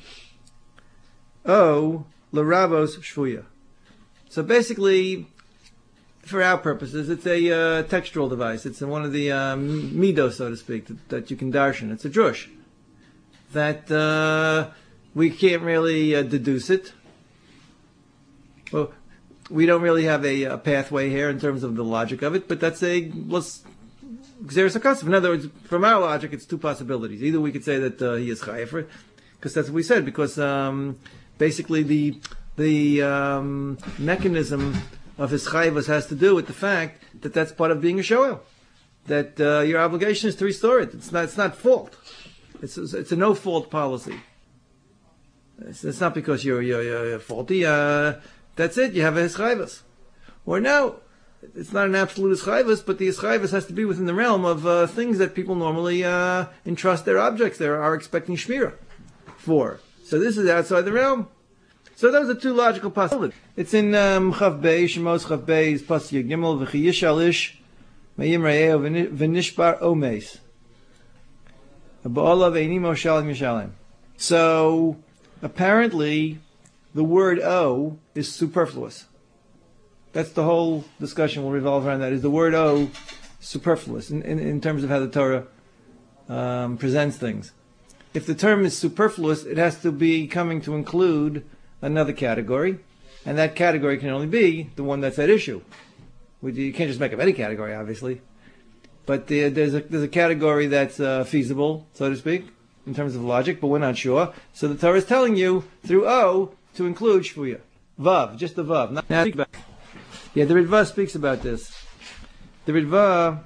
Oh, l'ravos shvuya. So basically, for our purposes, it's a uh, textual device. It's one of the um, midos, so to speak, that, that you can darshan. It's a drush. That uh, we can't really uh, deduce it. Well, we don't really have a, a pathway here in terms of the logic of it, but that's a, let's, xeris hakasef. In other words, from our logic, it's two possibilities. Either we could say that uh, he is chayev, because that's what we said, because um, basically the the um, mechanism of his chayvus has to do with the fact that that's part of being a shoel. That uh, your obligation is to restore it. It's not. It's not fault. It's it's a no fault policy. It's, it's not because you're you're, you're faulty. Uh, that's it. You have a chayvus. Or no, it's not an absolute chayvus, but the chayvus has to be within the realm of uh, things that people normally uh, entrust their objects. They are expecting shmira for. So this is outside the realm. So those are two logical possibilities. It's in um, Chav Bei, Shemos Chav Bei, is Pasuk Gimel, V'chi yishal ish, me'yim ra'eo v'nishbar omeis. Ba'olav einim oshalim yishalim. So, apparently, the word O is superfluous. That's the whole discussion will revolve around that. Is the word O superfluous in, in, in terms of how the Torah um, presents things? If the term is superfluous, it has to be coming to include another category, and that category can only be the one that's at issue. You can't just make up any category, obviously, but the, there's a there's a category that's uh, feasible, so to speak, in terms of logic, but we're not sure. So the Torah is telling you through O to include shvuya, vav, just the vav. Not, now, yeah, the Ritva speaks about this. The Ritva,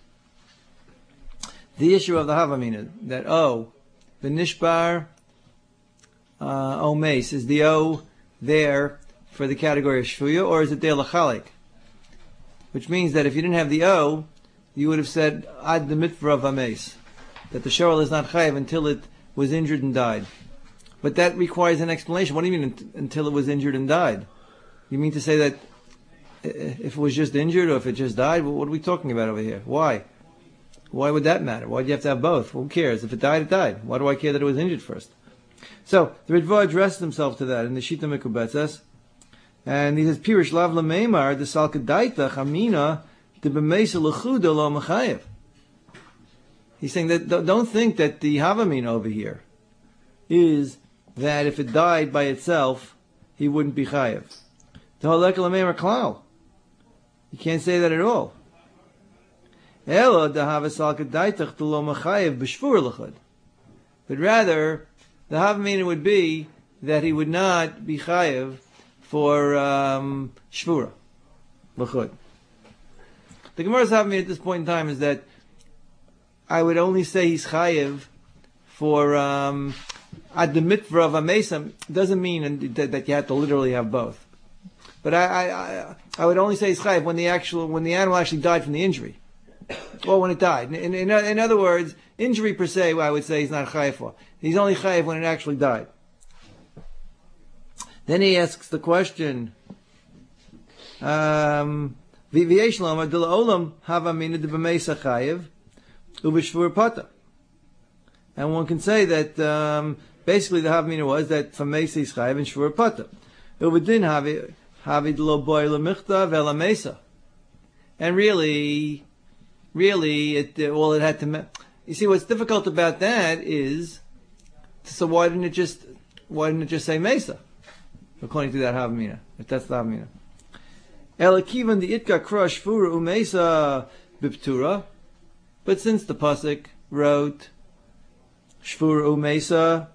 the issue of the Havamina, that O, the nishbar. Uh, Omeis, is the O there for the category of shvuya, or is it there lachalik? Which means that if you didn't have the O, you would have said ad the mitzvah of Omeis, that the shoel is not chayev until it was injured and died. But that requires an explanation. What do you mean until it was injured and died? You mean to say that if it was just injured or if it just died? What are we talking about over here? Why? Why would that matter? Why do you have to have both? Who cares? If it died, it died. Why do I care that it was injured first? So the Ritva addresses himself to that in the Shita Mekubetzes, and he says, "Pirish lav lameimar the salkadaita chamina the b'meisa lechuda lo mechayev." He's saying that don't think that the havamina over here is that if it died by itself, he wouldn't be chayev. The halek lameimar klal. You can't say that at all. Ela the havasalkadaita lo mechayev b'shvur lechud, but rather the havamina would be that he would not be chayev for um, shvura, l'chud. The Gemara's havamina at this point in time is that I would only say he's chayev for um, ad the mitzvah of amesam. Doesn't mean that, that you have to literally have both. But I, I, I, I would only say he's chayev when the actual when the animal actually died from the injury, or when it died. In, in, in other words, injury per se, I would say he's not chayev for. He's only chayev when it actually died. Then he asks the question, um, and one can say that um, basically the havamina was that from mesa is chayev and shvur pata. And really, really, it all it had to. You see, what's difficult about that is. So why didn't it just why didn't it just say Mesa? According to that Havamina, if that's the Havamina. Elakivan the Itka Krush Fura Umesa Biptura. But since the Pasuk wrote Shfura Umesa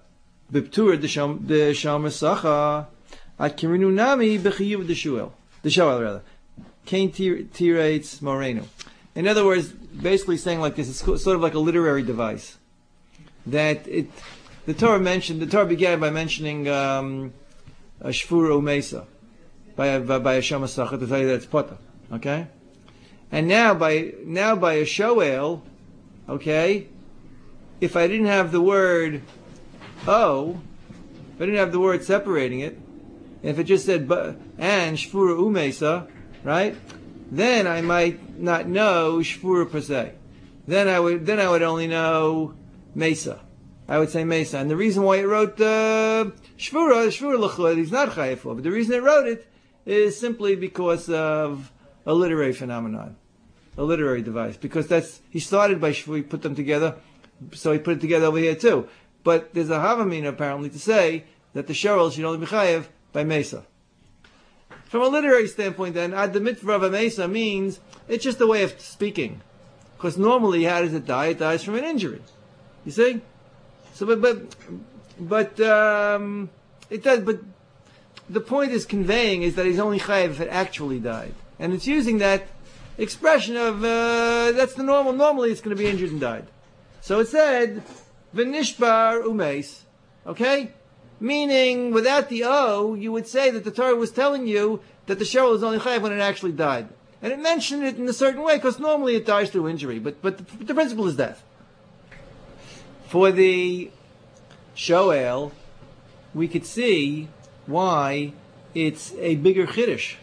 b'ptur the sham the shalmasacha at kirinu nami b'chiyuv the shuel the shoel rather kain tirates morenu. In other words, basically saying like this, it's sort of like a literary device that it. The Torah mentioned. The Torah began by mentioning um, a shvura umesa by a, by, by a shamasacha to tell you that it's pota. Okay, and now by now by a shoel. Okay, if I didn't have the word oh, if I didn't have the word separating it, if it just said and shvura umesa, right? Then I might not know shvura per se. Then I would then I would only know mesa. I would say mesa. And the reason why it wrote uh, shvura, shvura l'chud, he's not chayav for. But the reason it wrote it is simply because of a literary phenomenon, a literary device. Because that's he started by shvura, he put them together, so he put it together over here too. But there's a havamina apparently to say that the shoel should only be chayav by mesa. From a literary standpoint, then, ad the mitzvah of a mesa means it's just a way of speaking. Because normally, how does it die? It dies from an injury. You see? So, but, but, but, um, it does, but the point is conveying is that he's only chayav if it actually died. And it's using that expression of, uh, that's the normal, normally it's going to be injured and died. So it said, v'nishbar umeis. Okay? Meaning, without the O, you would say that the Torah was telling you that the shoel was only chayav when it actually died. And it mentioned it in a certain way, because normally it dies through injury. But but the, the principle is death. For the shoel, we could see why it's a bigger chiddush.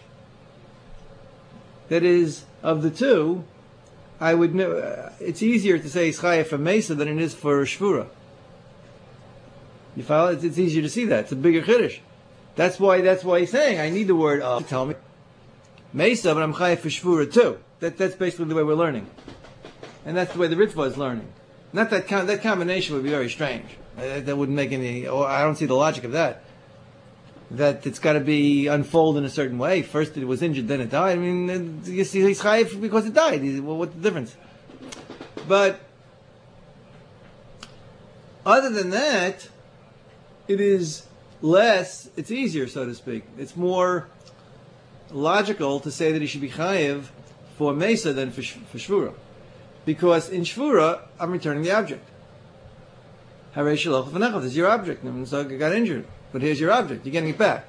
That is, of the two, I would know, uh, it's easier to say it's chayav for mesa than it is for shvura. You follow? It's, it's easier to see that. It's a bigger chiddush. That's why. That's why he's saying, I need the word of to tell me mesa, but I'm chayav for shvura too. That that's basically the way we're learning, and that's the way the Ritva is learning. Not that com- that combination would be very strange. Uh, that wouldn't make any. Or I don't see the logic of that. That it's got to be unfold in a certain way. First it was injured, then it died. I mean, you see, he's chayav because it died. He's, well, what's the difference? But other than that, it is less, it's easier, so to speak. It's more logical to say that he should be chayiv for mesa than for, for shvura. Because in shvura, I'm returning the object. Harei shalach v'nechov, this is your object. So I got injured, but here's your object. You're getting it back.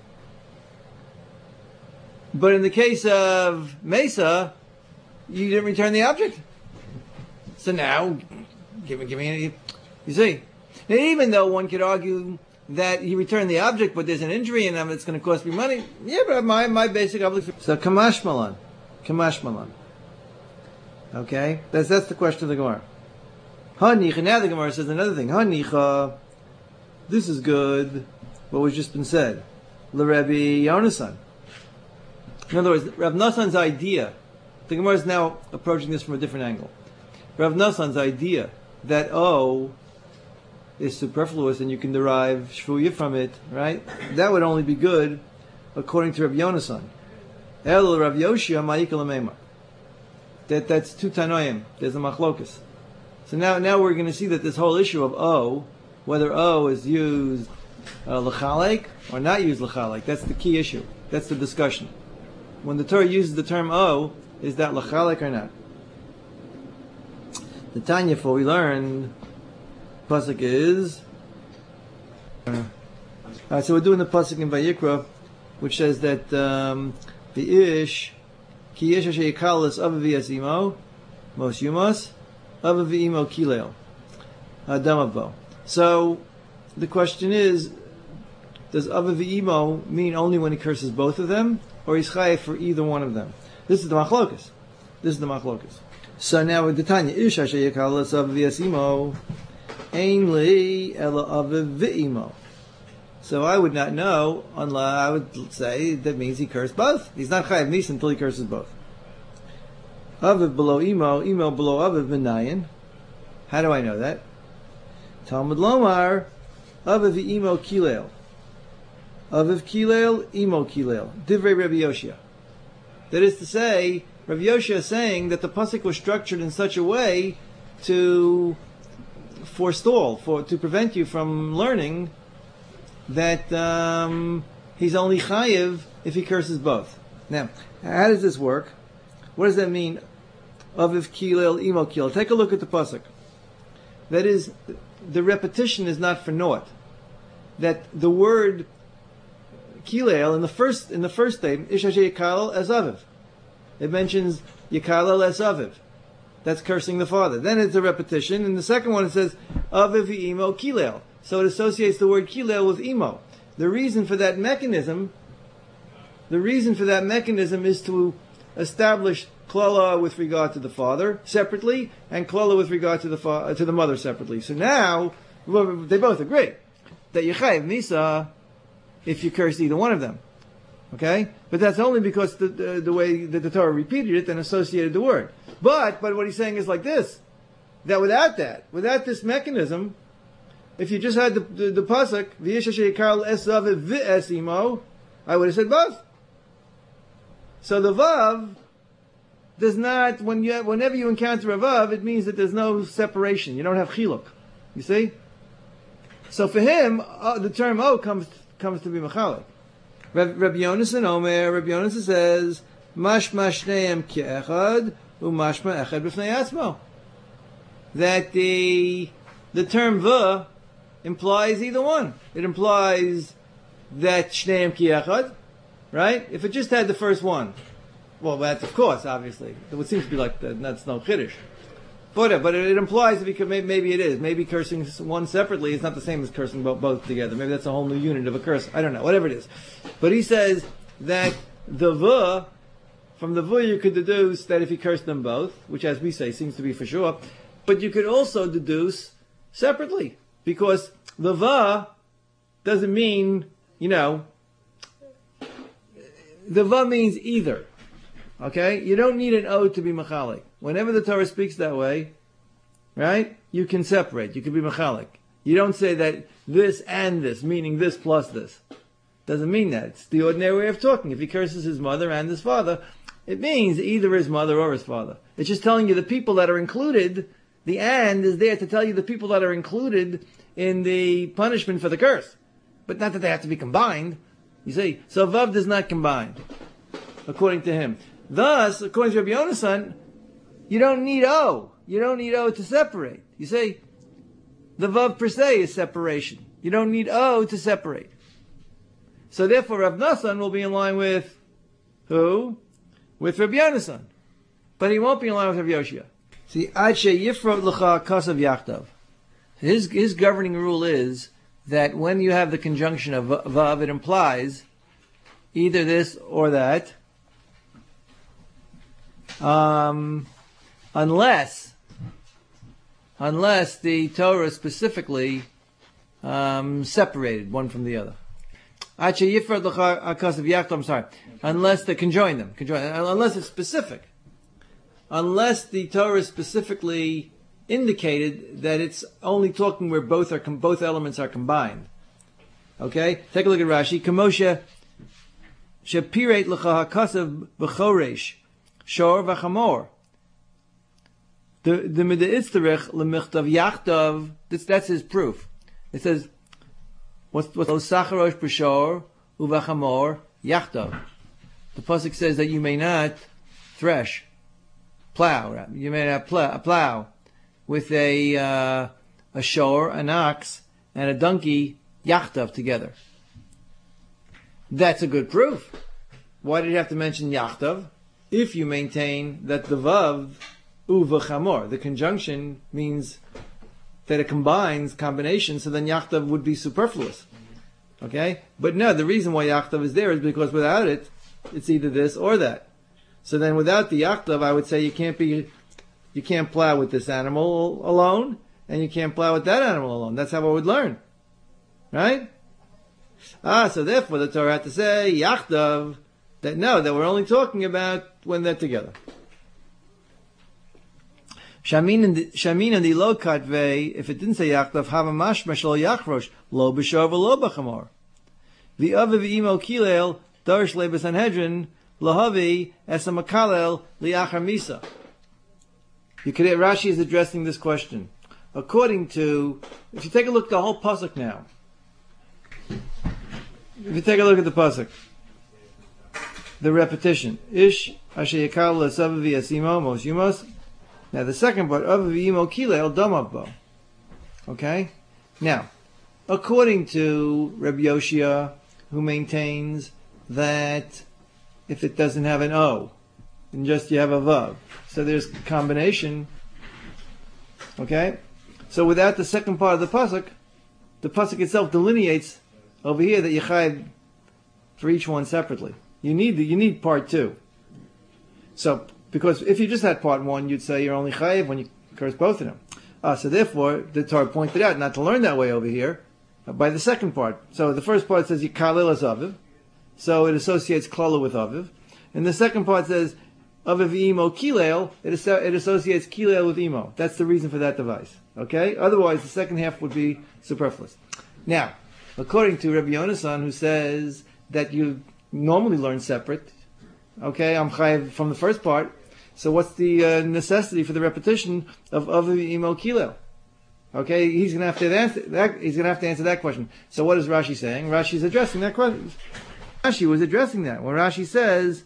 But in the case of mesa, you didn't return the object. So now, give me, give me any, you see. And even though one could argue that he returned the object, but there's an injury and it's going to cost me money, yeah, but my, my basic obligation. So kamash malan, kamash malan. Okay, that's that's the question of the Gemara. Hanicha. Now the Gemara says another thing. Hanicha. This is good. What was just been said. LeRabbi Yonasan. In other words, Rav Nassan's idea. The Gemara is now approaching this from a different angle. Rav Nassan's idea that oh. is superfluous and you can derive shvuya from it, right? That would only be good according to Rav Yonasan. El Rav Yoshia Ma'ikal Meimar. That that's two Tanoim. There's a machlokus. So now now we're going to see that this whole issue of O, whether O is used uh, l'chalek or not used l'chalek, that's the key issue. That's the discussion. When the Torah uses the term O, is that l'chalek or not? The Tanya, for we learned, pasuk is. Uh, Alright, so we're doing the pasuk in Vayikra, which says that um, the ish ki ish asher yikalas avavi asimo mos yumas avavi imo kilel adamavo. So the question is, does avavi imo mean only when he curses both of them, or he's chayav for either one of them? This is the machlokas. This is the machlokas. So now with the Tanya, ish asher yikalas avavi asimo ainli ela avav v'imo. So I would not know, unless I would say that means he cursed both. He's not chayav nis until he curses both. Aviv below imo, imo below aviv v'nayin. How do I know that? Talmud Lomar, aviv imo kilel. Aviv kilel, imo kilel. Divrei Rabbi Yoshia. That is to say, Rabbi Yoshia is saying that the pasuk was structured in such a way to forestall, for to prevent you from learning that um, he's only chayiv if he curses both. Now, how does this work? What does that mean? Aviv kilel, imo kilel. Take a look at the pasuk. That is, the repetition is not for naught. That the word kilel in the first in the first statement, ish asher yikalel es aviv. It mentions yikalel es aviv. That's cursing the father. Then it's a repetition. In the second one it says aviv imo kilel. So it associates the word kilel with imo. The reason for that mechanism, the reason for that mechanism is to establish klala with regard to the father separately, and klala with regard to the fa- to the mother separately. So now well, they both agree that you chayiv misa if you curse either one of them. Okay, but that's only because the, the the way that the Torah repeated it and associated the word. But but what he's saying is like this: that without that, without this mechanism, if you just had the the, the pasuk v'yish asher yikal es aviv v'es imo, I would have said both. So the vav does not, when you whenever you encounter a vav, it means that there's no separation. You don't have chiluk. You see. So for him, uh, the term o comes comes to be machalik. Rabbi Yonasan Omer, Rabbi Yonasan says, Mashma shneim ki'echad, u'mashma echad b'fnei atzmo. That the, the term va implies either one. It implies that shneim ki'echad, right? If it just had the first one, well, that's of course, obviously. It would seem to be like, the, that's no chiddush. But, but it implies that because maybe, maybe it is. Maybe cursing one separately is not the same as cursing both, both together. Maybe that's a whole new unit of a curse. I don't know. Whatever it is. But he says that the va, from the va you could deduce that if he cursed them both, which as we say seems to be for sure, but you could also deduce separately. Because the va doesn't mean, you know, the va means either. Okay? You don't need an O to be machalik. Whenever the Torah speaks that way, right, you can separate. You can be machalik. You don't say that this and this, meaning this plus this. Doesn't mean that. It's the ordinary way of talking. If he curses his mother and his father, it means either his mother or his father. It's just telling you the people that are included, the and is there to tell you the people that are included in the punishment for the curse. But not that they have to be combined. You see, so Vav does not combine, according to him. Thus, according to Rabbi Yonasan, you don't need O. You don't need O to separate. You say, the Vav per se is separation. You don't need O to separate. So therefore, Rav Nassan will be in line with who? With Rabbi Yonasan. But he won't be in line with Rabbi Yoshia. See, Ad she'yifrot l'cha kasav yachtav. His, his governing rule is that when you have the conjunction of Vav, it implies either this or that. Um... Unless, unless the Torah specifically um, separated one from the other. I'm sorry. Unless they conjoin them. Conjoin, unless it's specific. Unless the Torah specifically indicated that it's only talking where both are both elements are combined. Okay? Take a look at Rashi. Kamosha shepiret l'cha hakasav b'choresh shor v'chamor. The the Mid'itzterich lemichtav yachtav. That's that's his proof. It says, "What's what's sacharosh b'shor uvachamor yachtav." The pasuk says that you may not thresh, plow. You may not plow, plow with a uh, a shor, an ox, and a donkey yachtav together. That's a good proof. Why did you have to mention yachtav? If you maintain that the vav uvachamor, the conjunction means that it combines combination, so then yachtav would be superfluous. Okay? But no, the reason why yachtav is there is because without it, it's either this or that. So then without the yachtav, I would say you can't be, you can't plow with this animal alone, and you can't plow with that animal alone. That's how I would learn. Right? Ah, so therefore the Torah had to say, yachtav, that no, that we're only talking about when they're together. Shamin and the, Shamin and the lo katvei, if it didn't say yachtav, have a mashma shel yachrosh, lo b'shor v'lo b'chamor. The aviv imo kilel, darish le b'sanhedrin, lahavi es makalel liachar misa. You could, Rashi is addressing this question. according to, if you take a look at the whole pasuk now, if you take a look at the pasuk, the repetition, Ish asher yekal l'savav v'yasimo mos yumos. Now the second part, Av v'yimo kilel damav bo. Okay? Now, according to Rabbi Yoshia, who maintains that if it doesn't have an O, and just you have a Vav, so there's combination. Okay? So without the second part of the pasuk, the pasuk itself delineates over here that you chayav for each one separately. You need the, you need part two. So, because if you just had part one, you'd say you're only chayav when you curse both of them. Ah, so therefore, the Torah pointed out not to learn that way over here, uh, by the second part. So the first part says Yikalil as Aviv, so it associates Klala with Aviv. And the second part says Aviv Imo Kilel, it, as- it associates Kilel with Imo. That's the reason for that device. Okay? Otherwise, the second half would be superfluous. Now, according to Rabbi Yonasan, who says that you normally learn separate, okay, I'm chayav from the first part, so what's the uh, necessity for the repetition of Aviv Imo Kilel? Okay, he's going to have to answer that. He's going to have to answer that question. So what is Rashi saying? Rashi's addressing that question. Rashi was addressing that when Rashi says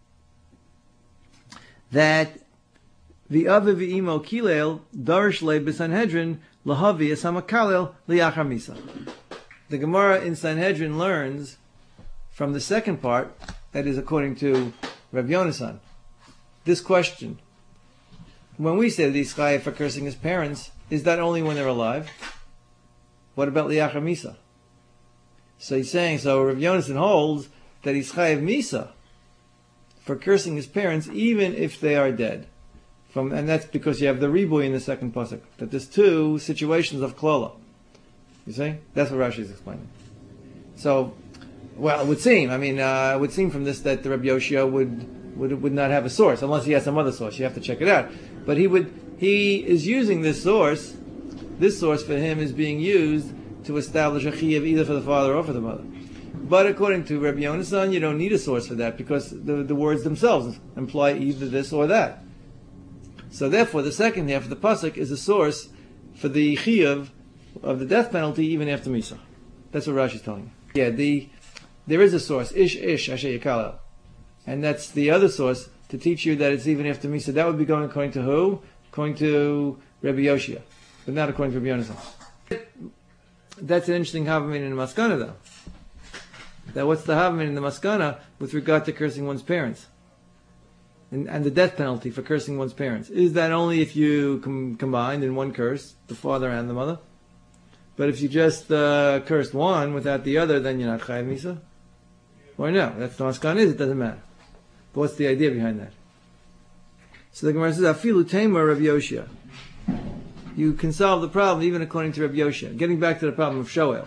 that the Aviv Imo Kilel Darish Le b'Sanhedrin Lahavi Esamakalel Liyachar Misa. The Gemara in Sanhedrin learns from the second part, that is according to Rabbi Yonasan, this question. When we say that he's chayav for cursing his parents, is that only when they're alive? What about Liyachar Misa? So he's saying, so Rabbi Yonasan holds that he's chayav Misa for cursing his parents even if they are dead. From, and that's because you have the riboy in the second pasuk, that there's two situations of klala. You see? That's what Rashi is explaining. So, well, it would seem, I mean, uh, it would seem from this that the Rabbi Yoshia would Would, would not have a source, unless he has some other source. You have to check it out. But he would, he is using this source. This source for him is being used to establish a chiyuv either for the father or for the mother. But according to Rabbi Yonasan, you don't need a source for that because the, the words themselves imply either this or that. So therefore, the second half of the pasuk is a source for the chiyuv of the death penalty even after misa. That's what Rashi is telling you. Yeah, the there is a source, ish ish asher yikalel. And that's the other source to teach you that it's even after Misa. That would be going according to who? According to Rabbi Yoshia, but not according to Rabbi Yonasan. That's an interesting Havamin in the Maskana, though. That what's the Havamin in the Maskana with regard to cursing one's parents? And, and the death penalty for cursing one's parents. Is that only if you com- combined in one curse, the father and the mother? But if you just uh, cursed one without the other, then you're not Chayav Misa? Or no, that's the Maskana is, it doesn't matter. But what's the idea behind that? So the Gemara says, Afilu Tamer Rabbi Yoshia. You can solve the problem even according to Rabbi Yoshia. Getting back to the problem of Shoel.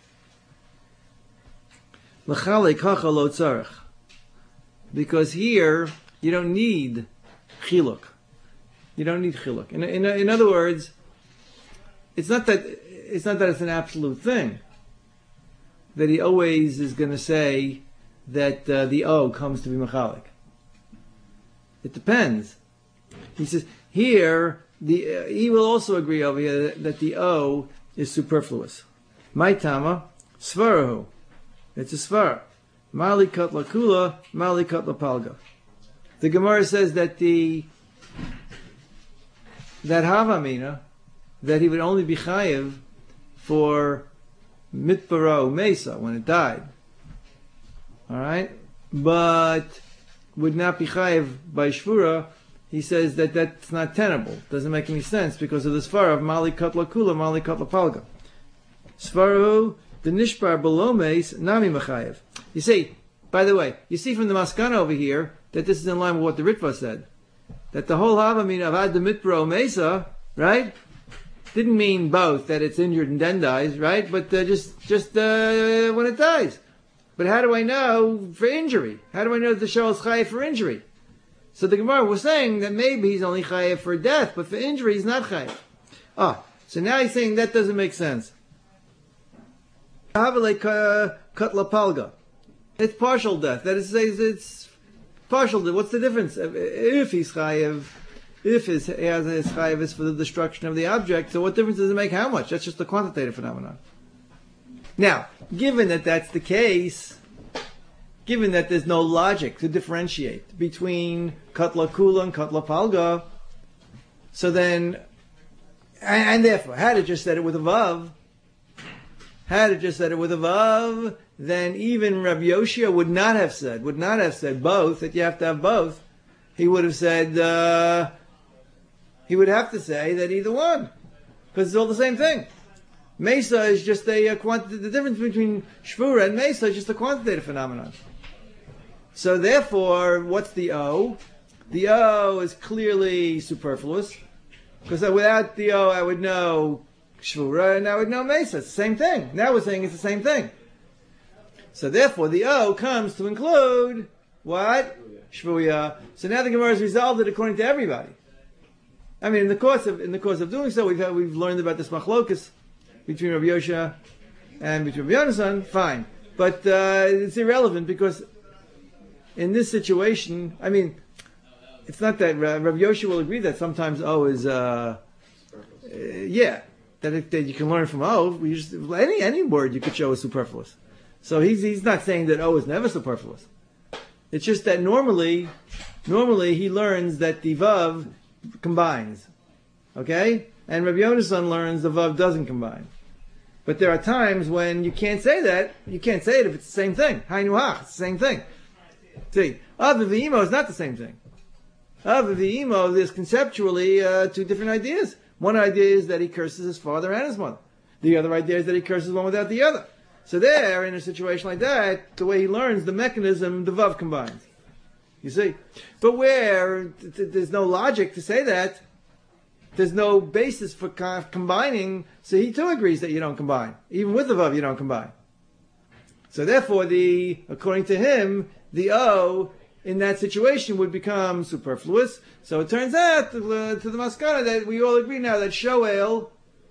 L'chalei kacha lo tzarech. Because here, you don't need chiluk. You don't need chiluk. In, in, in other words, it's not that it's not that it's an absolute thing. That he always is going to say that uh, the O comes to be machalik. It depends. He says here the uh, he will also agree over here that, that the O is superfluous. My tama svarahu. It's a svar. Mali kat lakula, mali kat lapalga. The Gemara says that the that havamina that he would only be chayiv for mitbaro mesa when it died. All right, but would not be chayiv by shvura. He says that that's not tenable. Doesn't make any sense because of the svara of mali kat lakula, mali kat lapalga. Svaru the nishbar below meis nami mechayev. You see, by the way, you see from the maskana over here that this is in line with what the Ritva said, that the whole havamina of ad the mitbaro mesa, right, didn't mean both that it's injured and then dies, right, but uh, just just uh, when it dies. But how do I know for injury? How do I know that the shell is chayev for injury? So the Gemara was saying that maybe he's only chayev for death, but for injury he's not chayev. Ah, so now he's saying that doesn't make sense. Palga. It's partial death. That is, it's partial death. What's the difference? If he's chayev, if his he has his chayiv is for the destruction of the object, so what difference does it make how much? That's just a quantitative phenomenon. Now, given that that's the case, given that there's no logic to differentiate between katla kula and katla palga, so then, and, and therefore, had it just said it with a vav, had it just said it with a vav, then even Rabbi Yoshia would not have said, would not have said both, that you have to have both. He would have said, uh, he would have to say that either one, because it's all the same thing. Mesa is just a, a quantity, the difference between Shvura and Mesa is just a quantitative phenomenon. So therefore, what's the O? The O is clearly superfluous, because without the O I would know Shvura and I would know Mesa. It's the same thing. Now we're saying it's the same thing. So therefore, the O comes to include what? Shvuya. So now the Gemara has resolved it according to everybody. I mean, in the course of in the course of doing so, we've had, we've learned about this machlokus between Rabbi Yosha and between Rabbi Yonasan. Fine, but uh, it's irrelevant because in this situation, I mean, it's not that uh, Rabbi Yosha will agree that sometimes O is, uh, uh, yeah, that, it, that you can learn from O. We just, any any word you could show is superfluous. So he's he's not saying that O is never superfluous. It's just that normally, normally he learns that the Vav combines. Okay? And Rabbi Yonasan learns the Vav doesn't combine. But there are times when you can't say that. You can't say it if it's the same thing. Hainu hach, it's the same thing. See, Av v'imo is not the same thing. Av v'imo, there's conceptually uh, two different ideas. One idea is that he curses his father and his mother. The other idea is that he curses one without the other. So there, in a situation like that, the way he learns the mechanism, the Vav combines. You see? But where th- th- there's no logic to say that, there's no basis for co- combining, so he too agrees that you don't combine. Even with the Vav, you don't combine. So therefore, the according to him, the O in that situation would become superfluous. So it turns out to, uh, to the maskana that we all agree now that Shoel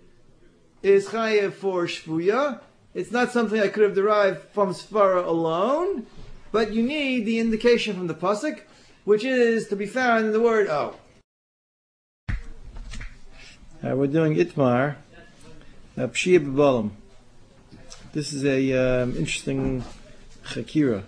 is chayev for Shvuya. It's not something I could have derived from Svara alone, but you need the indication from the pasuk, which is to be found in the word O. Uh, we're doing Itmar, uh, Pshia B'Balam. This is a um, interesting chakira.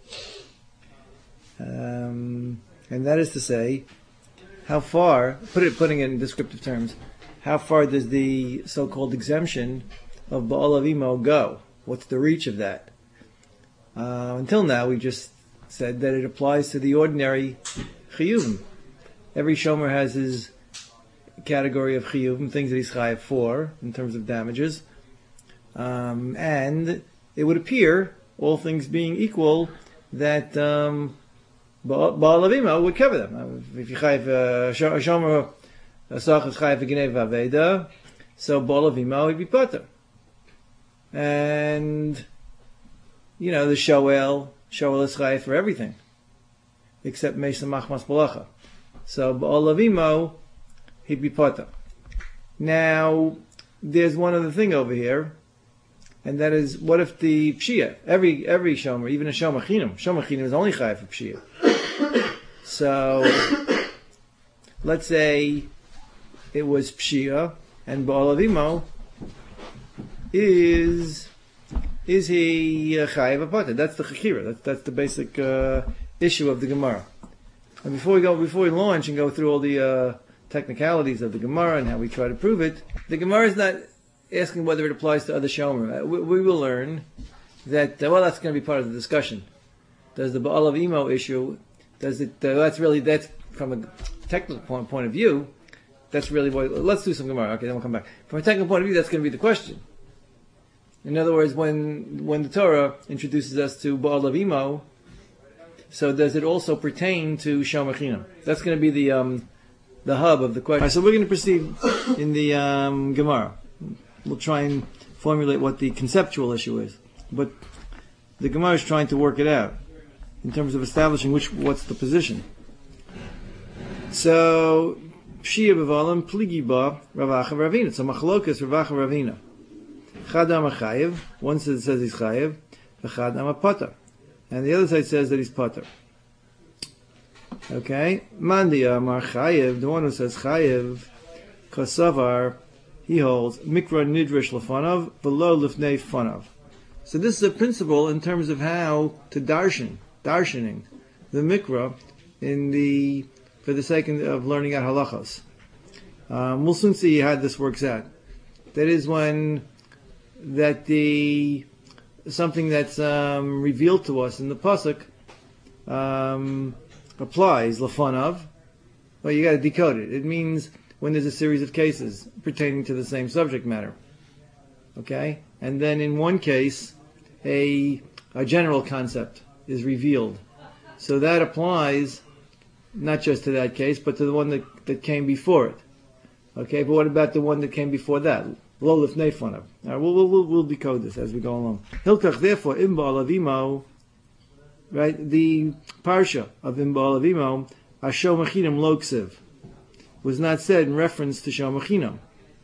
Um, and that is to say, how far, put it, putting it in descriptive terms, how far does the so-called exemption of Ba'al Avimo go? What's the reach of that? Uh, until now, we just said that it applies to the ordinary chiyuvim. Every shomer has his category of chiyuvim, things that he's chayav for, in terms of damages. Um, and it would appear, all things being equal, that um, Ba'al Avimo would cover them. If you chayav a shomer, a sach is chayav v'genev v'aveda, so Ba'al Avimo would be potter. And, you know, the Shoel, Shoel is chayav for everything, except Mesa Machmas Balacha. So, Ba'al Avimo, he'd be potter. Now, there's one other thing over here, and that is, what if the Pshia, every every Shomer, even a Shomer Chinam, Shomer Chinam is only chayav for Pshia. So, let's say it was Pshia, and Ba'al Avimo is is he uh, chayav potter? That's the chakira. That's that's the basic uh, issue of the Gemara. And before we go, before we launch and go through all the uh, technicalities of the Gemara and how we try to prove it, the Gemara is not asking whether it applies to other shomer. Uh, we, we will learn that uh, well, that's going to be part of the discussion. Does the Ba'al Avimo issue? Does it? Uh, that's really that's from a technical point, point of view. That's really what. Let's do some Gemara. Okay, then we'll come back. From a technical point of view, that's going to be the question. In other words, when when the Torah introduces us to Ba'al Avimo, so does it also pertain to Shomer Chinam? That's going to be the um, the hub of the question. Right, so we're going to proceed in the um, Gemara. We'll try and formulate what the conceptual issue is, but the Gemara is trying to work it out in terms of establishing which what's the position. So Pshia b'Valam Pligi ba Ravacha Ravina. So Machlokas Ravacha Ravina. Chad Amar Chayev. One says, says he's Chayev. Chad Amar Potter. And the other side says that he's Potter. Okay, Mandi Amar Chayev, the one who says Chayev, Kasavar, he holds Mikra Nidrish Lefanav, below Lifnei Fanav. So this is a principle in terms of how to darshan, darshaning the Mikra in the for the sake of learning out halachos. Um, we'll soon see how this works out. That is when that the something that's um, revealed to us in the pasuk um, applies lafanav. Well, you got to decode it. It means when there's a series of cases pertaining to the same subject matter. Okay, and then in one case, a a general concept is revealed. So that applies not just to that case, but to the one that, that came before it. Okay, but what about the one that came before that? Lo lifnei fanav. All right, we'll, we'll, we'll decode this as we go along. Hilkach, therefore, im ba'al avimo, right, the parsha of im ba'al avimo, asho machinam lo ksiv, was not said in reference to shom machinam.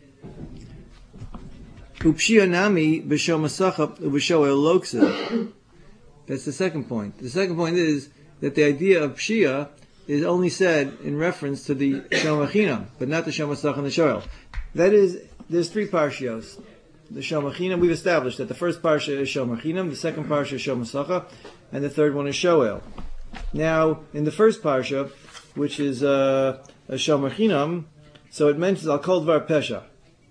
Upshia nami b'shom masacha u'b'sho el lo ksiv. That's the second point. The second point is that the idea of pshia is only said in reference to the Shom Achinam, but not the Shom Masach and the Shoel. That is, there's three parshios. The Shom Achinam, we've established that the first parsha is Shom Achinam, the second parsha is Shom Masacha, and the third one is Shoel. Now, in the first parsha, which is uh, a Shom Achinam, so it mentions Al Kol Dvar Pesha.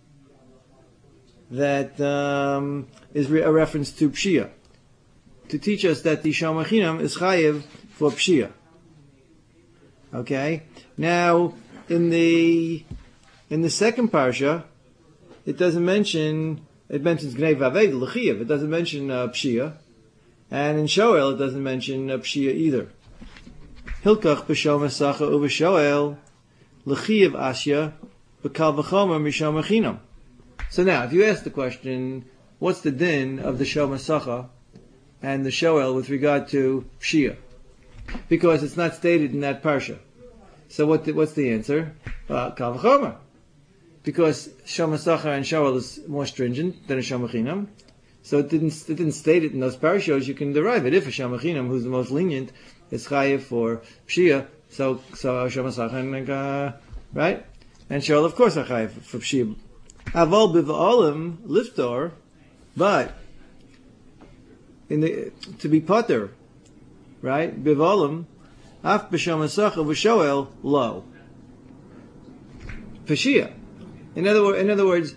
That um, is re- a reference to Pshia, to teach us that the Shom Achinam is Chayev for Pshia. Okay. Now, in the in the second parsha, it doesn't mention. It mentions Gnei Vaved L'Chiyav. It doesn't mention uh, Pshia, and in Shoel it doesn't mention uh, Pshia either. Hilkach b'Shom Masacha u'b'Shoel L'Chiyav Asya b'Kal v'Chomer mishom Achinam. So now, if you ask the question, what's the din of the Shom Masacha and the Shoel with regard to Pshia? Because it's not stated in that parsha. So what? The, what's the answer? Uh, Kal v'chomer. Because Shom Masacha and Shoel is more stringent than a Shom Achinam, so it didn't it didn't state it in those parashos. You can derive it. If a Shom Achinam, who's the most lenient, is chayiv for Pshia, so so Shom Masacha and uh, right, and Shoel of course are chayiv for Pshia. Aval b'va'olim liftor, but in the to be potter. Right? Bivolim, af b'shom masacha v'shoel lo. Peshia. In other words, in other words,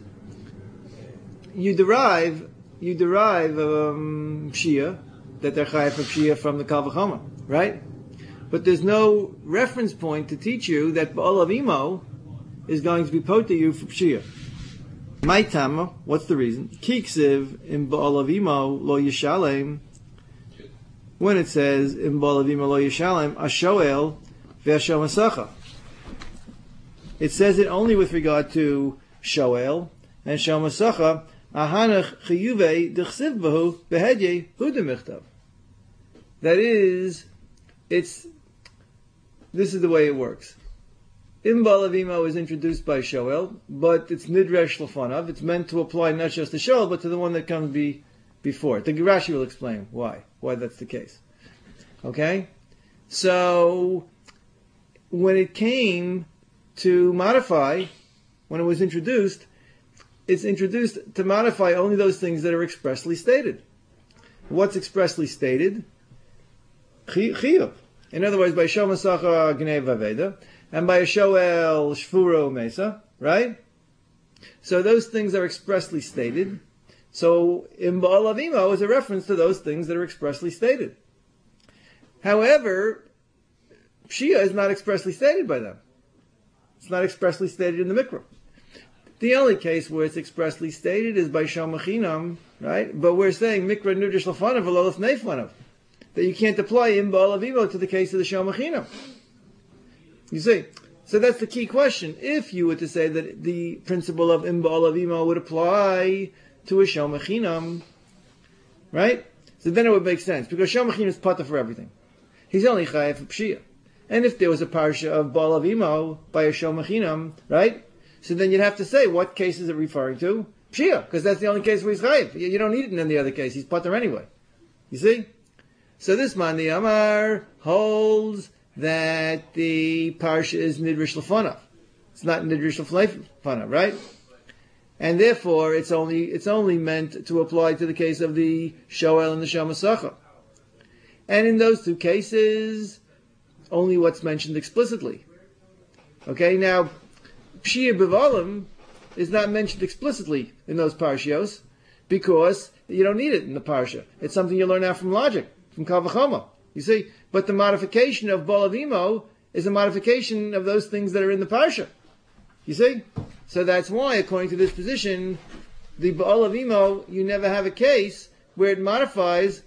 you derive you derive um, pshia that they're chayav for pshia from the kal v'chomer, right? But there's no reference point to teach you that ba'al avimo is going to be poter you for pshia. My tama, what's the reason? Kiksiv in ba'al avimo lo yishalem. When it says in ba'al avimo lo yishalem ashoel ve'ashom masacha, it says it only with regard to shoel and shom masacha. Ahanach chiyuve d'chsiv b'hu behedye hu demichtav. That is, it's this is the way it works. In ba'al avimo is introduced by shoel, but it's nidresh lefanav. It's meant to apply not just to shoel, but to the one that comes be, before it. The Rashi will explain why. Why that's the case. Okay? So, when it came to modify, when it was introduced, it's introduced to modify only those things that are expressly stated. What's expressly stated? Chiyuv. In other words, by Shom Masacha Gnei Vaveda, and by a Shoel Shvuro Mesa, right? So those things are expressly stated. So, in ba'al avimo is a reference to those things that are expressly stated. However, Pshia is not expressly stated by them. It's not expressly stated in the Mikra. The only case where it's expressly stated is by Shom Achinam, right? But we're saying Mikra Nudrish Lefanav v'lo Lefnei Fanav, that you can't apply in ba'al avimo to the case of the Shom Achinam. You see? So that's the key question. If you were to say that the principle of in ba'al avimo would apply to a Shom Achinam, right? So then it would make sense, because Shom Achinam is pata for everything. He's only chayav for Pshia. And if there was a parsha of ba'al avimo by a Shom Achinam, right? So then you'd have to say, what case is it referring to? Pshia, because that's the only case where he's chayav. You don't need it in any other case. He's pata anyway. You see? So this man, the Amar, holds that the parsha is nidrish l'fanav. It's not nidrish l'fanav, right? And therefore, it's only it's only meant to apply to the case of the shoel and the shamasacha. And in those two cases, only what's mentioned explicitly. Okay, now, Pshia B'Volim is not mentioned explicitly in those parshios because you don't need it in the parsha. It's something you learn out from logic, from Kal V'Chomer. You see, but the modification of Bolavimo is a modification of those things that are in the parsha. You see? So that's why, according to this position, the Bolavimo, you never have a case where it modifies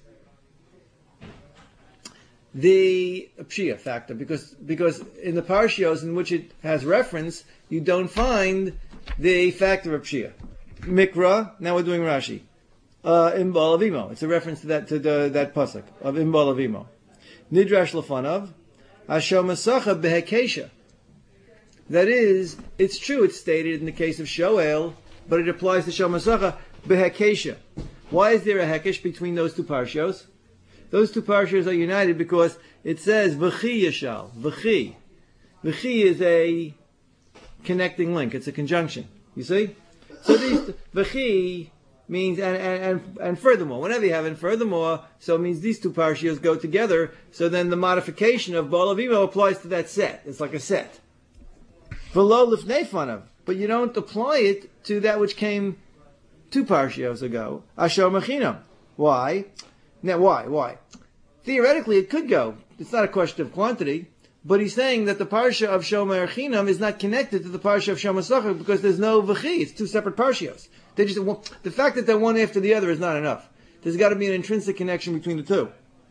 the Pshia factor, because because in the parshios in which it has reference, you don't find the factor of Pshia. Mikra, now we're doing Rashi. Uh, Imbal Avimo. It's a reference to that to the, that pasuk of Imbal Avimo. Nidrash Lefanav, Ashom Masacha Behekesha. That is, it's true, it's stated in the case of Shoel, but it applies to Shom Masacha Behekesha. Why is there a hekesh between those two parshios? Those two parshas are united because it says V'chi Yashal. V'chi. V'chi is a connecting link. It's a conjunction. You see? So these V'chi means and, and and and furthermore, whenever you have and furthermore, so it means these two parshios go together. So then the modification of Bolavimo applies to that set. It's like a set. V'lo lifnei fanav, but you don't apply it to that which came two parshios ago. Ashar machinam. Why? Now, why? Why? Theoretically, it could go. It's not a question of quantity, but he's saying that the parsha of Shomer Chinam is not connected to the parsha of Shomer Sachar because there's no v'chi. It's two separate parshios. They just the fact that they're one after the other is not enough. There's got to be an intrinsic connection between the two.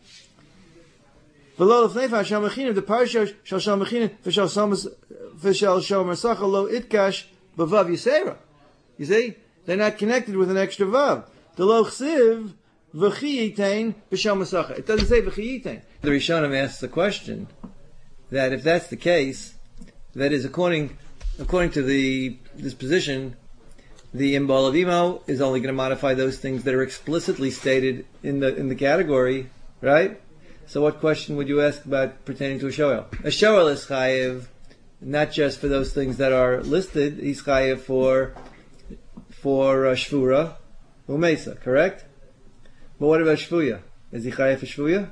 The parsha shall Shomer Chinam v'shal Shomer Sachar lo itkash b'vav yisera. You see, they're not connected with an extra vav. The lo chsiv. It doesn't say v'chiyitain. The Rishonim asks the question that if that's the case, that is according according to the this position, the Imbal Avimo is only going to modify those things that are explicitly stated in the in the category, right? So what question would you ask about pertaining to a shoel? A shoel is chayiv not just for those things that are listed. He's chayiv for for uh, shvura umesa, correct? But what about Shvuya? Is he chayav for Shvuya?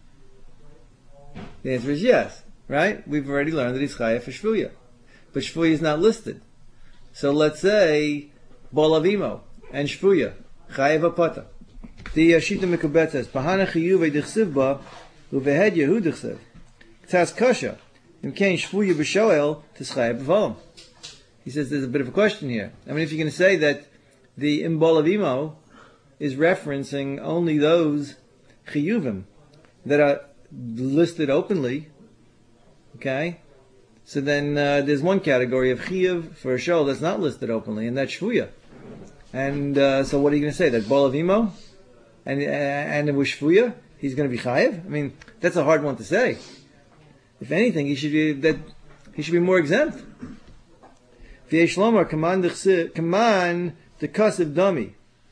The answer is yes, right? We've already learned that he's chayav for Shvuya. But Shvuya is not listed. So let's say Bolavimo and Shvuya, chayav apata. The Shita Mikubet says, Pahana chiyuve dichsiv ba, uvehed yehu dichsiv. Tzaz kasha, im kein Shvuya b'shoel, tischayav b'vom. He says there's a bit of a question here. I mean, if you're going to say that the Imbolavimo is referencing only those chiyuvim that are listed openly, okay? So then uh, there's one category of chiyuv for a show that's not listed openly, and that's shvuya. And uh, so what are you going to say? That bolavimo and uh, and with shvuya he's going to be chayiv? I mean, that's a hard one to say. If anything, he should be that he should be more exempt. V'yesh lomar kaman kaman the kasev dami.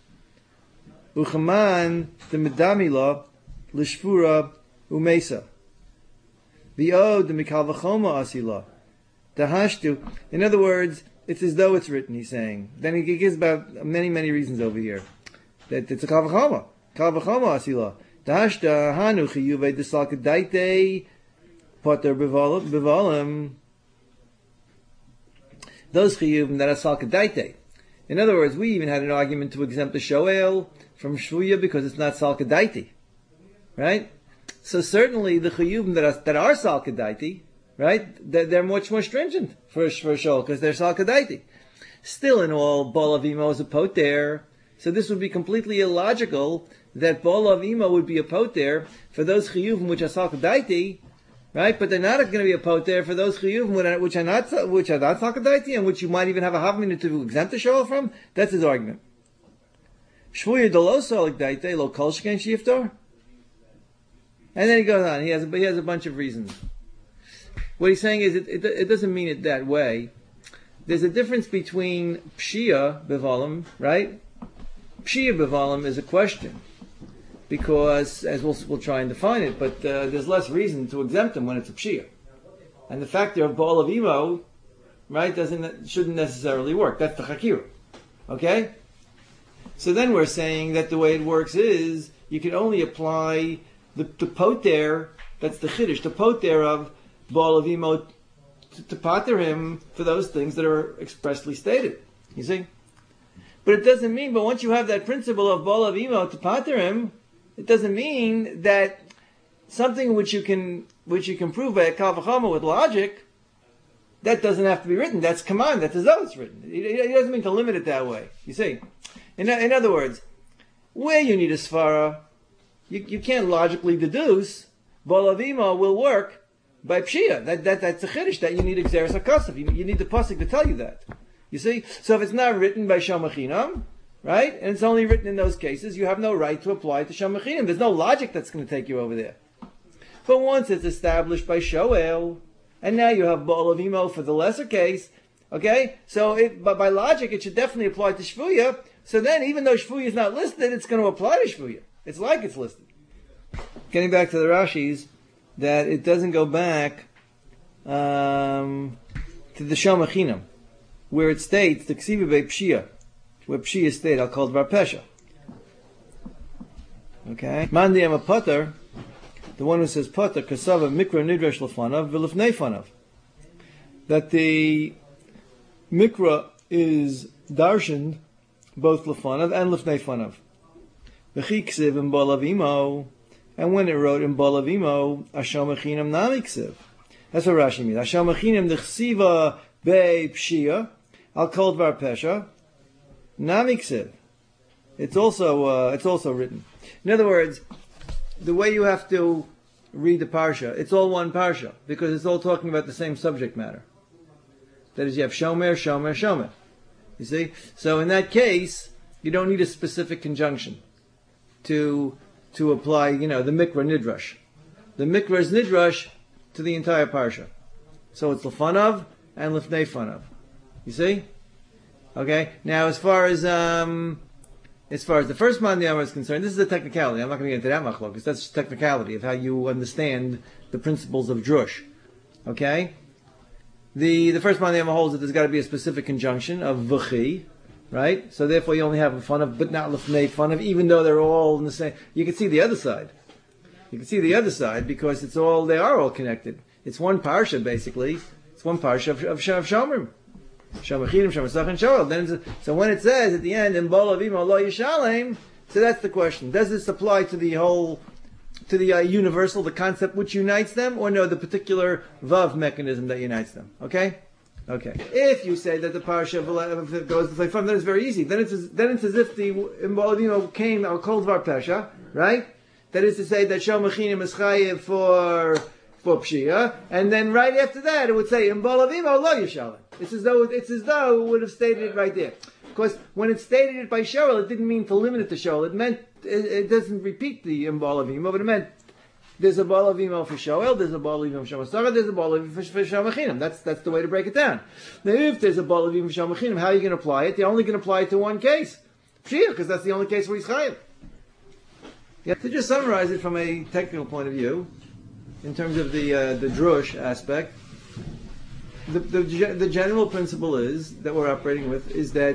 Uchaman the medamila l'shvura umesa. V'od the mikal v'choma asila. The hashtu. In other words, it's as though it's written. He's saying. Then he gives about many many reasons over here that it's a kal v'choma. Kal v'choma asila. The hashta hanu chiyuvei desalkadaite poter bevalim. Those chiyuvim that are salkadaite. In other words, we even had an argument to exempt the shoel from shvuya because it's not salkadaiti, right? So certainly the chiyuvim that are that are salkadaiti, right? They're, they're much more stringent for for shoel because they're salkadaiti. Still, in all, bolavimo is a poter, so this would be completely illogical that bolavimo would be a poter for those chiyuvim which are salkadaiti, right? But they're not going to be a poter for those chiyuvim which are not which are not salkadaiti and which you might even have a havmina to exempt the shoel from. That's his argument. Shvuya delo salkadaiti lo kol shkein shiftar. And then he goes on. He has a, he has a bunch of reasons. What he's saying is it, it, it doesn't mean it that way. There's a difference between pshia bevalim, right? Pshia bevalim is a question. because, as we'll, we'll try and define it, but uh, there's less reason to exempt him when it's a pshia. And the factor of Baal of Imo, right, doesn't shouldn't necessarily work. That's the chakira. Okay? So then we're saying that the way it works is you can only apply the, the poter, that's the chiddush, the poter of Baal of Imo to, to pater him for those things that are expressly stated. You see? But it doesn't mean, but once you have that principle of Baal of Imo to pater him, it doesn't mean that something which you can which you can prove by a kal v'chama with logic, that doesn't have to be written. That's command. That's as though it's written. He doesn't mean to limit it that way. You see? In, in other words, where you need a svara, you, you can't logically deduce Baal of Imo will work by pshia. That, that, that's a chiddush, that you need exeris hakosov. You, you need the pasuk to tell you that. You see? So if it's not written by Shamachinam, right, and it's only written in those cases, you have no right to apply it to Shamachinam. There's no logic that's going to take you over there. But once it's established by Shoel, and now you have Baal of Imo for the lesser case, okay? So it, but by logic, it should definitely apply to Shvuya. So then, even though Shvuya is not listed, it's going to apply to Shvuya. It's like it's listed. Getting back to the Rashis, that it doesn't go back um, to the Shamachinam, where it states, the Ksiva Be Pshia, where Pshia is stated, I'll call it Var Pesha. Okay? Mandi Am a Potter, the one who says Potter, Kasava Mikra Nidrash Lefanav, Vilifnei Fanav. That the Mikra is darshaned both Lefanav and Lefnei Fanav. V'chi Ksiv in Baal of Imo, and when it wrote in Baal of Imo, Asham Achinam Nami Ksiv. That's what Rashi means. Asham Achinam the Ksiva Be Pshia, I'll call it Var Pesha, Nami Ksiv. It's also, uh, it's also written. In other words, the way you have to read the parsha, it's all one parsha, because it's all talking about the same subject matter. That is, you have Shomer, Shomer, Shomer. You see? So in that case, you don't need a specific conjunction to to apply, you know, the Mikra Nidrash. The Mikra is Nidrash to the entire parsha. So it's Lefanav and Lefnei Fanav. You see? Okay? Now as far as um As far as the first Mandiyama is concerned, this is a technicality. I'm not going to get into that machlok, because that's technicality of how you understand the principles of drush. Okay? The the first Mandiyama holds that there's got to be a specific conjunction of v'chi, right? So therefore you only have a fun of, but not lefnei fun of, even though they're all in the same. You can see the other side. You can see the other side because it's all, they are all connected. It's one parsha basically. It's one parsha of, of, of Shomrim. Shamachinim, Shamasach, and Shoel. Then it's, so when it says at the end, in Baal of Imo lo yishalem, so that's the question. Does this apply to the whole, to the uh, universal, the concept which unites them, or no, the particular vav mechanism that unites them? Okay? Okay. If you say that the parsha of goes to from, then it's very easy. Then it's as, then it's as if the in Baal of Imo came our cold var pesha, right? That is to say that Shamachinim is chayiv for for pshia, and then right after that it would say in Baal of Imo lo yishalem. It's as though it's as though it would have stated it right there. Because when it stated it by Shoel, it didn't mean to limit it to Shoel. It meant it, it doesn't repeat the in Baal of Imo, but it meant there's a Baal of Imo for Shoel, there's a Baal of Imo for Shamasara, there's a Baal of Imo for, for Shamachinim. That's that's the way to break it down. Now, if there's a Baal of Imo for Shamachinim, how are you going to apply it? You're only going to apply it to one case, Pshia, because that's the only case where he's chayiv. Yeah, to just summarize it from a technical point of view, in terms of the uh, the drush aspect. The, the the general principle is that we're operating with is that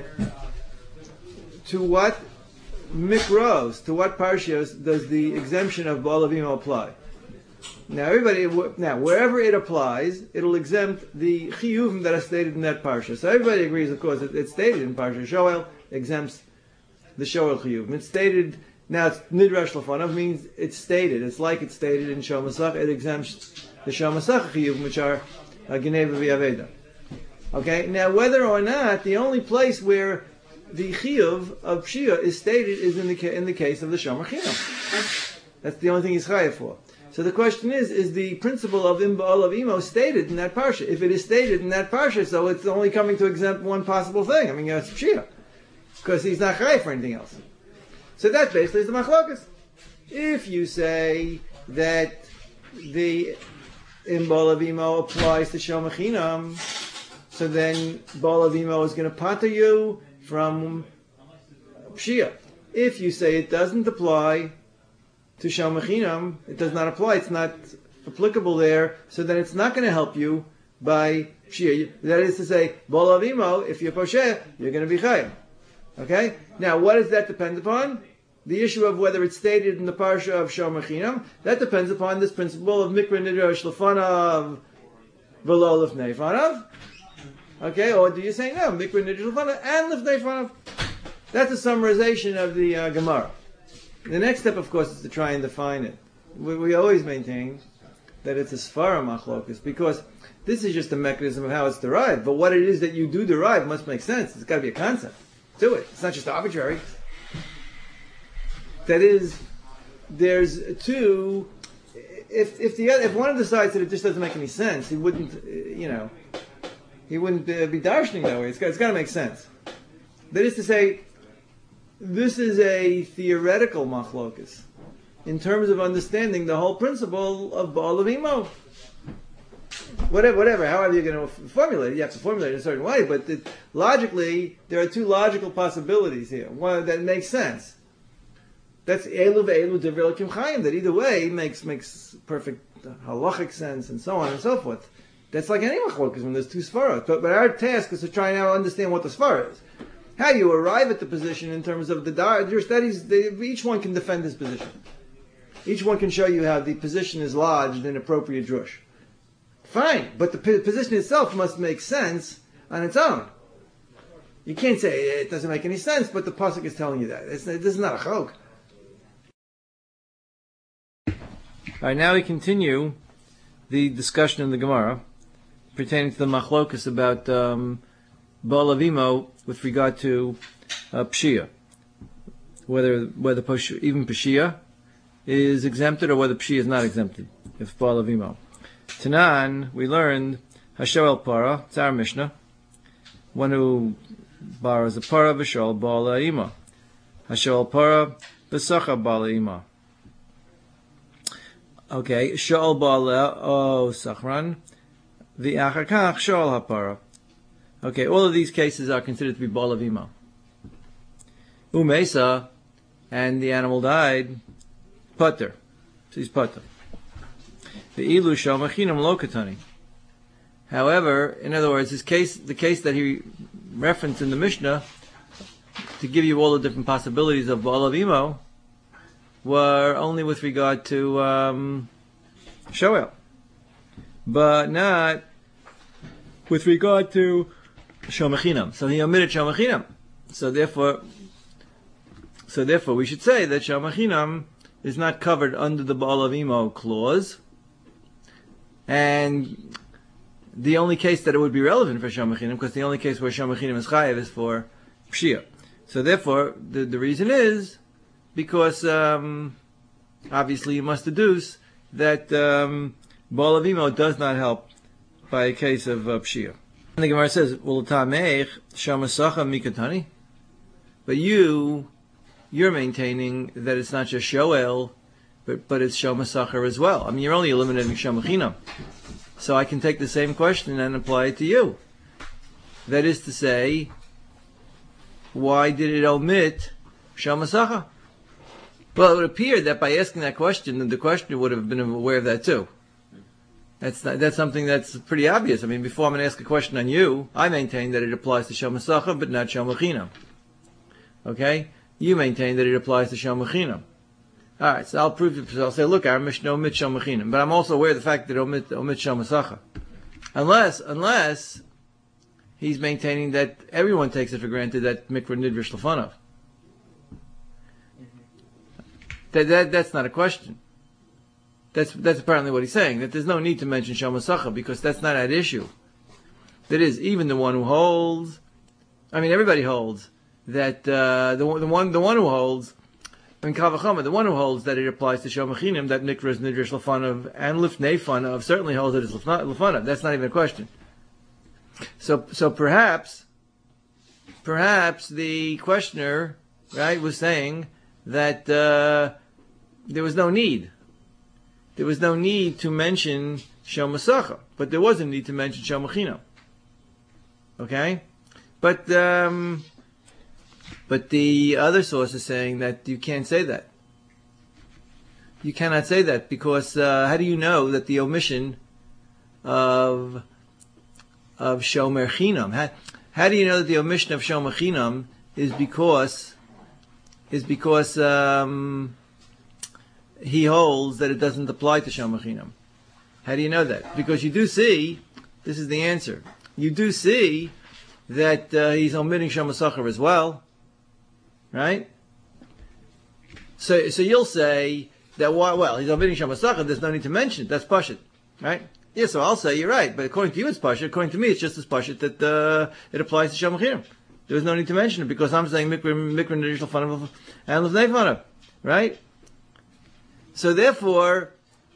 to what mikros, to what parshios does the exemption of Baal of Imo apply? Now everybody, now wherever it applies, it'll exempt the chiyuvim that are stated in that parsha. So everybody agrees, of course, that it's stated in parsha Shoel exempts the Shoel chiyuvim. It's stated now. It's nidrash lefanav means it's stated. It's like it's stated in Shomasach. It exempts the Shomasach chiyuvim, which are Geneva v'Aveda. Okay, now whether or not the only place where the chiyuv of pshia is stated is in the ca- in the case of the shomer chinam. That's the only thing he's chayav for. So the question is: is the principle of im ba'al of imo stated in that parsha? If it is stated in that parsha, so it's only coming to exempt one possible thing. I mean, it's pshia, because he's not chayav for anything else. So that basically is the machlokas. If you say that the in Baal of Imo applies to Shomachinam, so then Baal of Imo is going to pater you from Pshia. If you say it doesn't apply, to Shalmachinam, it does not apply. It's not applicable there. So then it's not going to help you by Pshia. That is to say, Bol Avimo, if you're Posheh, you're going to be Chayim. Okay? Now, what does that depend upon? The issue of whether it's stated in the Parsha of Shalmachinam, that depends upon this principle of Mikra Nidrosh Lefanav V'lo Lefnei Fanav. Okay? Or do you say no? Mikra Nidrosh Lefanav and Lefnei Fanav. That's a summarization of the uh, Gemara. The next step, of course, is to try and define it. We, we always maintain that it's a Sfara Machlokus, because this is just a mechanism of how it's derived. But what it is that you do derive must make sense. It's got to be a concept to it. It's not just arbitrary. That is, there's two. If if the other, if one decides that it just doesn't make any sense, he wouldn't, you know, he wouldn't uh, be darshaning that way. It's got, it's got to make sense. That is to say, this is a theoretical machlokus in terms of understanding the whole principle of Baal Avimo. Whatever, whatever, however you're going to formulate it, you have to formulate it in a certain way. But it, logically, there are two logical possibilities here. One that makes sense. That's Elu ve'elu Divrei Elokim Chaim. That either way makes makes perfect halachic sense and so on and so forth. That's like any machlokus when there's two svarot. But, but our task is to try now understand what the svara is. How you arrive at the position in terms of the dar, your studies, they, each one can defend his position. Each one can show you how the position is lodged in appropriate drush. Fine, but the p- position itself must make sense on its own. You can't say it doesn't make any sense, but the pasuk is telling you that. It's, this is not a chok. All right, now we continue the discussion in the Gemara pertaining to the machlokus about um, Baal Avimo with regard to uh, Pshia. Whether whether Posh, even Pshia is exempted or whether Pshia is not exempted, if Baal Avimo. Tanan, we learned Hashoel Para, it's our Mishnah, one who borrows a Para, V'shol Baal Ima. Hashoel Para, V'sacha Baal Ima. Okay, Shol Baal O Sachran, V'achakach Shol HaPara. Okay, all of these cases are considered to be Baal Avimo. Umesa, and the animal died, Putter. So he's Putter. The ilu shalmachinam lo katani. However, in other words, his case, the case that he referenced in the Mishnah, to give you all the different possibilities of Baal Avimo, were only with regard to um, Shoel, but not with regard to shalmachinam. So he omitted shalmachinam. So therefore, so therefore, we should say that shalmachinam is not covered under the Baal Avimo clause. And the only case that it would be relevant for Shalmachinim, because the only case where Shalmachinim is chayev is for Pshia. So therefore, the, the reason is because um, obviously you must deduce that um, Baal Avimo does not help by a case of uh, Pshia. And the Gemara says, "Well, tameich shamasacha mikatani," but you, you're maintaining that it's not just Shoel, But, but it's Shomasachar as well. I mean, you're only eliminating Shamachinam. So I can take the same question and apply it to you. That is to say, why did it omit Shomasachar? Well, it would appear that by asking that question, then the questioner would have been aware of that too. That's not, that's something that's pretty obvious. I mean, before I'm going to ask a question on you, I maintain that it applies to Shomasachar, but not Shamachinam. Okay? You maintain that it applies to Shamachinam. All right, so I'll prove it. I'll say, look, our Mishnah omit Shalmachinim, but I'm also aware of the fact that it omit omit Shalmasacha. Unless, unless he's maintaining that everyone takes it for granted that Mikra Nidrish Lefanov. That, that that's not a question. That's that's apparently what he's saying. That there's no need to mention Shalmasacha because that's not at issue. That is, even the one who holds. I mean, everybody holds that uh, the the one the one who holds. I mean, Kavachama, the one who holds that it applies to Shomachinim, that Nikra is Nidrish Lefanav, and Lifnei Fanav certainly holds that it's Lefanav. That's not even a question. So, so perhaps, perhaps the questioner, right, was saying that uh, there was no need. There was no need to mention Shomasacha, but there was a need to mention Shomachinam. Okay? But, um... But the other source is saying that you can't say that. you cannot say that because uh, how do you know that the omission of of shomer chinam? How, how do you know that the omission of shomer chinam is because is because um, he holds that it doesn't apply to shomer chinam? How do you know that? Because you do see, this is the answer. You do see that uh, he's omitting shomer sachar as well, right? So, so you'll say that why? Well, he's omitting shomer sachar. There's no need to mention it. That's pashut, right? Yeah. So I'll say you're right, but according to you, it's pashut. According to me, it's just as pashut that uh, it applies to shomer chinam. There's no need to mention it because I'm saying mikra mikra additional fanav and lefnei fanav, right? So therefore,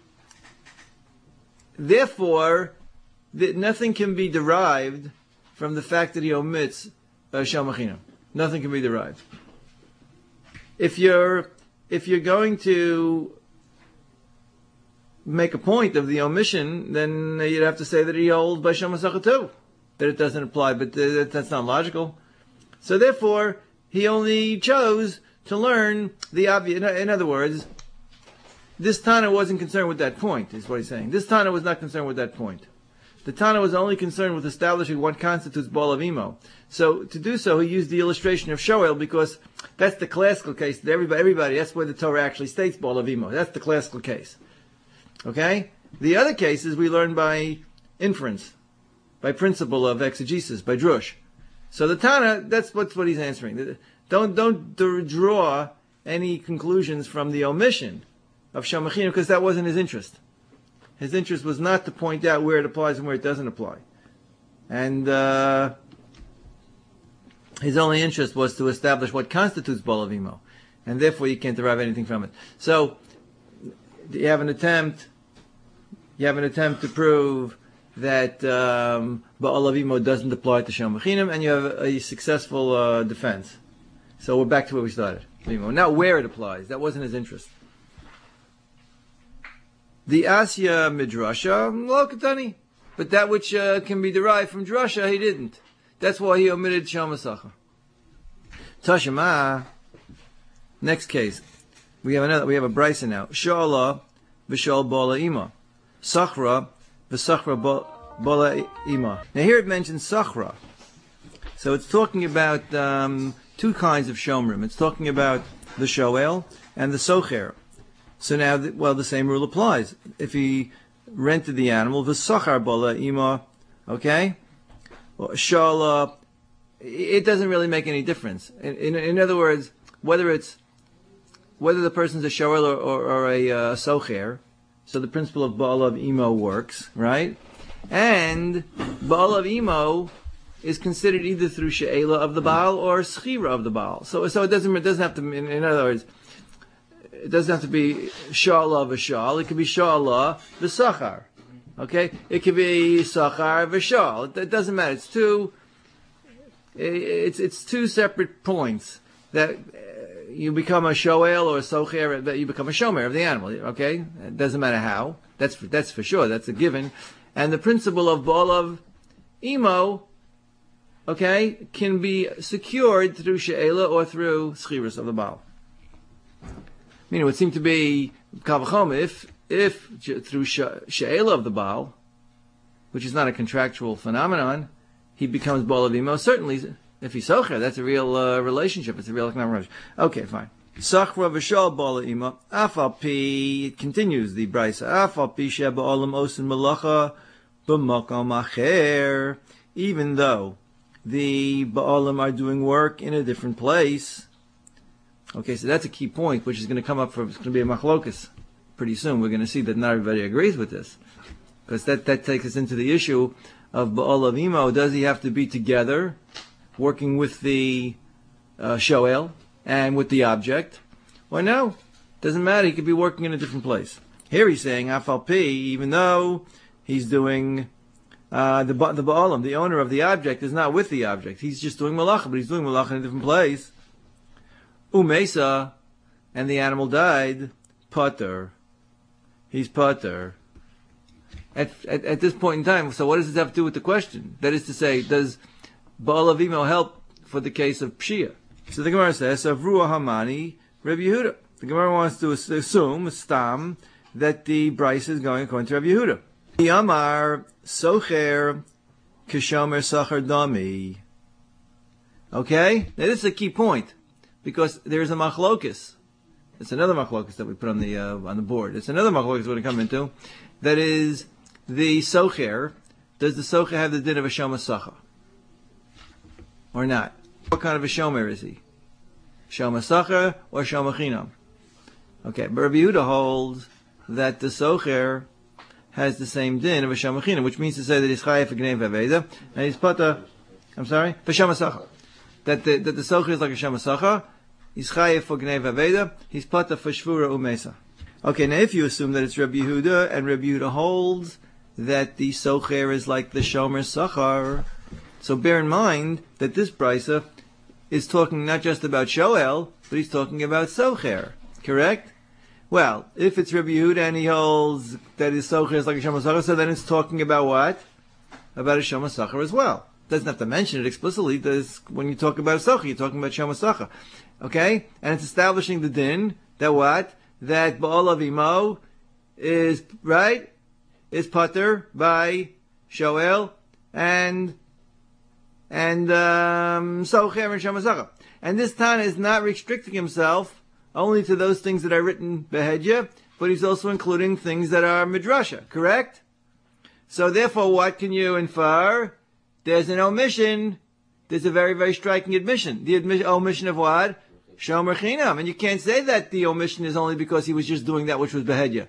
therefore, that nothing can be derived from the fact that he omits uh, shomer chinam. Nothing can be derived. If you're if you're going to make a point of the omission, then you'd have to say that he holds by shomer sachar too, that it doesn't apply. But uh, that's not logical. So therefore, he only chose to learn the obvious. In other words, this Tana wasn't concerned with that point, is what he's saying. This Tana was not concerned with that point. The Tana was only concerned with establishing what constitutes Baal of Imo. So to do so, he used the illustration of Shoel because that's the classical case that everybody, everybody, that's where the Torah actually states Baal of Imo. That's the classical case. Okay? The other cases we learn by inference, by principle of exegesis, by drush. So the Tana, that's what's what he's answering. Don't don't draw any conclusions from the omission of shomer chinam because that wasn't his interest. His interest was not to point out where it applies and where it doesn't apply, and uh, his only interest was to establish what constitutes Baal of Imo, and therefore you can't derive anything from it. So you have an attempt. You have an attempt to prove that um, Baal of Imo doesn't apply to shomer chinam, and you have a, a successful uh, defense. So we're back to where we started. Not where it applies. That wasn't his interest. The Asya Midrasha, lo katani. But that which uh, can be derived from Drasha, he didn't. That's why he omitted shomer sachar. Tashema. Next case. We have another, we have a brisa now. Shala v'shal Baal Imo. Sachra v'sachra Baal Imo. Now here it mentions Sachra. So it's talking about um, two kinds of shomrim. It's talking about the shoel and the socher. So now, well, the same rule applies. If he rented the animal, v'sachar Baal Imo, okay? Well, shala, it doesn't really make any difference. In, in, in other words, whether it's whether the person's a shoel or, or, or a uh, socher, so the principle of Baal of Imo works, right? And Baal of Imo is considered either through she'ela of the Baal or schira of the Baal. So, so it doesn't it doesn't have to. In, in other words, it doesn't have to be shala v'shal. It could be shala v'sachar. Okay, it could be sachar v'shal. It, it doesn't matter. It's two. It's it's two separate points that you become a shoel or a socher. That you become a shomer of the animal. Okay, it doesn't matter how. That's for, that's for sure. That's a given. And the principle of Baal of Imo, okay, can be secured through she'ela or through schiras of the Baal. Meaning, it would seem to be kavachom if if through she'ela of the Baal, which is not a contractual phenomenon, he becomes Baal of Imo. Certainly, if he's socher, that's a real uh, relationship. It's a real economic relationship. Okay, fine. Sachra v'shal Baal of Imo. Afal pi. It continues the brisa. Afal pi sheba olam osin malacha b'makom acher. Even though the Baalim are doing work in a different place. Okay, so that's a key point, which is going to come up for, it's going to be a machlokas pretty soon. We're going to see that not everybody agrees with this. Because that, that takes us into the issue of Baal of Imo. Does he have to be together, working with the uh, shoel and with the object? Well, no. Doesn't matter. He could be working in a different place. Here he's saying, Afal Pi, even though he's doing, uh, the, the Baalim, the owner of the object, is not with the object. He's just doing malacha, but he's doing malacha in a different place. Umesa, and the animal died, pater. He's pater. At, at at this point in time, so what does this have to do with the question? That is to say, does Baal of Imo help for the case of Pshia? So the Gemara says, Avruah Hamani, Rabbi Yehuda. The Gemara wants to assume, stam, that the Bryce is going according to Rabbi Yehuda. Yamar socher kishomer sachar dami. Okay? Now this is a key point, because there is a machlokus. It's another machlokus that we put on the uh, on the board. It's another machlokus we're going to come into. That is, the socher, does the socher have the din of a shomer sachar? Or not? What kind of a shomer is he? Shomer sachar or shomer chinam? Okay, but Rabbi Yehuda holds that the socher has the same din of a shomer chinam, which means to say that he's chayav for gnei v'aveda, and he's pata, I'm sorry, for shomer sachar. That the, that the socher is like a shomer sachar, he's chayav for gnei v'aveda, he's pata for shvura umesa. Okay, now if you assume that it's Rabbi Yehuda, and Rabbi Yehuda holds that the socher is like the shomer sachar, so bear in mind that this brisa is talking not just about shoel, but he's talking about socher. Correct? Well, if it's Rabbi Yehuda and he holds that his socher is like a shomer sachar, so then it's talking about what? About a shomer sachar as well. Doesn't have to mention it explicitly. Does, when you talk about a socher, you're talking about shomer sachar. Okay? And it's establishing the din that what? That Ba'al Avimo is, right? Is pater by shoel and and um, socher and shomer sachar. And this Tana is not restricting himself only to those things that are written behedya, but he's also including things that are midrasha, correct? So therefore, what can you infer? There's an omission. There's a very, very striking admission. The admi- omission of what? Shomer chinam. And you can't say that the omission is only because he was just doing that which was behedya.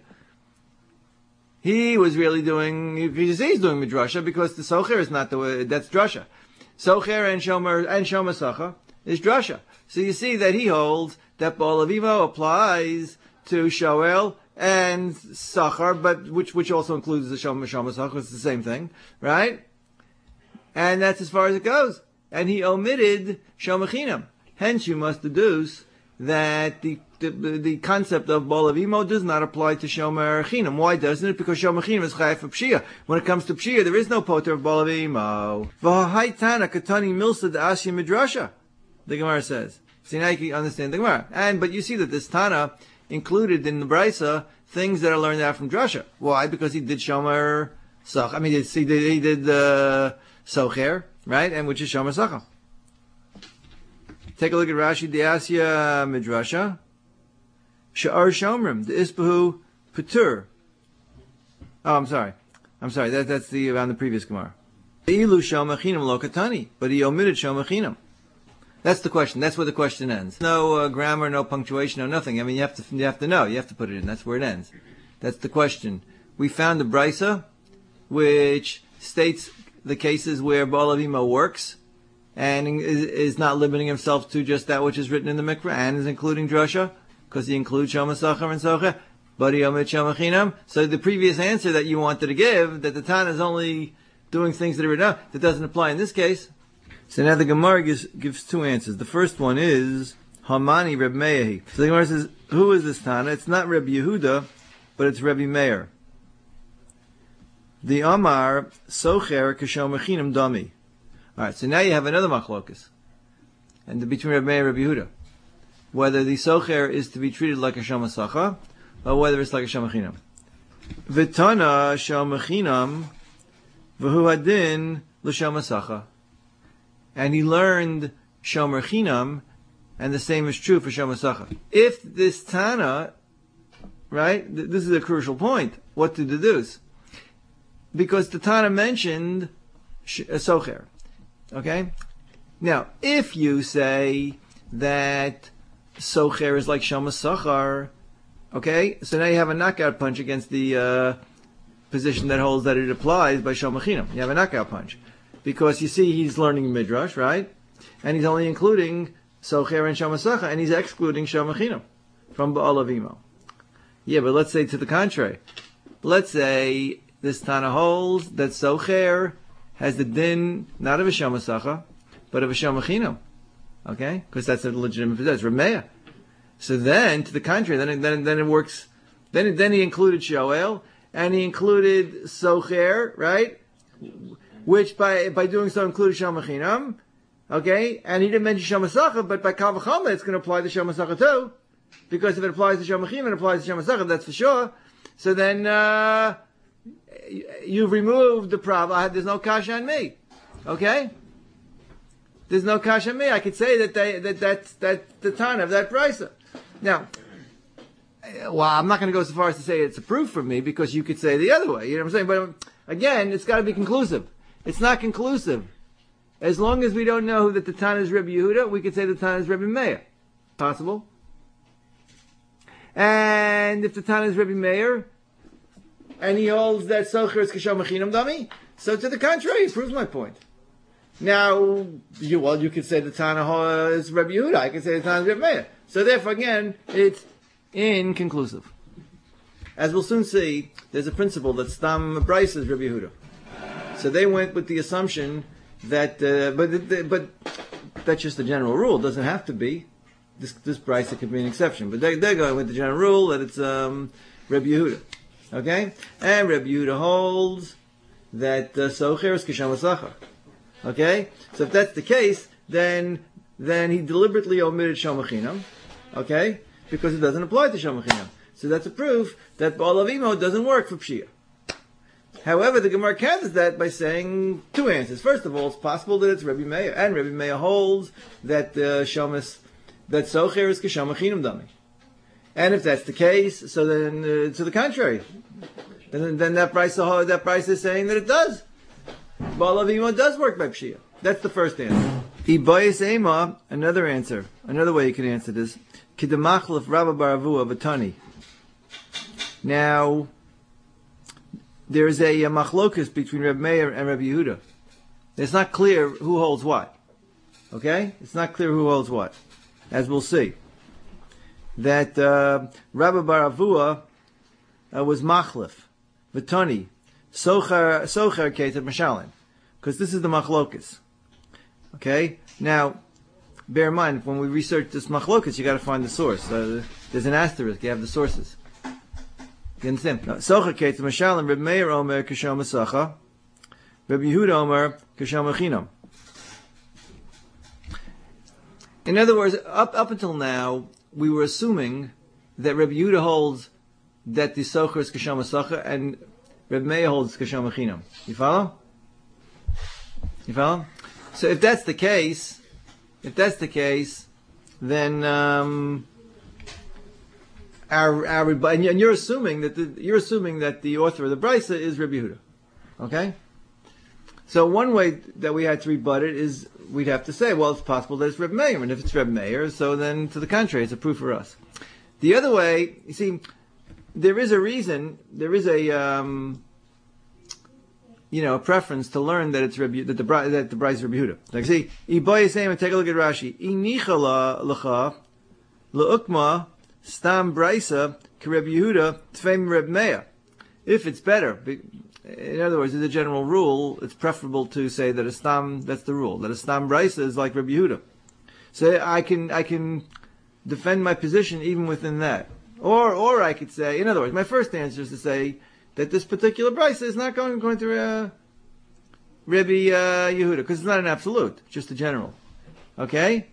He was really doing, you can say he's doing midrasha because the socher is not the way, that's drasha. Socher and shomer, and shomer sachar is drasha. So you see that he holds that Ba'al Avimo applies to shoel and sachar, but which which also includes the shomer shomer sachar. It's the same thing, right? And that's as far as it goes. And he omitted shomer chinam. Hence, you must deduce that the the, the concept of Ba'al Avimo does not apply to shomer chinam. Why doesn't it? Because shomer chinam is chayav for pshia. When it comes to pshia, there is no poter of Ba'al Avimo. V'ha'hai tana katani milsa da'asya midrasha. The Gemara says. See, now you can understand the Gemara. And, but you see that this Tana included in the Brisa things that are learned out from Drasha. Why? Because he did Shomer Sach. I mean, he did, he did, uh, Socher, right? And which is Shomer Sachar. Take a look at Rashi, the Asya Midrasha. Sha'ar Shomrim, the Ispahu Patur. Oh, I'm sorry. I'm sorry. That, that's the, around the previous Gemara. Ilu Shomer Chinam Lo Katani. But he omitted Shomer Chinam. That's the question. That's where the question ends. No uh, grammar, no punctuation, no nothing. I mean, you have to you have to know. You have to put it in. That's where it ends. That's the question. We found the brisa, which states the cases where Ba'al Avimo works and is, is not limiting himself to just that which is written in the mikveh, and is including drasha, because he includes shomer sachar and socher, but he omits shomer chinam. So the previous answer that you wanted to give, that the Tana is only doing things that are written out, that doesn't apply in this case. So now the Gemara gives, gives two answers. The first one is Hamani Reb Meir. So the Gemara says, who is this Tana? It's not Reb Yehuda, but it's Rebbe Meir. The Amar Socher Kishomer Chinam Dami. All right. So now you have another machlokus, and the, between Reb Meir and Reb Yehuda, whether the Socher is to be treated like a shomer sachar or whether it's like a shomer chinam. V'tana shomer chinam v'hu hadin l'shomer sachar. And he learned shomer chinam, and the same is true for shomer sachar. If this Tana, right, th- this is a crucial point, what to deduce. Because the Tana mentioned sh- uh, socher. Okay? Now, if you say that socher is like shomer sachar, okay, so now you have a knockout punch against the uh, position that holds that it applies by shomer chinam. You have a knockout punch. Because you see, he's learning midrash, right? And he's only including socher and shomer sachar, and he's excluding shomer chinam from Ba'al Avimo. Yeah, but let's say to the contrary. Let's say this Tana holds that socher has the din not of a shomer sachar, but of a shomer chinam. Okay, because that's a legitimate position. That's Rameya. So then, to the contrary, then it, then then it works. Then then he included shoel and he included socher, right? Which by by doing so included shomer chinam, okay, and he didn't mention shomer sachar, but by kal v'chomer it's going to apply to shomer sachar too. Because if it applies to Shom Achim, it applies to Shom Asachar, that's for sure. So then, uh, you've removed the problem. There's no kasha on me. Okay? There's no kasha on me. I could say that they, that that's, that the Tana of that brisa. Now, well, I'm not going to go so far as to say it's a proof for me, because you could say the other way. You know what I'm saying? But um, again, it's got to be conclusive. It's not conclusive. As long as we don't know that the Tana is Rabbi Yehuda, we could say the Tana is Rabbi Meir. Possible. And if the Tana is Rabbi Meir, and he holds that Socher is Kasham Machinam Dami, so to the contrary, it proves my point. Now, you, well, you could say the Tana is Rabbi Yehuda, I could say the Tana is Rabbi Meir. So therefore, again, it's inconclusive. As we'll soon see, there's a principle that Stam Bryce is Rabbi Yehuda. So they went with the assumption that, uh, but but that's just the general rule. It doesn't have to be. This this Bryce, it could be an exception. But they, they're going with the general rule that it's um, Rabbi Yehuda. Okay? And Rabbi Yehuda holds that uh, Socher is Kisham Asachar. Okay? So if that's the case, then then he deliberately omitted Shom Machinam. Okay? Because it doesn't apply to Shom Machinam. So that's a proof that Baal Avimo doesn't work for Pshia. However, the Gemara counters that by saying two answers. First of all, it's possible that it's Rabbi Meir, and Rabbi Meir holds that uh, Shomas, that Socher is Kisham Machinam Dami. And if that's the case, so then uh, to the contrary, then then that price that price is saying that it does. Baal Avimo does work by Pshia. That's the first answer. Ibayis Ema, another answer, another way you can answer this. Kidamachlef Rabba Baravua Vatani. Now, there's a, a machlokus between Reb Meir and Reb Yehuda. It's not clear who holds what. Okay? It's not clear who holds what. As we'll see. That uh, Rabbi Baravua uh, was machlef, Vatani, Socher Socher Keter Mashalim. Because this is the machlokus. Okay? Now, bear in mind, when we research this machlokus, you got to find the source. Uh, there's an asterisk. You have the sources. You understand? Socher Keter Mashalim, Reb Meir Omer Kisham Asacha, Reb Yehuda Omer Kisham Achinam. In other words, up up until now, we were assuming that Reb Yehuda holds that the Socher is Kisham Asacha and Reb Meir holds Kisham Achinam. You follow? You follow? So if that's the case, if that's the case, then um, our our and you're assuming that the, you're assuming that the author of the Brisa is Reb Yehuda. Okay? So one way that we had to rebut it is we'd have to say, well, it's possible that it's Reb Meir, and if it's Reb Meir, so then to the contrary, it's a proof for us. The other way, you see, there is a reason, there is a um, you know, a preference to learn that it's Reb, that the that the Brisa is Reb Yehuda. Like, see, Iboy is saying, and take a look at Rashi. Inichala lecha leukma stam Brisa Reb Yehuda tfeim Reb Meir. If it's better, in other words, as a general rule, it's preferable to say that a stam. That's the rule. That a stam Brisa is like Reb Yehuda. So I can I can defend my position even within that. Or or I could say, in other words, my first answer is to say that this particular Brisa is not going, going to uh, Rebbe uh, Yehuda, because it's not an absolute, just a general. Okay?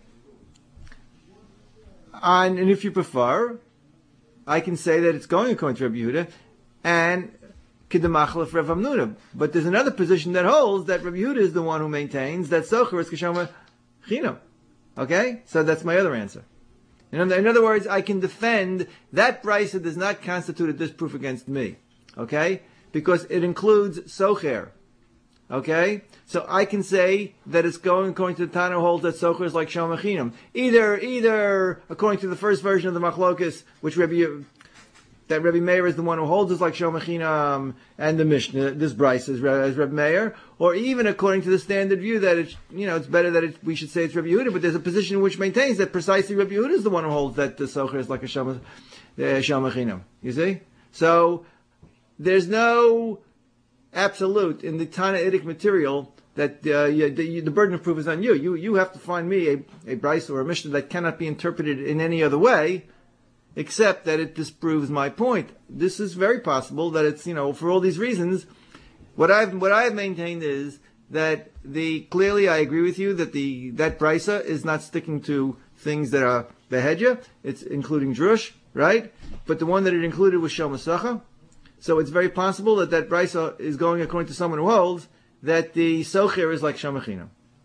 And, and if you prefer, I can say that it's going according to Rebbe Yehuda, and Kidamachlef Rev Amnuna. But there's another position that holds that Rebbe Yehuda is the one who maintains that Socher is Kishama Chinam. Okay? So that's my other answer. In other, in other words, I can defend that Brisa does not constitute a disproof against me. Okay? Because it includes Socher. Okay? So I can say that it's going according to the Tana who holds that Socher is like Shom Achinam. Either, either according to the first version of the Machlokus, which Rebbe, that Rebbe Meir is the one who holds is like Shom Achinam, and the Mishnah, this Bryce is, is Rebbe Meir, or even according to the standard view that it's, you know, it's better that it, we should say it's Rebbe Yehuda, but there's a position which maintains that precisely Rebbe Yehuda is the one who holds that the Socher is like a Shom uh, Achinam. You see? So, there's no absolute in the Tanaitic material that uh, you, the, the burden of proof is on you. You you have to find me a, a Bryce or a Mishnah that cannot be interpreted in any other way, except that it disproves my point. This is very possible that it's, you know, for all these reasons, what I've what I've maintained is that the clearly I agree with you that the that Brysa is not sticking to things that are behedya. It's including drush, right? But the one that it included was shel masacha. So it's very possible that that brisa is going according to someone who holds that the socher is like shamachina.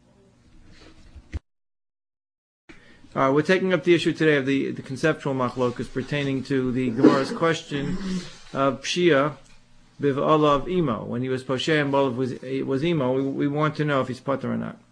All right, we're taking up the issue today of the, the conceptual machlokas pertaining to the Gemara's question of Pshia biv olav imo. When he was poshe and olav was, was imo, we, we want to know if he's pater or not.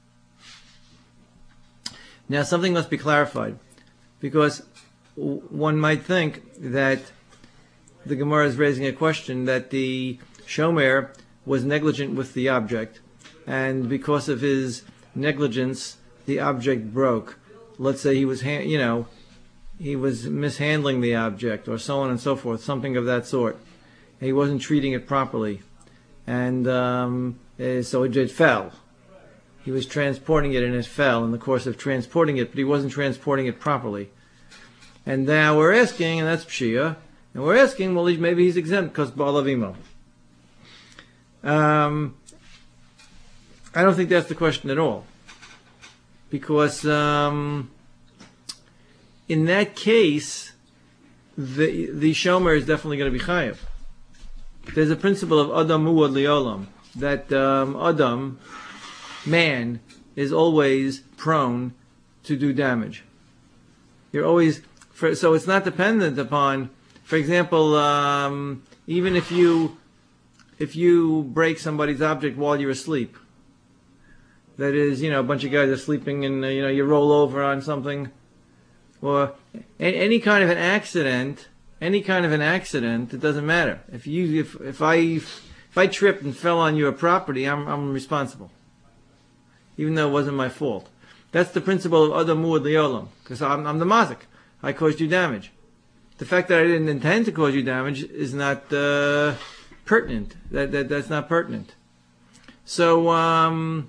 Now, something must be clarified, because one might think that the Gemara is raising a question that the shomer was negligent with the object, and because of his negligence, the object broke. Let's say he was, ha- you know, he was mishandling the object, or so on and so forth, something of that sort. He wasn't treating it properly, and um, so it, it fell. He was transporting it, and it fell in the course of transporting it, but he wasn't transporting it properly. And now we're asking, and that's Pshia, and we're asking, well, maybe he's exempt because Ba'alav Imo. Um, I don't think that's the question at all. Because um, in that case, the the shomer is definitely going to be chayav. There's a principle of Adam muad liolam, that um, Adam, man, is always prone to do damage. You're always, for, so it's not dependent upon, for example, um, even if you if you break somebody's object while you're asleep. That is, you know, a bunch of guys are sleeping and, uh, you know, you roll over on something. Or a- any kind of an accident, any kind of an accident, it doesn't matter. If you, if, if I, if I tripped and fell on your property, I'm, I'm responsible. Even though it wasn't my fault. That's the principle of Adam Muad Liolam. Because I'm, I'm the mazik. I caused you damage. The fact that I didn't intend to cause you damage is not, uh, pertinent. That, that, that's not pertinent. So, um,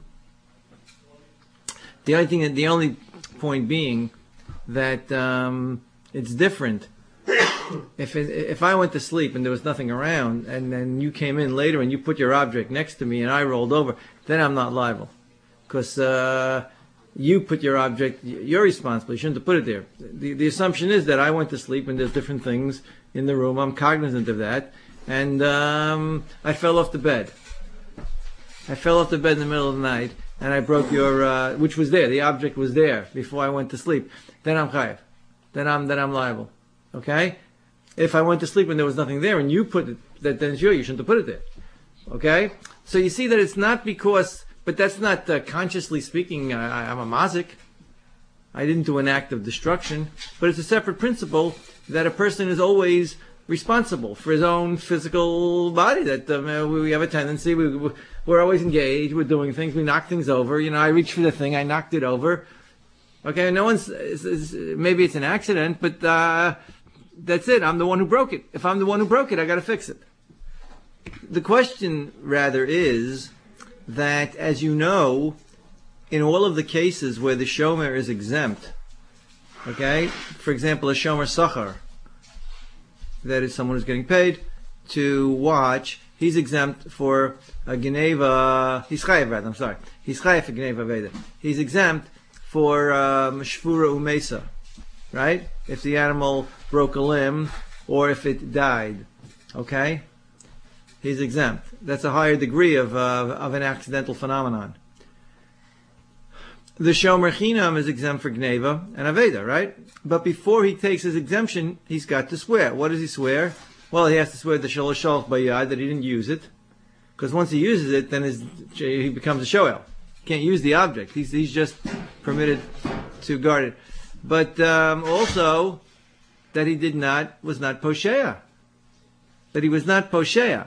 The only thing, the only point being that um, it's different. if it, if I went to sleep and there was nothing around, and then you came in later and you put your object next to me and I rolled over, then I'm not liable, because uh, you put your object. You're responsible. You shouldn't have put it there. The the assumption is that I went to sleep and there's different things in the room. I'm cognizant of that, and um, I fell off the bed. I fell off the bed in the middle of the night. And I broke your, uh, which was there. The object was there before I went to sleep. Then I'm chayav. Then I'm then I'm liable. Okay. If I went to sleep and there was nothing there, and you put it, that then sure you shouldn't have put it there. Okay. So you see that it's not because, but that's not uh, consciously speaking. I, I'm a mazik. I didn't do an act of destruction, but it's a separate principle that a person is always responsible for his own physical body. That um, we have a tendency. We, we We're always engaged. We're doing things. We knock things over. You know, I reached for the thing. I knocked it over. Okay, no one's, it's, it's, maybe it's an accident, but uh, that's it. I'm the one who broke it. If I'm the one who broke it, I got to fix it. The question, rather, is that, as you know, in all of the cases where the shomer is exempt, okay, for example, a shomer sachar, that is someone who's getting paid to watch, he's exempt for a Geneva, he's chayav rather, I'm sorry. He's chayav for Geneva Veda. He's exempt for um, Shvura Umesa, right? If the animal broke a limb or if it died, okay? He's exempt. That's a higher degree of uh, of an accidental phenomenon. The Shomer Chinam is exempt for Geneva and Aveda, right? But before he takes his exemption, he's got to swear. What does he swear? Well, he has to swear the Shalosh Shalach Bayad that he didn't use it. Because once he uses it, then his, he becomes a Shoel. He can't use the object. He's, he's just permitted to guard it. But um, also, that he did not, was not Posheya. That he was not Posheya.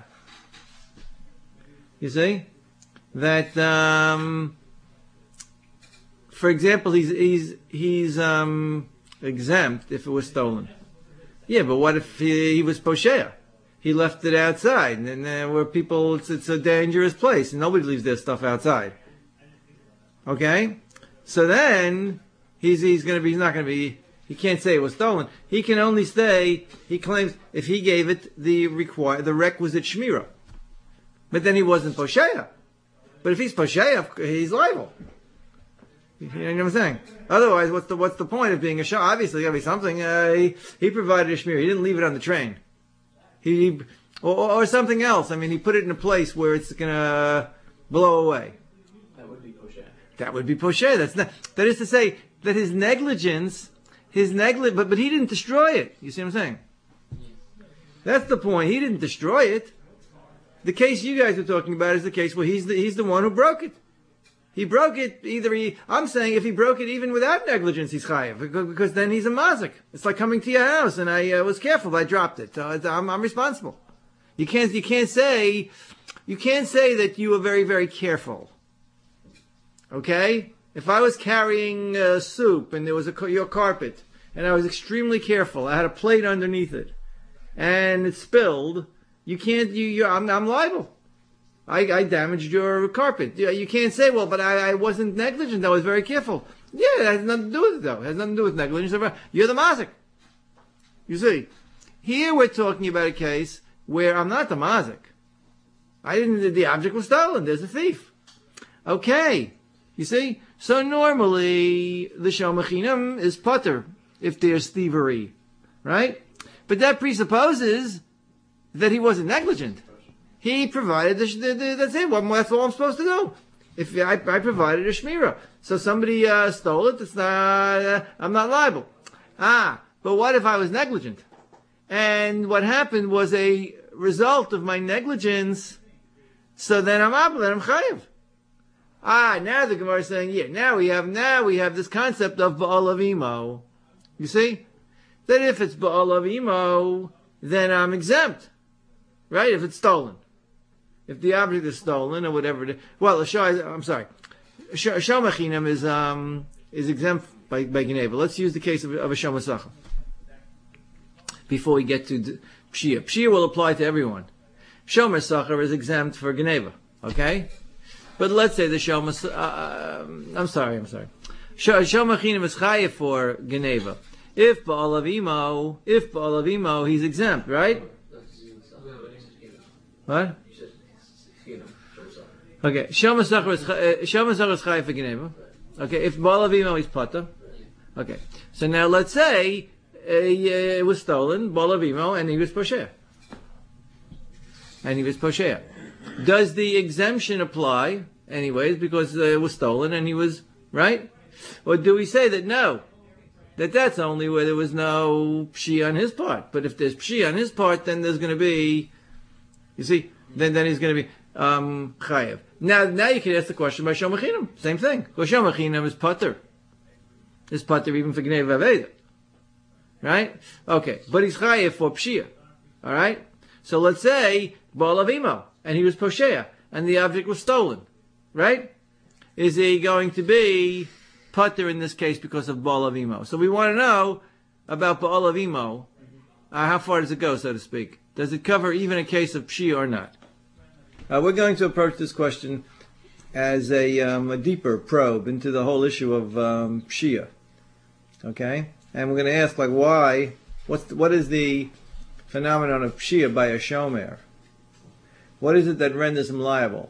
You see? That, um, for example, he's, he's, he's um, exempt if it was stolen. Yeah, but what if he, he was Posheya? He left it outside, and uh, where people, it's, it's a dangerous place, and nobody leaves their stuff outside. Okay? So then, he's, he's gonna be, he's not gonna be, he can't say it was stolen. He can only say, he claims, if he gave it the require, the requisite shmira. But then he wasn't Posheya. But if he's Posheya, he's liable. You know what I'm saying? Otherwise, what's the what's the point of being a shomer? Obviously, got to be something. Uh, he, he provided a shmira. He didn't leave it on the train. He, he or, or something else. I mean, he put it in a place where it's gonna blow away.
That would be posher.
That would be posher. That's not. That is to say that his negligence, his negli, but but he didn't destroy it. You see what I'm saying? That's the point. He didn't destroy it. The case you guys are talking about is the case where he's the he's the one who broke it. He broke it, either he, I'm saying if he broke it even without negligence, he's chayav, because, because then he's a mazik. It's like coming to your house and I uh, was careful, I dropped it. So I'm, I'm responsible. You can't, you can't say, you can't say that you were very, very careful. Okay? If I was carrying uh, soup and there was a, your carpet and I was extremely careful, I had a plate underneath it and it spilled, you can't, you, you I'm, I'm liable. I, I damaged your carpet. You, you can't say, well, but I, I wasn't negligent. I was very careful. Yeah, it has nothing to do with it, though. It has nothing to do with negligence. You're the mazik. You see, here we're talking about a case where I'm not the mazik. I didn't. The object was stolen. There's a thief. Okay, you see. So normally the shomachinam is putter if there's thievery, right? But that presupposes that he wasn't negligent. He provided the, the, the that's it. Well, that's all I'm supposed to do. If I, I provided a shmira, so somebody uh, stole it, it's not. Uh, I'm not liable. Ah, but what if I was negligent? And what happened was a result of my negligence. So then I'm up, then I'm chayiv. Ah, now the Gemara is saying, yeah, now we have now we have this concept of ba'al imo. You see that if it's ba'al imo, then I'm exempt, right? If it's stolen. If the object is stolen or whatever it is, well, a show, I'm sorry, a shomachinam is um is exempt by by Geneva. Let's use the case of, of a shomasacha. Before we get to pshia, pshia will apply to everyone. Shomasacha is exempt for Geneva, okay? But let's say the shomas, uh, I'm sorry, I'm sorry. Shomachinam is chayiv for Geneva. If ba'al avimo, if ba'al avimo, he's exempt, right? What? Okay, Shomasachar is chayiv for Geneva. Okay, if Baal Avimo is Pata. Okay, so now let's say uh, it was stolen, Baal Avimo, and he was Posher. And he was Posher. Does the exemption apply, anyways, because uh, it was stolen and he was, right? Or do we say that no, that that's only where there was no Pshi on his part? But if there's Pshi on his part, then there's going to be, you see, then, then he's going to be um, chayiv. Now, now you can ask the question by shomachinam. Same thing. Because shomachinam is pater. Is pater even for gnei vaveda. Right? Okay. But he's chayiv for pshia. Alright? So let's say, Baal Avimo, and he was posheya, and the object was stolen. Right? Is he going to be pater in this case because of Baal Avimo? So we want to know about Baal Avimo. Uh, how far does it go, so to speak? Does it cover even a case of pshia or not? Uh, we're going to approach this question as a, um, a deeper probe into the whole issue of um, pshia. Okay? And we're going to ask, like, why, what's the, what is the phenomenon of pshia by a shomer? What is it that renders him liable?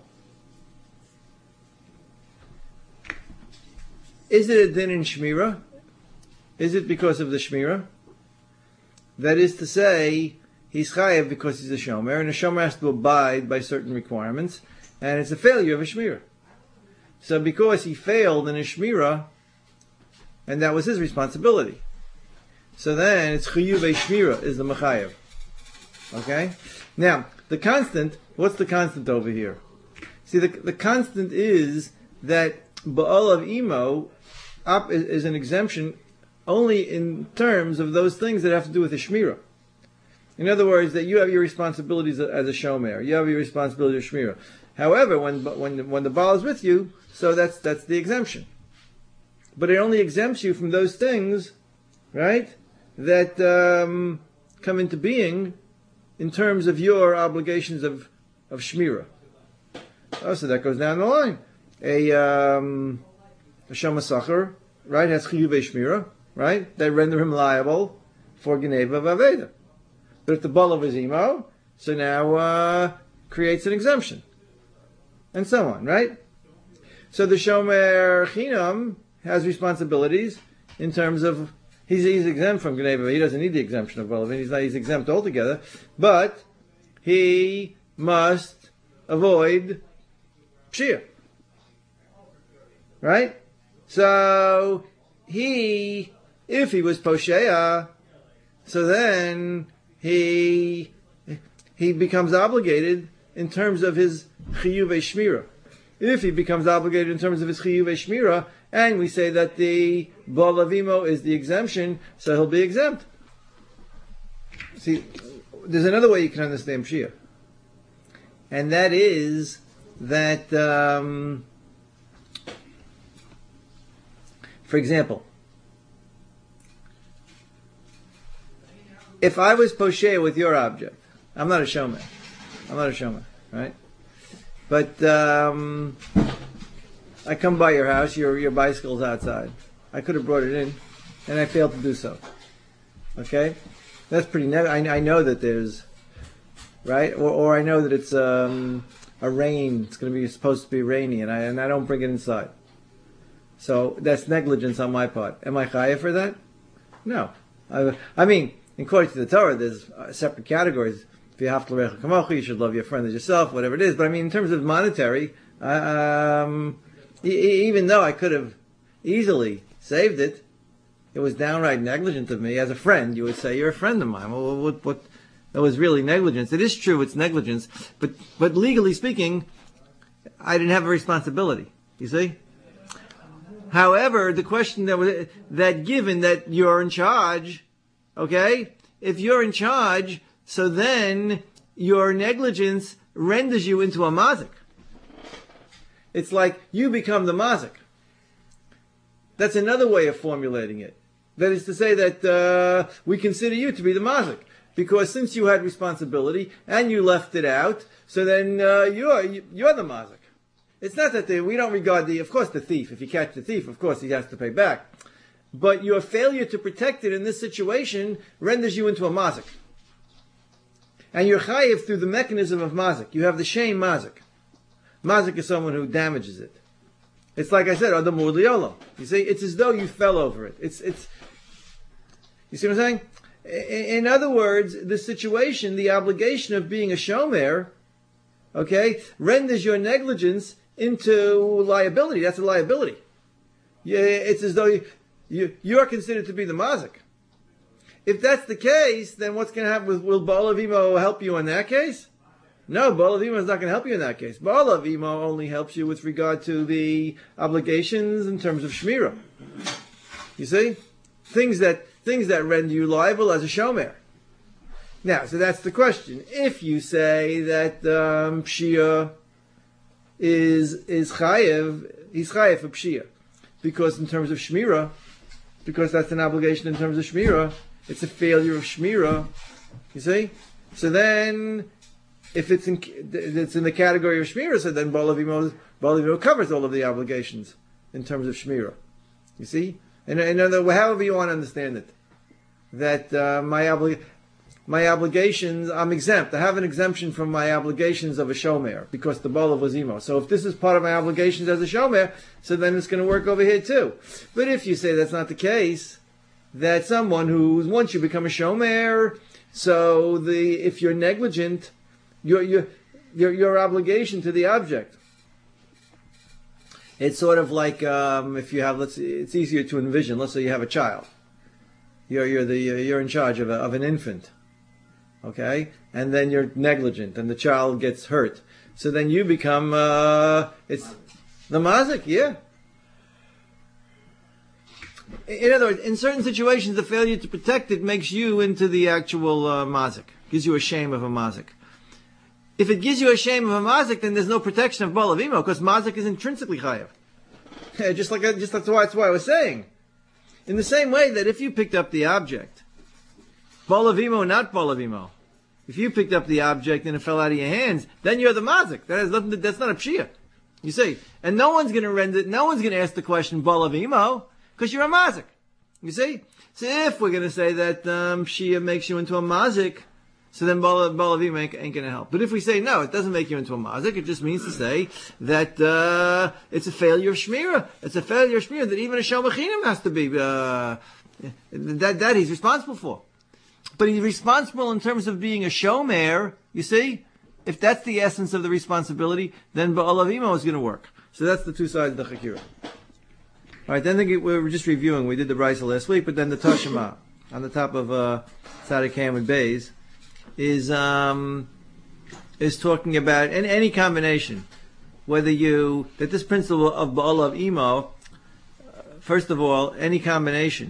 Is it a din in shmira? Is it because of the shmira? That is to say, he's chayav because he's a shomer, and a shomer has to abide by certain requirements, and it's a failure of a shmira. So because he failed in a shmira, and that was his responsibility, so then it's chiyuvei shmira is the mechayev. Okay? Now, the constant, what's the constant over here? See, the, the constant is that ba'al of imo up is, is an exemption only in terms of those things that have to do with the shmira. In other words, that you have your responsibilities as a shomer, you have your responsibility as shmira. However, when when when the Baal is with you, so that's that's the exemption. But it only exempts you from those things, right, that um, come into being in terms of your obligations of of shmira. Oh, so that goes down the line. A um, a shomasachar, right, has chiyuvei shmira, right? They render him liable for geneva v'aveda. But if the Baal of his imo, so now uh, creates an exemption, and so on, right? So the shomer chinam has responsibilities in terms of he's, he's exempt from Gneva. He doesn't need the exemption of Bolavim. He's not he's exempt altogether, but he must avoid Pshia. Right? So he, if he was Posheya, so then he he becomes obligated in terms of his Chiyuvei Shmira. If he becomes obligated in terms of his Chiyuvei Shmira, and we say that the Bolavimo is the exemption, so he'll be exempt. See, there's another way you can understand Pshia. And that is that, um, for example, if I was Posheya with your object, I'm not a showman. I'm not a showman, right? But um, I come by your house, your your bicycle's outside. I could have brought it in, and I failed to do so. Okay? That's pretty... Ne- I, I know that there's... Right? Or, or I know that it's um, a rain. It's going to be supposed to be rainy, and I and I don't bring it inside. So that's negligence on my part. Am I chayav for that? No. I, I mean, according to the Torah, there's uh, separate categories. If you have to l'recha kamocha, you should love your friend as yourself, whatever it is. But I mean, in terms of monetary, uh, um, e- even though I could have easily saved it, it was downright negligent of me. As a friend, you would say, you're a friend of mine. Well, what, what, that was really negligence. It is true, it's negligence. But, but legally speaking, I didn't have a responsibility. You see? However, the question that was, that given that you're in charge, okay, if you're in charge, so then your negligence renders you into a mazik. It's like you become the mazik. That's another way of formulating it. That is to say that uh, we consider you to be the mazik. Because since you had responsibility and you left it out, so then uh, you're, you're the mazik. It's not that they, we don't regard the, of course the thief, if you catch the thief, of course he has to pay back. But your failure to protect it in this situation renders you into a mazik. And you're chayiv through the mechanism of mazik. You have the shame mazik. Mazik is someone who damages it. It's like I said, Adam Urliolo. You see, it's as though you fell over it. It's, it's, you see what I'm saying? In other words, the situation, the obligation of being a shomer, okay, renders your negligence into liability. That's a liability. Yeah, it's as though you, you, you're considered to be the mazik. If that's the case, then what's going to happen with, will Baal Avimo help you in that case? No, Baal Avimo is not going to help you in that case. Baal Avimo only helps you with regard to the obligations in terms of Shmira. You see? Things that, things that render you liable as a shomer. Now, so that's the question. If you say that um, Pshia is, is Chayev, he's Chayev for Pshia. Because in terms of Shmira, because that's an obligation in terms of Shmira, it's a failure of Shmira, you see? So then, if it's in, it's in the category of Shmira, so then Baal Avimo, Baal Avimo covers all of the obligations in terms of Shmira. You see? And, and however you want to understand it. That uh, my, obli- my obligations, I'm exempt. I have an exemption from my obligations of a shomer, because the Baal was Imo. So if this is part of my obligations as a shomer, so then it's going to work over here too. But if you say that's not the case, that someone who, once you become a shomer, so the if you're negligent, your your your your obligation to the object. It's sort of like um, if you have, let's. It's easier to envision. Let's say you have a child. You're you're the you're in charge of a, of an infant, okay, and then you're negligent, and the child gets hurt. So then you become uh, it's the mazik, yeah. In other words, in certain situations, the failure to protect it makes you into the actual uh, mazik. Gives you a shame of a mazik. If it gives you a shame of a mazik, then there's no protection of Baal Avimo, because mazik is intrinsically chayav. just like just that's why that's why I was saying. In the same way that if you picked up the object, Baal Avimo, not Baal Avimo, if you picked up the object and it fell out of your hands, then you're the mazik. That has nothing. To, that's not a pshia. You see, and no one's going to render. No one's going to ask the question Baal Avimo, because you're a mazik. You see? So if we're going to say that um, Shia makes you into a mazik, so then Baal Avima ain't, ain't going to help. But if we say no, it doesn't make you into a mazik. It just means to say that uh, it's a failure of shmira. It's a failure of shmira that even a shel mechinim has to be uh, that that he's responsible for. But he's responsible in terms of being a shomer. You see, if that's the essence of the responsibility, then Baal Avima is going to work. So that's the two sides of the chakira. All right, then the, we were just reviewing. We did the Brisa last week, but then the Tashima on the top of uh, Tzadik Ham and Beis is um, is talking about any, any combination, whether you that this principle of Baal of Imo, uh, first of all, any combination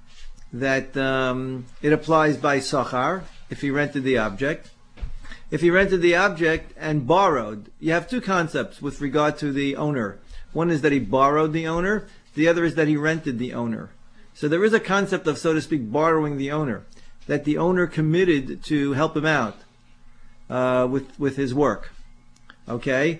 that um, it applies by Sachar if he rented the object. If he rented the object and borrowed, you have two concepts with regard to the owner. One is that he borrowed the owner. The other is that he rented the owner. So there is a concept of, so to speak, borrowing the owner, that the owner committed to help him out uh, with with his work. Okay?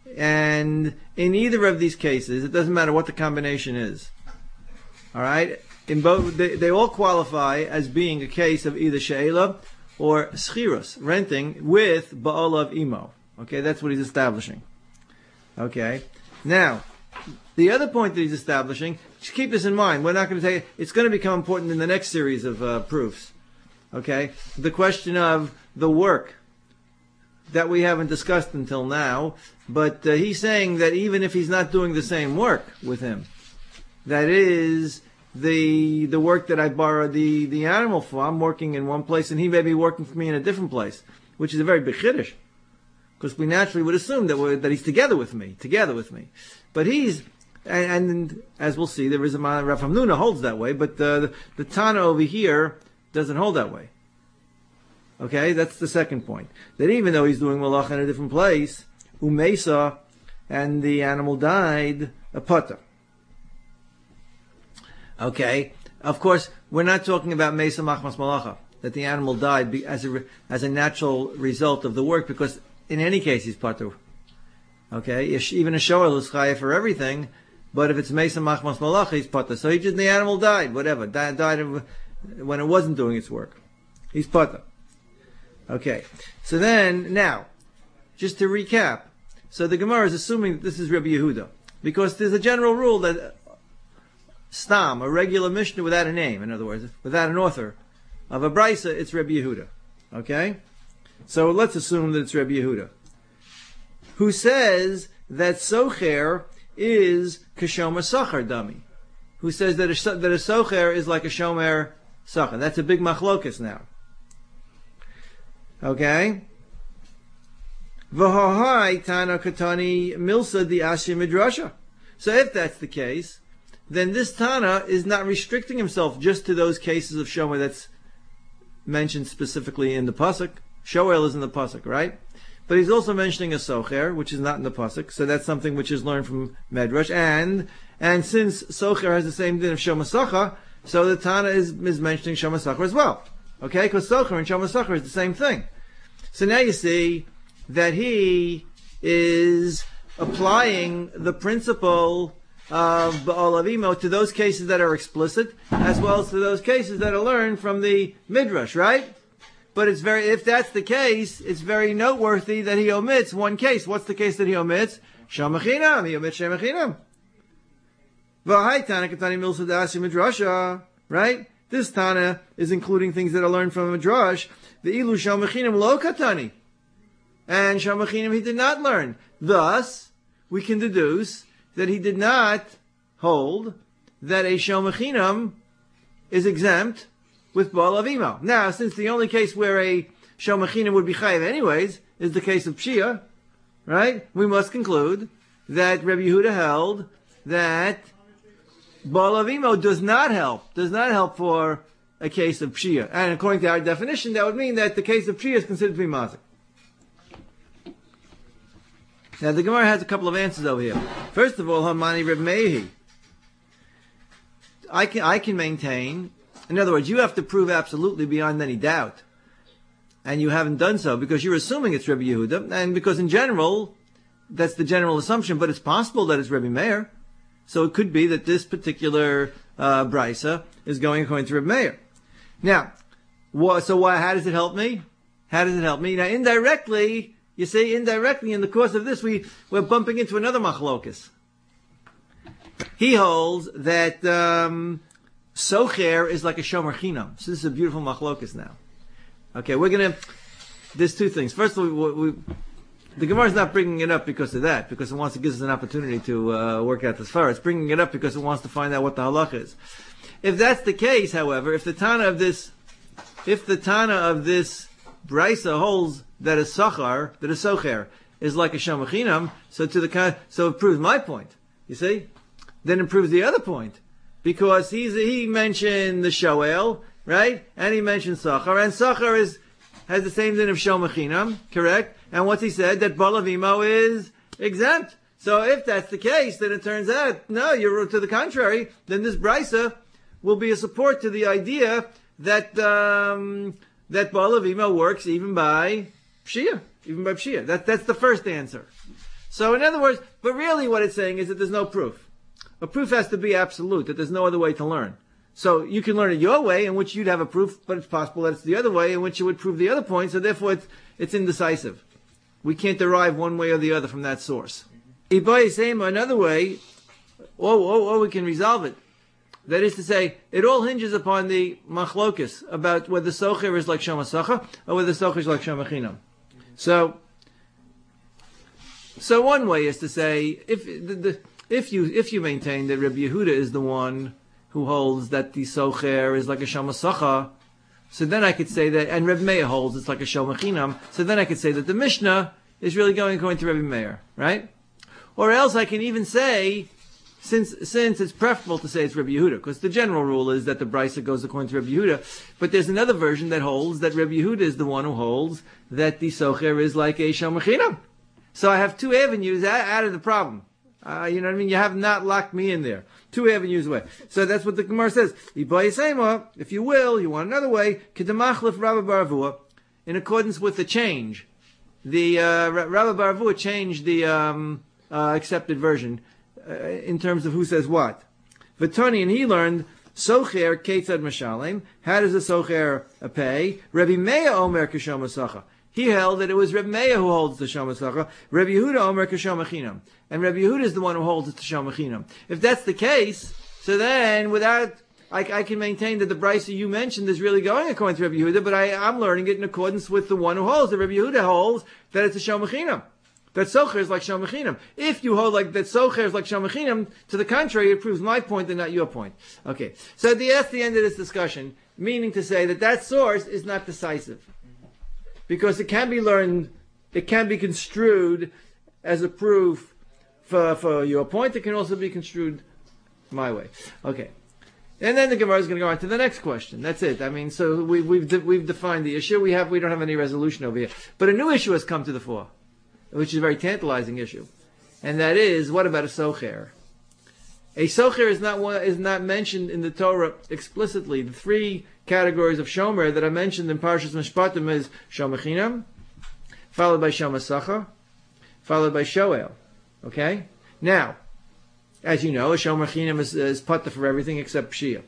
And in either of these cases, it doesn't matter what the combination is. All right? In both, they, they all qualify as being a case of either she'ela or schirus, renting with Baal of Imo. Okay? That's what he's establishing. Okay? Now, the other point that he's establishing, just keep this in mind, we're not going to take, it's going to become important in the next series of uh, proofs. Okay? The question of the work that we haven't discussed until now, but uh, he's saying that even if he's not doing the same work with him, that is the the work that I borrowed the, the animal for, I'm working in one place and he may be working for me in a different place, which is a very big chiddush, because we naturally would assume that we're, that he's together with me, together with me. But he's, and, and as we'll see, there is a man, Rav Hamnuna holds that way, but uh, the, the Tana over here doesn't hold that way. Okay, that's the second point. That even though he's doing malach in a different place, umesa, and the animal died, a pata. Okay, of course, we're not talking about mesa machmas malacha, that the animal died as a, as a natural result of the work, because in any case he's pata. Okay, even a shoel is chayav for everything, but if it's mesa machmas malacha, he's pata. So he just, the animal died, whatever, died, died when it wasn't doing its work. He's pata. Okay, so then, now, just to recap, so the Gemara is assuming that this is Rabbi Yehuda, because there's a general rule that Stam, a regular Mishnah without a name, in other words, without an author, of a Brisa, it's Rabbi Yehuda. Okay? So let's assume that it's Rabbi Yehuda, who says that Socher is Kashomer Sachar dummy, who says that a, that a Socher is like a Shomer Sachar. That's a big machlokas now. Okay? V'hohai tana katani milsa di asya midrasha. So if that's the case, then this Tana is not restricting himself just to those cases of Shomer that's mentioned specifically in the Pasuk. Shoel is in the Pasuk, right? But he's also mentioning a Socher, which is not in the Pasuk, so that's something which is learned from Medrash. And and since Socher has the same din of Shomer Sachar, so the Tana is, is mentioning Shomer Sachar as well. Okay? Because Socher and Shomer Sachar is the same thing. So now you see that he is applying the principle of Baal Avimo to those cases that are explicit, as well as to those cases that are learned from the Midrash, right? But it's very, if that's the case, it's very noteworthy that he omits one case. What's the case that he omits? Shamachinam. He omits Shamachinam. V'hai Tana Katani Milsa Dasi Midrasha, right? This Tana is including things that are learned from a Midrash. The Ilu Shamachinam Lo Katani. And Shamachinam he did not learn. Thus, we can deduce that he did not hold that a Shamachinam is exempt with Baal Avimo. Now, since the only case where a Shamachinam would be chayiv anyways is the case of Pshia, right? We must conclude that Rabbi Yehuda held that Baal Avimo does not help, does not help for a case of Pshia. And according to our definition, that would mean that the case of Pshia is considered to be mazik. Now the Gemara has a couple of answers over here. First of all, Hamani Reb Mehi. I can I can maintain, in other words, you have to prove absolutely beyond any doubt, and you haven't done so because you're assuming it's Rabbi Yehuda, and because in general, that's the general assumption. But it's possible that it's Rabbi Meir, so it could be that this particular uh, brisa is going according to Rabbi Meir. Now, wh- so why? How does it help me? How does it help me? Now, indirectly, you see, indirectly in the course of this, we, we're bumping into another machlokus. He holds that um, socher is like a shomer chinam. So this is a beautiful machlokus now. Okay, we're going to... There's two things. First of all, we, we, the Gemara is not bringing it up because of that, because it wants to give us an opportunity to uh, work out this far. It's bringing it up because it wants to find out what the halach is. If that's the case, however, if the Tana of this... If the Tana of this Brisa holds that a Sachar, that a Socher, is like a Shamachinam, so to the so it proves my point. You see? Then it proves the other point. Because he's, he mentioned the Shoel, right? And he mentioned Sachar, and Sachar is, has the same din of Shamachinam, correct? And what's he said? That Balavimo is exempt. So if that's the case, then it turns out, no, you're to the contrary, then this Brisa will be a support to the idea that, um, that Balavimo works even by Pshia, even by Pshia. That, that's the first answer. So in other words, but really what it's saying is that there's no proof. A proof has to be absolute, that there's no other way to learn. So you can learn it your way, in which you'd have a proof, but it's possible that it's the other way, in which it would prove the other point, so therefore it's, it's indecisive. We can't derive one way or the other from that source. Ibai same another way, or, or, or we can resolve it. That is to say, it all hinges upon the machlokus about whether socher is like shamasacha or whether socher is like shamachinam. So, so one way is to say, if the, the, if you if you maintain that Rabbi Yehuda is the one who holds that the socher is like a shamasacha, so then I could say that, and Rabbi Meir holds it's like a shamachinam. So then I could say that the Mishnah is really going according to Rabbi Meir, right? Or else I can even say, Since since it's preferable to say it's Rabbi Yehuda, because the general rule is that the Brisa goes according to Rabbi Yehuda, but there's another version that holds that Rabbi Yehuda is the one who holds that the Socher is like a Shamachinam. So I have two avenues out, out of the problem. Uh, you know what I mean? You have not locked me in there. Two avenues away. So that's what the Gemara says. If you will, you want another way, Kedamachlif Rabba Baravua, in accordance with the change. The uh, Rabba Baravua changed the um, uh, accepted version. Uh, in terms of who says what. Vitani, and he learned, Socher Ketzad Mashalim. How does a Socher pay? Rabbi Meir Omer Kishom Asacha. He held that it was Rabbi Meir who holds the Shom Asacha. Rabbi Yehuda Omer Kishom Achinam. And Rabbi Yehuda is the one who holds the Shom Achinam. If that's the case, so then without, I, I can maintain that the Brisa you mentioned is really going according to Rabbi Yehuda, but I, I'm learning it in accordance with the one who holds. The Rabbi Yehuda holds that it's a Shom Achinam. That socher is like shamachinam. If you hold like that socher is like shamachinam, to the contrary, it proves my point and not your point. Okay, so the, that's the end of this discussion, meaning to say that that source is not decisive, because it can be learned, it can be construed as a proof for for your point. It can also be construed my way. Okay, and then the Gemara is going to go on to the next question. That's it. I mean, so we, we've de- we've defined the issue. We have we don't have any resolution over here, but a new issue has come to the fore, which is a very tantalizing issue, and that is, what about a socher? A socher is not one, is not mentioned in the Torah explicitly. The three categories of shomer that I mentioned in Parshas Mishpatim is shomachinam, followed by shomasacha, followed by shoel. Okay? Now, as you know, a shomachinam is, is patta for everything except pshia.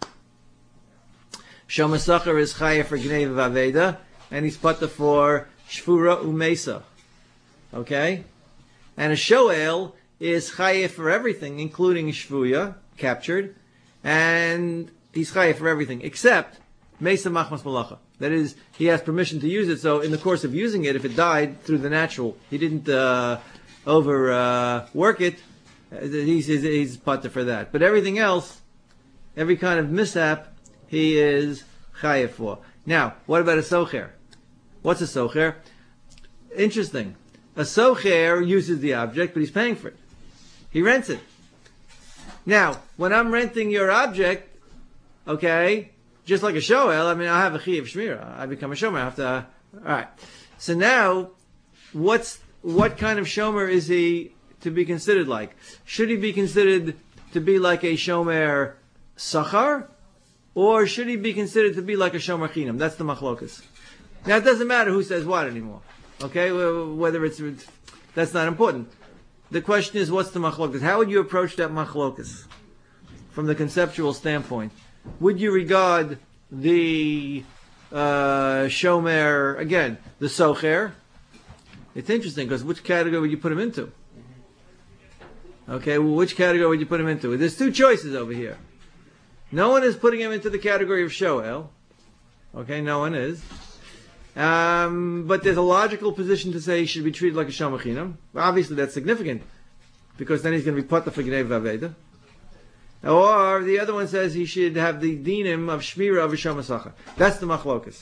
Shomasacha is chaya for gnei v'aveda, and he's patta for shvura umesa. Okay? And a shoel is chayev for everything, including shvuya, captured, and he's chayev for everything, except mesa machmas malacha. That is, he has permission to use it, so in the course of using it, if it died through the natural, he didn't uh, over uh, work it, he's, he's, he's pater for that. But everything else, every kind of mishap, he is chayev for. Now, what about a socher? What's a socher? Interesting. A socher uses the object, but he's paying for it. He rents it. Now, when I'm renting your object, okay, just like a shoel, I mean, I have a chiyuv shmira. I become a shomer. I have to. Uh, all right. So now, what's what kind of shomer is he to be considered like? Should he be considered to be like a shomer sachar, or should he be considered to be like a shomer chinam? That's the machlokas. Now, it doesn't matter who says what anymore. Okay, whether it's, that's not important. The question is, what's the machlokas? How would you approach that machlokas from the conceptual standpoint? Would you regard the uh, shomer, again, the socher. It's interesting because which category would you put him into? Okay, well, which category would you put him into? There's two choices over here. No one is putting him into the category of shoel. Okay, no one is. Um, but there's a logical position to say he should be treated like a shamachinam. Obviously, that's significant because then he's going to be put for Gnei Vaveda. Or the other one says he should have the dinim of shmira of a shamasacha. That's the machlokas.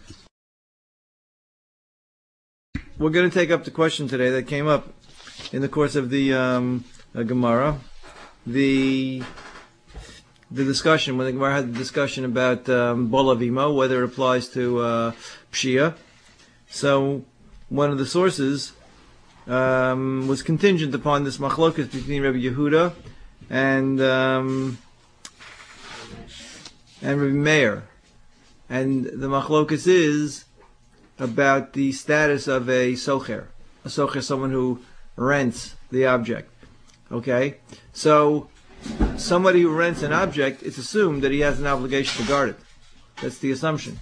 We're going to take up the question today that came up in the course of the um, uh, Gemara. The the discussion, when the Gemara had the discussion about um, bolavimo, whether it applies to uh, pshia. So one of the sources um, was contingent upon this machlokas between Rabbi Yehuda and um, and Rabbi Meir. And the machlokas is about the status of a socher. A socher is someone who rents the object. Okay? So, somebody who rents an object, it's assumed that he has an obligation to guard it. That's the assumption.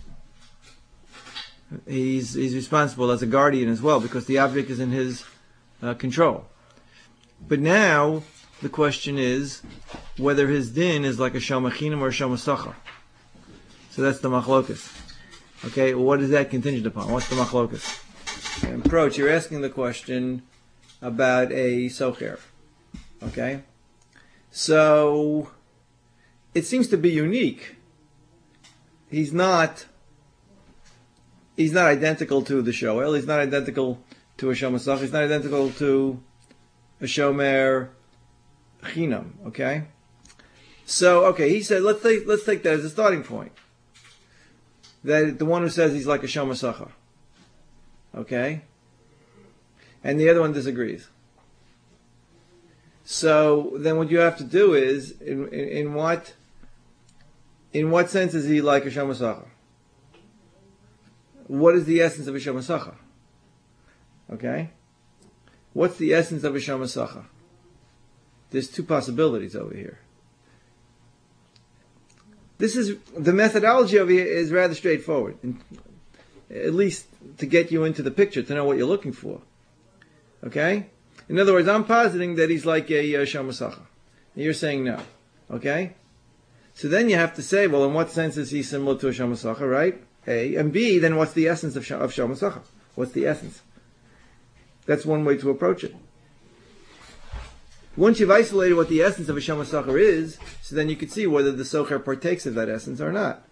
He's he's responsible as a guardian as well, because the object is in his uh, control. But now, the question is whether his din is like a shamachinam or a shamasacha. So that's the machlokas. Okay, well, what is that contingent upon? What's the machlokas? And approach, you're asking the question about a socher. Okay? So, it seems to be unique. He's not, he's not identical to the shoel. He's not identical to a shomasach. He's not identical to a shomer chinam. Okay? So, okay, he said, let's take, let's take that as a starting point. That the one who says he's like a shomasacha. Okay? And the other one disagrees. So then what you have to do is, in, in, in what in what sense is he like a shomasacha? What is the essence of a shomasacha? Okay? What's the essence of a shomasacha? There's two possibilities over here. This is, the methodology over here is rather straightforward. At least to get you into the picture, to know what you're looking for. Okay? In other words, I'm positing that he's like a uh, shamasacha. And you're saying no. Okay? So then you have to say, well, in what sense is he similar to a shamasacha, right? A. And B, then what's the essence of, sh- of shamasacha? What's the essence? That's one way to approach it. Once you've isolated what the essence of a shamasacha is, so then you can see whether the socher partakes of that essence or not.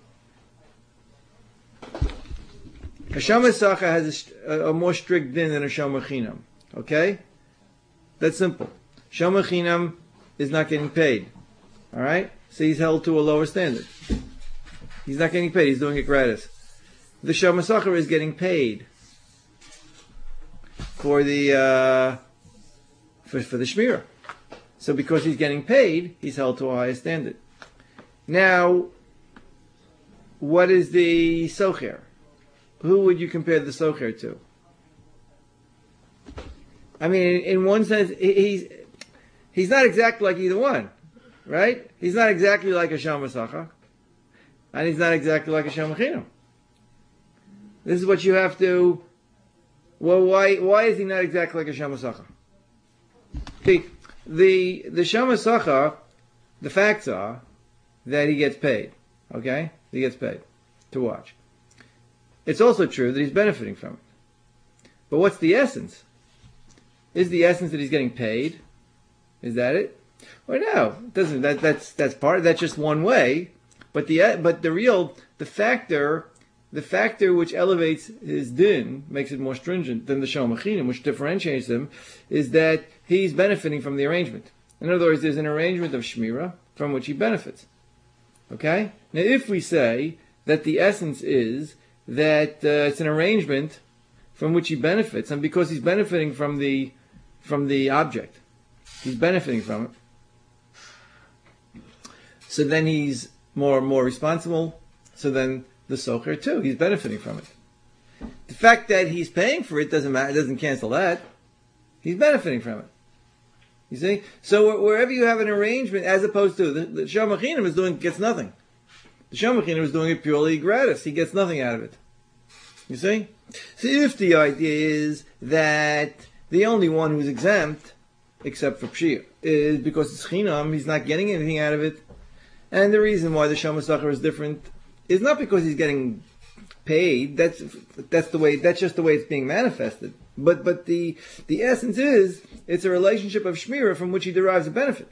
A shamasacha has a, a more strict din than a shamachinam. Okay? That's simple. Shamachinam is not getting paid. Alright? So he's held to a lower standard. He's not getting paid, he's doing it gratis. The shamasacha is getting paid for the uh, for, for the shmirah. So because he's getting paid, he's held to a higher standard. Now, what is the socher? Who would you compare the socher to? I mean, in one sense, he's he's not exactly like either one, right? He's not exactly like a shamasacha, and he's not exactly like a shamachinam. This is what you have to. Well, why why is he not exactly like a shamasacha? See, the the shamasacha, the facts are that he gets paid. Okay, he gets paid to watch. It's also true that he's benefiting from it. But what's the essence? Is the essence that he's getting paid? Is that it? Well, no, it doesn't. That, that's that's part. That's just one way. But the but the real the factor the factor which elevates his din, makes it more stringent than the shamachinam, which differentiates him, is that he's benefiting from the arrangement. In other words, there's an arrangement of shmirah from which he benefits. Okay. Now, if we say that the essence is that uh, it's an arrangement from which he benefits, and because he's benefiting from the from the object, he's benefiting from it. So then he's more more responsible. So then the socher too, he's benefiting from it. The fact that he's paying for it doesn't matter, doesn't cancel that. He's benefiting from it. You see? So wherever you have an arrangement, as opposed to the, the shamachinam is doing gets nothing. The Shomachinam is doing it purely gratis. He gets nothing out of it. You see? So if the idea is that the only one who's exempt, except for Pshia, is because it's Chinam, he's not getting anything out of it. And the reason why the Shama Sachar is different is not because he's getting paid. That's that's the way. That's just the way it's being manifested. But but the the essence is it's a relationship of Shmira from which he derives a benefit.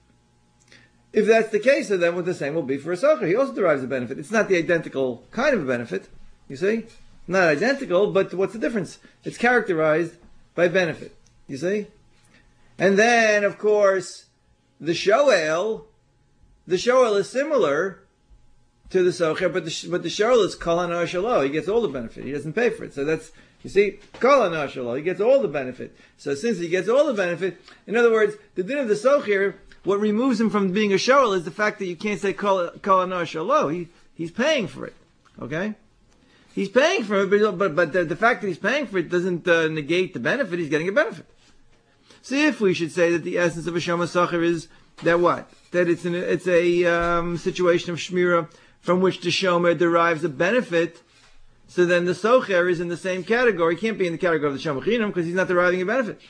If that's the case, then what the same will be for a Sachar. He also derives a benefit. It's not the identical kind of a benefit. You see? Not identical, but what's the difference? It's characterized by benefit. You see? And then, of course, the Shoel, the Shoel is similar to the Socher, but the, but the Shoel is Kol Hana Shalo. He gets all the benefit. He doesn't pay for it. So that's, you see, Kol Hana Shalo. He gets all the benefit. So since he gets all the benefit, in other words, the din of the Socher, what removes him from being a Shoel is the fact that you can't say Kol Hana Shalo. He, he's paying for it. Okay? He's paying for it, but, but, but the, the fact that he's paying for it doesn't uh, negate the benefit. He's getting a benefit. So if we should say that the essence of a Shama Sachar is that what? That it's an, it's a um, situation of Shmira from which the Shoma derives a benefit, so then the Socher is in the same category. He can't be in the category of the Shama Chinam because he's not deriving a benefit.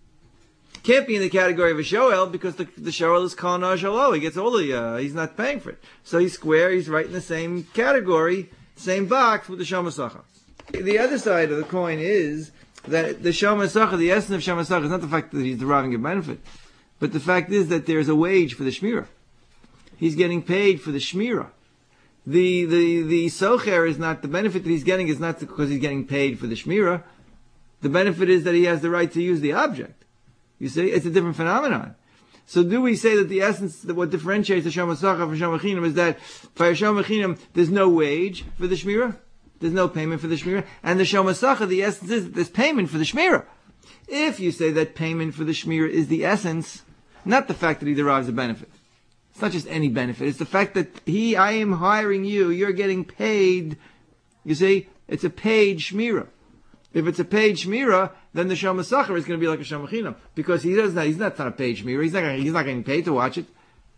Can't be in the category of a Shoel because the, the Shoel is Kol Hana Shalo. He gets all the, uh, he's not paying for it. So he's square, he's right in the same category, same box with the Shama Sachar. The other side of the coin is that the Shama Sachar, the essence of Shama Sachar is not the fact that he's deriving a benefit, but the fact is that there's a wage for the Shmira. He's getting paid for the Shmira. The, the, the Socher is not, the benefit that he's getting is not because he's getting paid for the Shmira. The benefit is that he has the right to use the object. You see, it's a different phenomenon. So do we say that the essence, that what differentiates the Shama Sachar from Shama Chinam is that for Shama Chinam there's no wage for the Shmira? There's no payment for the Shmira. And the Shama Sachar, the essence is that there's payment for the Shmira. If you say that payment for the Shmira is the essence, not the fact that he derives a benefit. It's not just any benefit. It's the fact that he, I am hiring you, you're getting paid. You see, it's a paid Shmira. If it's a paid Shmira, then the Shama Sachar is going to be like a Shama Chinam. Because he does not, he's not on a paid Shmira. He's not, gonna, he's not getting paid to watch it.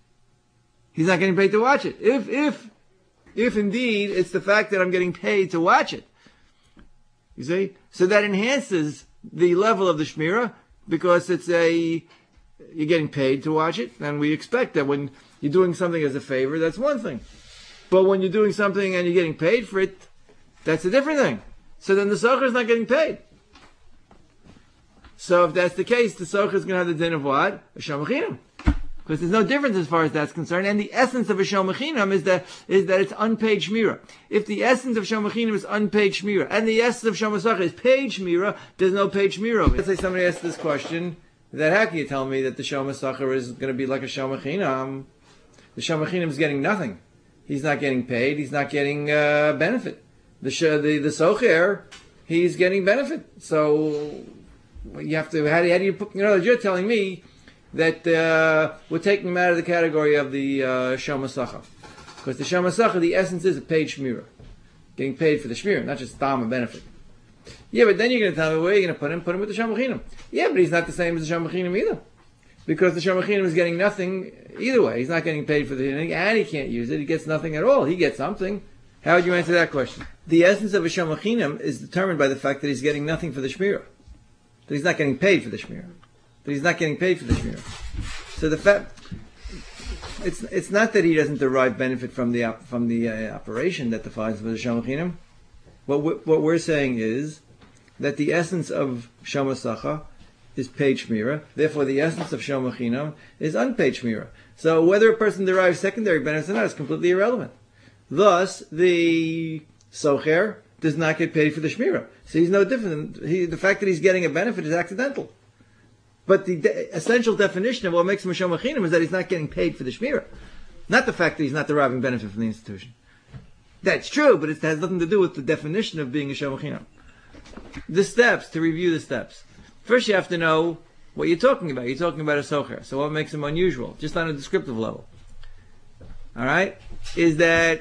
He's not getting paid to watch it. If, if, if indeed it's the fact that I'm getting paid to watch it. You see? So that enhances the level of the Shmira because it's a, you're getting paid to watch it. And we expect that when you're doing something as a favor, that's one thing. But when you're doing something and you're getting paid for it, that's a different thing. So then the Socher is not getting paid. So if that's the case, the Socher is going to have the din of what? A Shama Chinam. Because there's no difference as far as that's concerned. And the essence of a Shama Chinam is that, is that it's unpaid Shmira. If the essence of Shama Chinam is unpaid Shmira, and the essence of Shama Sachar is paid Shmira, there's no paid Shmira. Let's say somebody asks this question, that how can you tell me that the Shama Sachar is going to be like a Shama Chinam? The Shama Chinam is getting nothing. He's not getting paid. He's not getting uh, benefit. The the the Socher, he's getting benefit. So you have to. How do, how do you put? You know, you're telling me that uh, we're taking him out of the category of the uh, Shama Sachar, because the Shama Sachar, the essence is a paid Shmira, getting paid for the Shmira, not just Dam a benefit. Yeah, but then you're going to tell me where you're going to put him. Put him with the Shama Chinam. Yeah, but he's not the same as the Shama Chinam either, because the Shama Chinam is getting nothing either way. He's not getting paid for the thing, and he can't use it. He gets nothing at all. He gets something. How would you answer that question? The essence of a Shama Chinam is determined by the fact that he's getting nothing for the Shmira. That he's not getting paid for the Shmira. That he's not getting paid for the Shmira. So the fact, it's it's not that he doesn't derive benefit from the from the uh, operation that defines him as a Shama Chinam. What we, what we're saying is that the essence of Shama Sachar is paid Shmira. Therefore, the essence of Shama Chinam is unpaid Shmira. So whether a person derives secondary benefits or not is completely irrelevant. Thus, the Socher does not get paid for the Shmira. So he's no different. He, the fact that he's getting a benefit is accidental. But the de- essential definition of what makes him a Shama Chinam is that he's not getting paid for the Shmira. Not the fact that he's not deriving benefit from the institution. That's true, but it has nothing to do with the definition of being a Shama Chinam. The steps, to review the steps. First you have to know what you're talking about. You're talking about a Socher. So what makes him unusual? Just on a descriptive level. Alright? Is that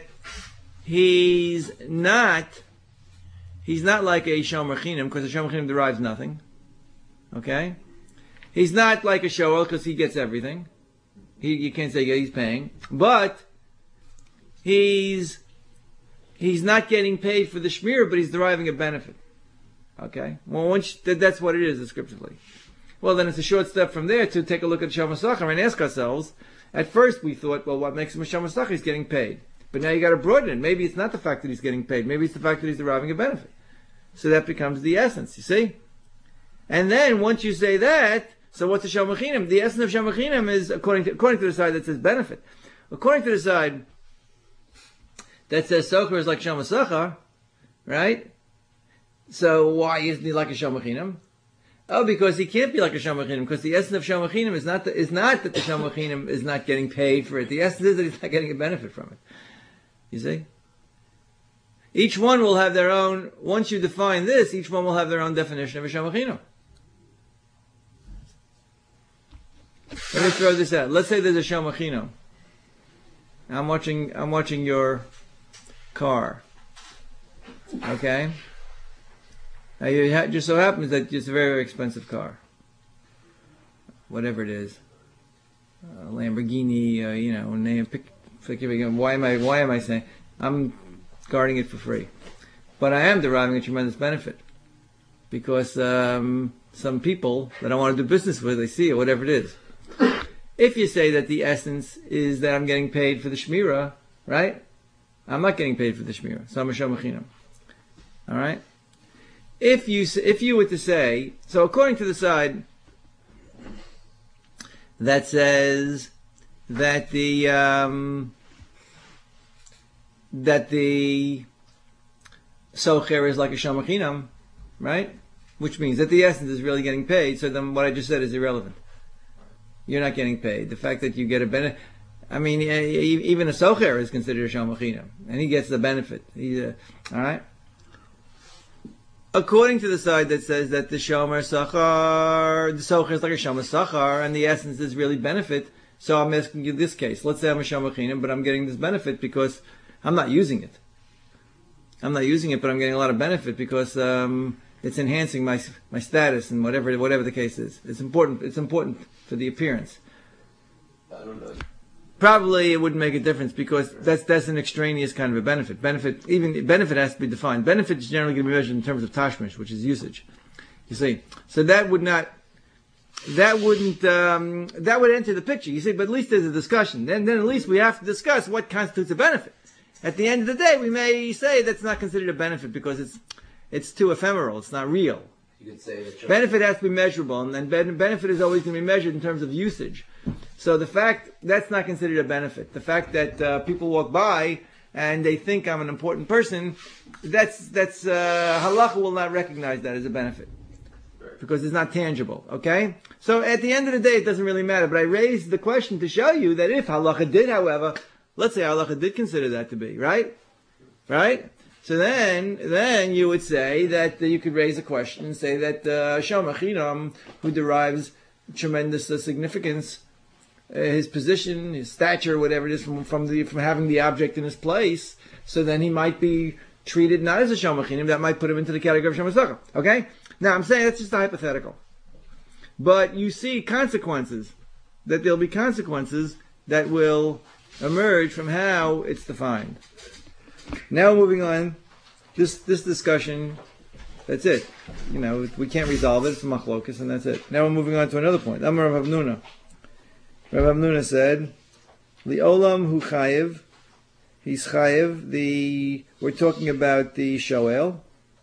he's not he's not like a Shomer Chinam, because a Shomer Chinam derives nothing. Okay? He's not like a Shoel because he gets everything. He, you can't say he's paying. But he's he's not getting paid for the shmir, but he's deriving a benefit. Okay? Well, once you, that's what it is descriptively. Well, then it's a short step from there to take a look at Shama Sachar and ask ourselves, at first we thought, well, what makes him a Shama Sachar? He's getting paid. But now you got to broaden it. Maybe it's not the fact that he's getting paid. Maybe it's the fact that he's deriving a benefit. So that becomes the essence, you see? And then once you say that, so what's the Shamachinam? The essence of Shamachinam is according to, according to the side that says benefit. According to the side that says Socher is like Shamasachar, right? So why isn't he like a Shamachinam? Oh, because he can't be like a Shamachinam, because the essence of Shamachinam is not the, is not that the Shamachinam is not getting paid for it. The essence is that he's not getting a benefit from it. You see? Each one will have their own, once you define this, each one will have their own definition of a Shamachinam. Let me throw this out. Let's say there's a Shamachinam. I'm watching, I'm watching your car. Okay? Now you ha- just so happens that it's a very, very expensive car. Whatever it is. Uh, Lamborghini, uh, you know, name, pick, pick, why am I, why am I saying? I'm guarding it for free. But I am deriving a tremendous benefit. Because um, some people that I want to do business with, they see it, whatever it is. If you say that the essence is that I'm getting paid for the shmira, right? I'm not getting paid for the shmira, so I'm a shamachinam. All right. If you if you were to say, so according to the side that says that the um, that the socher is like a shamachinam, right? Which means that the essence is really getting paid. So then what I just said is irrelevant. You're not getting paid. The fact that you get a benefit, I mean, even a socher is considered a shamachinam, and he gets the benefit. He's a, all right. According to the side that says that the shomer sachar, the socher is like a shomer sachar, and the essence is really benefit. So I'm asking you this case. Let's say I'm a shamachinam, but I'm getting this benefit because I'm not using it. I'm not using it, but I'm getting a lot of benefit because um, it's enhancing my my status and whatever whatever the case is. It's important. It's important for the appearance.
I don't know.
Probably it wouldn't make a difference because that's that's an extraneous kind of a benefit. Benefit even benefit has to be defined. Benefit is generally going to be measured in terms of tashmish, which is usage. You see, so that would not that wouldn't um, that would enter the picture. You see, but at least there's a discussion. Then then at least we have to discuss what constitutes a benefit. At the end of the day, we may say that's not considered a benefit because it's it's too ephemeral. It's not real.
You could say that
benefit has to be measurable, and then benefit is always going to be measured in terms of usage. So the fact that's not considered a benefit. The fact that uh, people walk by and they think I'm an important person, that's that's uh, halacha will not recognize that as a benefit because it's not tangible. Okay. So at the end of the day, it doesn't really matter. But I raised the question to show you that if halacha did, however, let's say halacha did consider that to be right, right. So then, then you would say that uh, you could raise a question and say that uh, Shamachinam, who derives tremendous uh, significance, uh, his position, his stature, whatever it is, from from the from having the object in his place, so then he might be treated not as a Shamachinam. That might put him into the category of Shamasachar. Okay. Now I'm saying that's just a hypothetical, but you see consequences. That there'll be consequences that will emerge from how it's defined. Now moving on, this this discussion, that's it. You know, we can't resolve it. It's a machlokas, and that's it. Now we're moving on to another point. Amar Rav Hamnuna. Rav Hamnuna said, "Li'olam hu chayiv." He's chayiv. The we're talking about the shoel.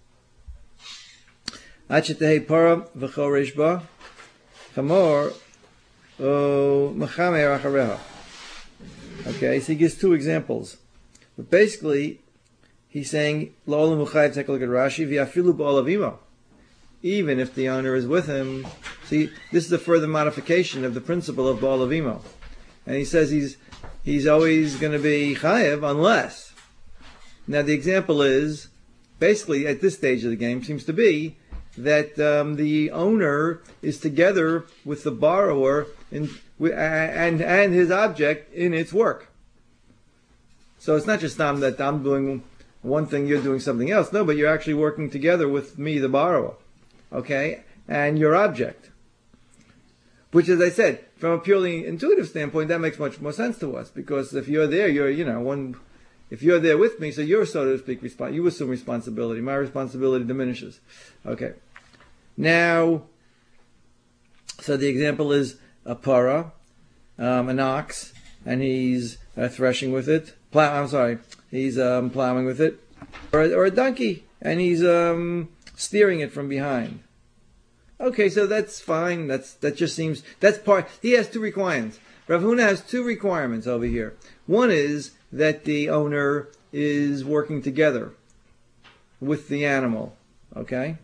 Achetei para v'choresh ba chamor o mechamer achareha. Okay, so he gives two examples. But basically, he's saying, La'olam Uchayiv, take a look at Rashi, V'yafilu ba'olavimo. Even if the owner is with him. See, this is a further modification of the principle of ba'olavimo. And he says he's he's always going to be chayiv unless. Now the example is, basically at this stage of the game, seems to be that um, the owner is together with the borrower in, and and his object in its work. So it's not just um, that I'm doing one thing, you're doing something else. No, but you're actually working together with me, the borrower. Okay? And your object. Which, as I said, from a purely intuitive standpoint, that makes much more sense to us. Because if you're there, you're, you know, one, if you're there with me, so you're, so to speak, respons- you assume responsibility. My responsibility diminishes. Okay. Now, so the example is a para, um, an ox, and he's uh, threshing with it. Plow, I'm sorry, he's um, plowing with it. Or, or a donkey, and he's um, steering it from behind. Okay, so that's fine. That's that just seems that's part. He has two requirements. Rav Huna has two requirements over here. One is that the owner is working together with the animal. Okay.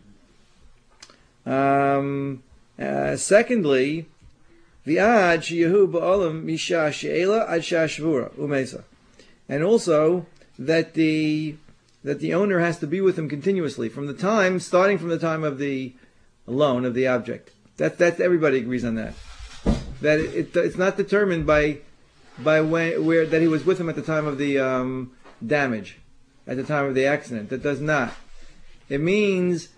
Um, uh, secondly, v'ad sheyehu ba'olam misha she'ela ad shashvura umesa, and also that the that the owner has to be with him continuously from the time, starting from the time of the loan of the object. That that everybody agrees on that. That it, it, it's not determined by by when where that he was with him at the time of the um, damage, at the time of the accident. That does not. It means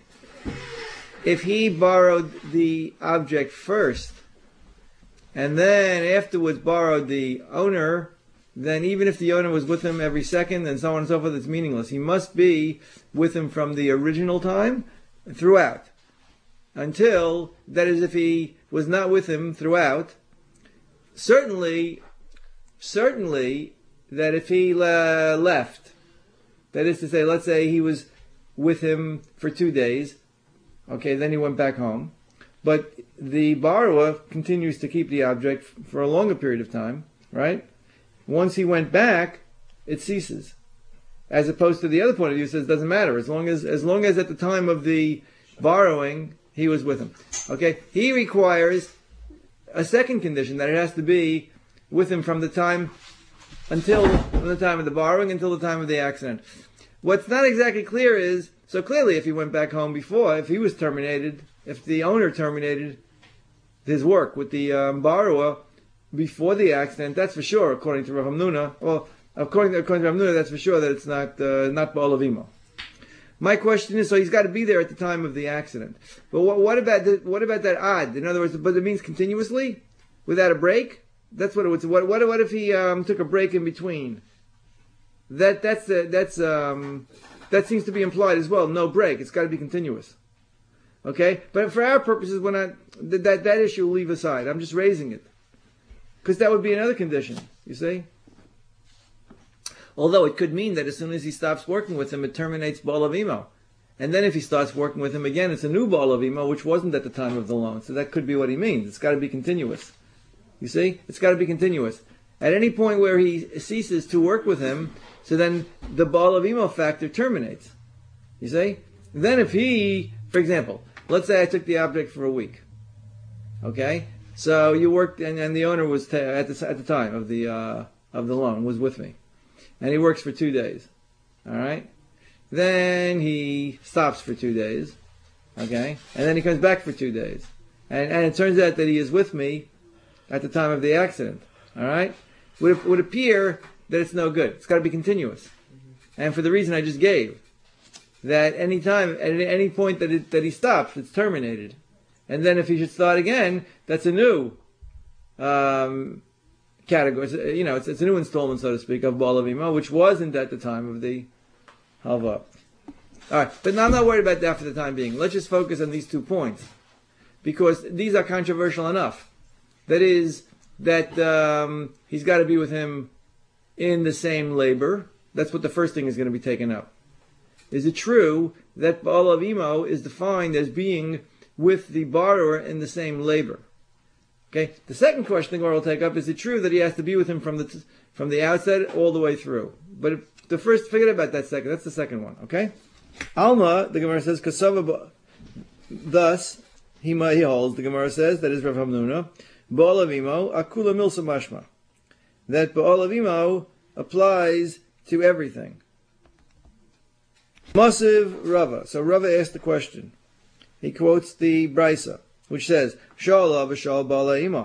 if he borrowed the object first and then afterwards borrowed the owner, then even if the owner was with him every second and so on and so forth, it's meaningless. He must be with him from the original time throughout. Until, that is, if he was not with him throughout, certainly, certainly that if he uh, left, that is to say, let's say he was with him for two days, okay, then he went back home, but the borrower continues to keep the object for a longer period of time, right? Once he went back, it ceases. As opposed to the other point of view, says it doesn't matter, as long as as long as at the time of the borrowing he was with him. Okay, he requires a second condition, that it has to be with him from the time until from the time of the borrowing until the time of the accident. What's not exactly clear is, so clearly if he went back home before, if he was terminated, if the owner terminated his work with the um, borrower before the accident, that's for sure, according to Rav Hamnuna. Well, according to, according to Rav Hamnuna, that's for sure that it's not uh, not Ba'al Avimo. My question is, so he's got to be there at the time of the accident. But what, what about the, what about that odd? In other words, but it means continuously, without a break. That's what it was. What what, what if he um, took a break in between? That that's uh, that's um, that seems to be implied as well. No break. It's got to be continuous. Okay, but for our purposes, we're not that that, that issue we'll leave aside. I'm just raising it because that would be another condition. You see. Although it could mean that as soon as he stops working with him, it terminates Ba'al Avimo. And then if he starts working with him again, it's a new Ba'al Avimo, which wasn't at the time of the loan. So that could be what he means. It's got to be continuous. You see? It's got to be continuous. At any point where he ceases to work with him, so then the Ba'al Avimo factor terminates. You see? Then if he, for example, let's say I took the object for a week. Okay? So you worked, and, and the owner was, t- at, the, at the time of the uh, of the loan, was with me. And he works for two days. All right? Then he stops for two days. Okay? And then he comes back for two days. And, and it turns out that he is with me at the time of the accident. All right? Would, would appear that it's no good. It's got to be continuous. And for the reason I just gave. That any time, at any point that, it, that he stops, it's terminated. And then if he should start again, that's a new um, category. You know, it's, it's a new installment, so to speak, of Ba'al Avimo, which wasn't at the time of the Halva. All right, but now I'm not worried about that for the time being. Let's just focus on these two points, because these are controversial enough. That is, that um, he's got to be with him in the same labor. That's what the first thing is going to be taken up. Is it true that Ba'al Avimo is defined as being with the borrower in the same labor? Okay. The second question the Gemara will take up: is it true that he has to be with him from the t- from the outset all the way through? But if, the first, forget about that second. That's the second one. Okay. Alma, the Gemara says, kasava. Thus, he he holds. The Gemara says, that is Rav Hamnuna, Ba'al Avimo akula milsa mashma. That Ba'al Avimo applies to everything. Masiv Rava. So Rava asked the question. He quotes the Brisa, which says, Shala v'shal Ba'al Avimo.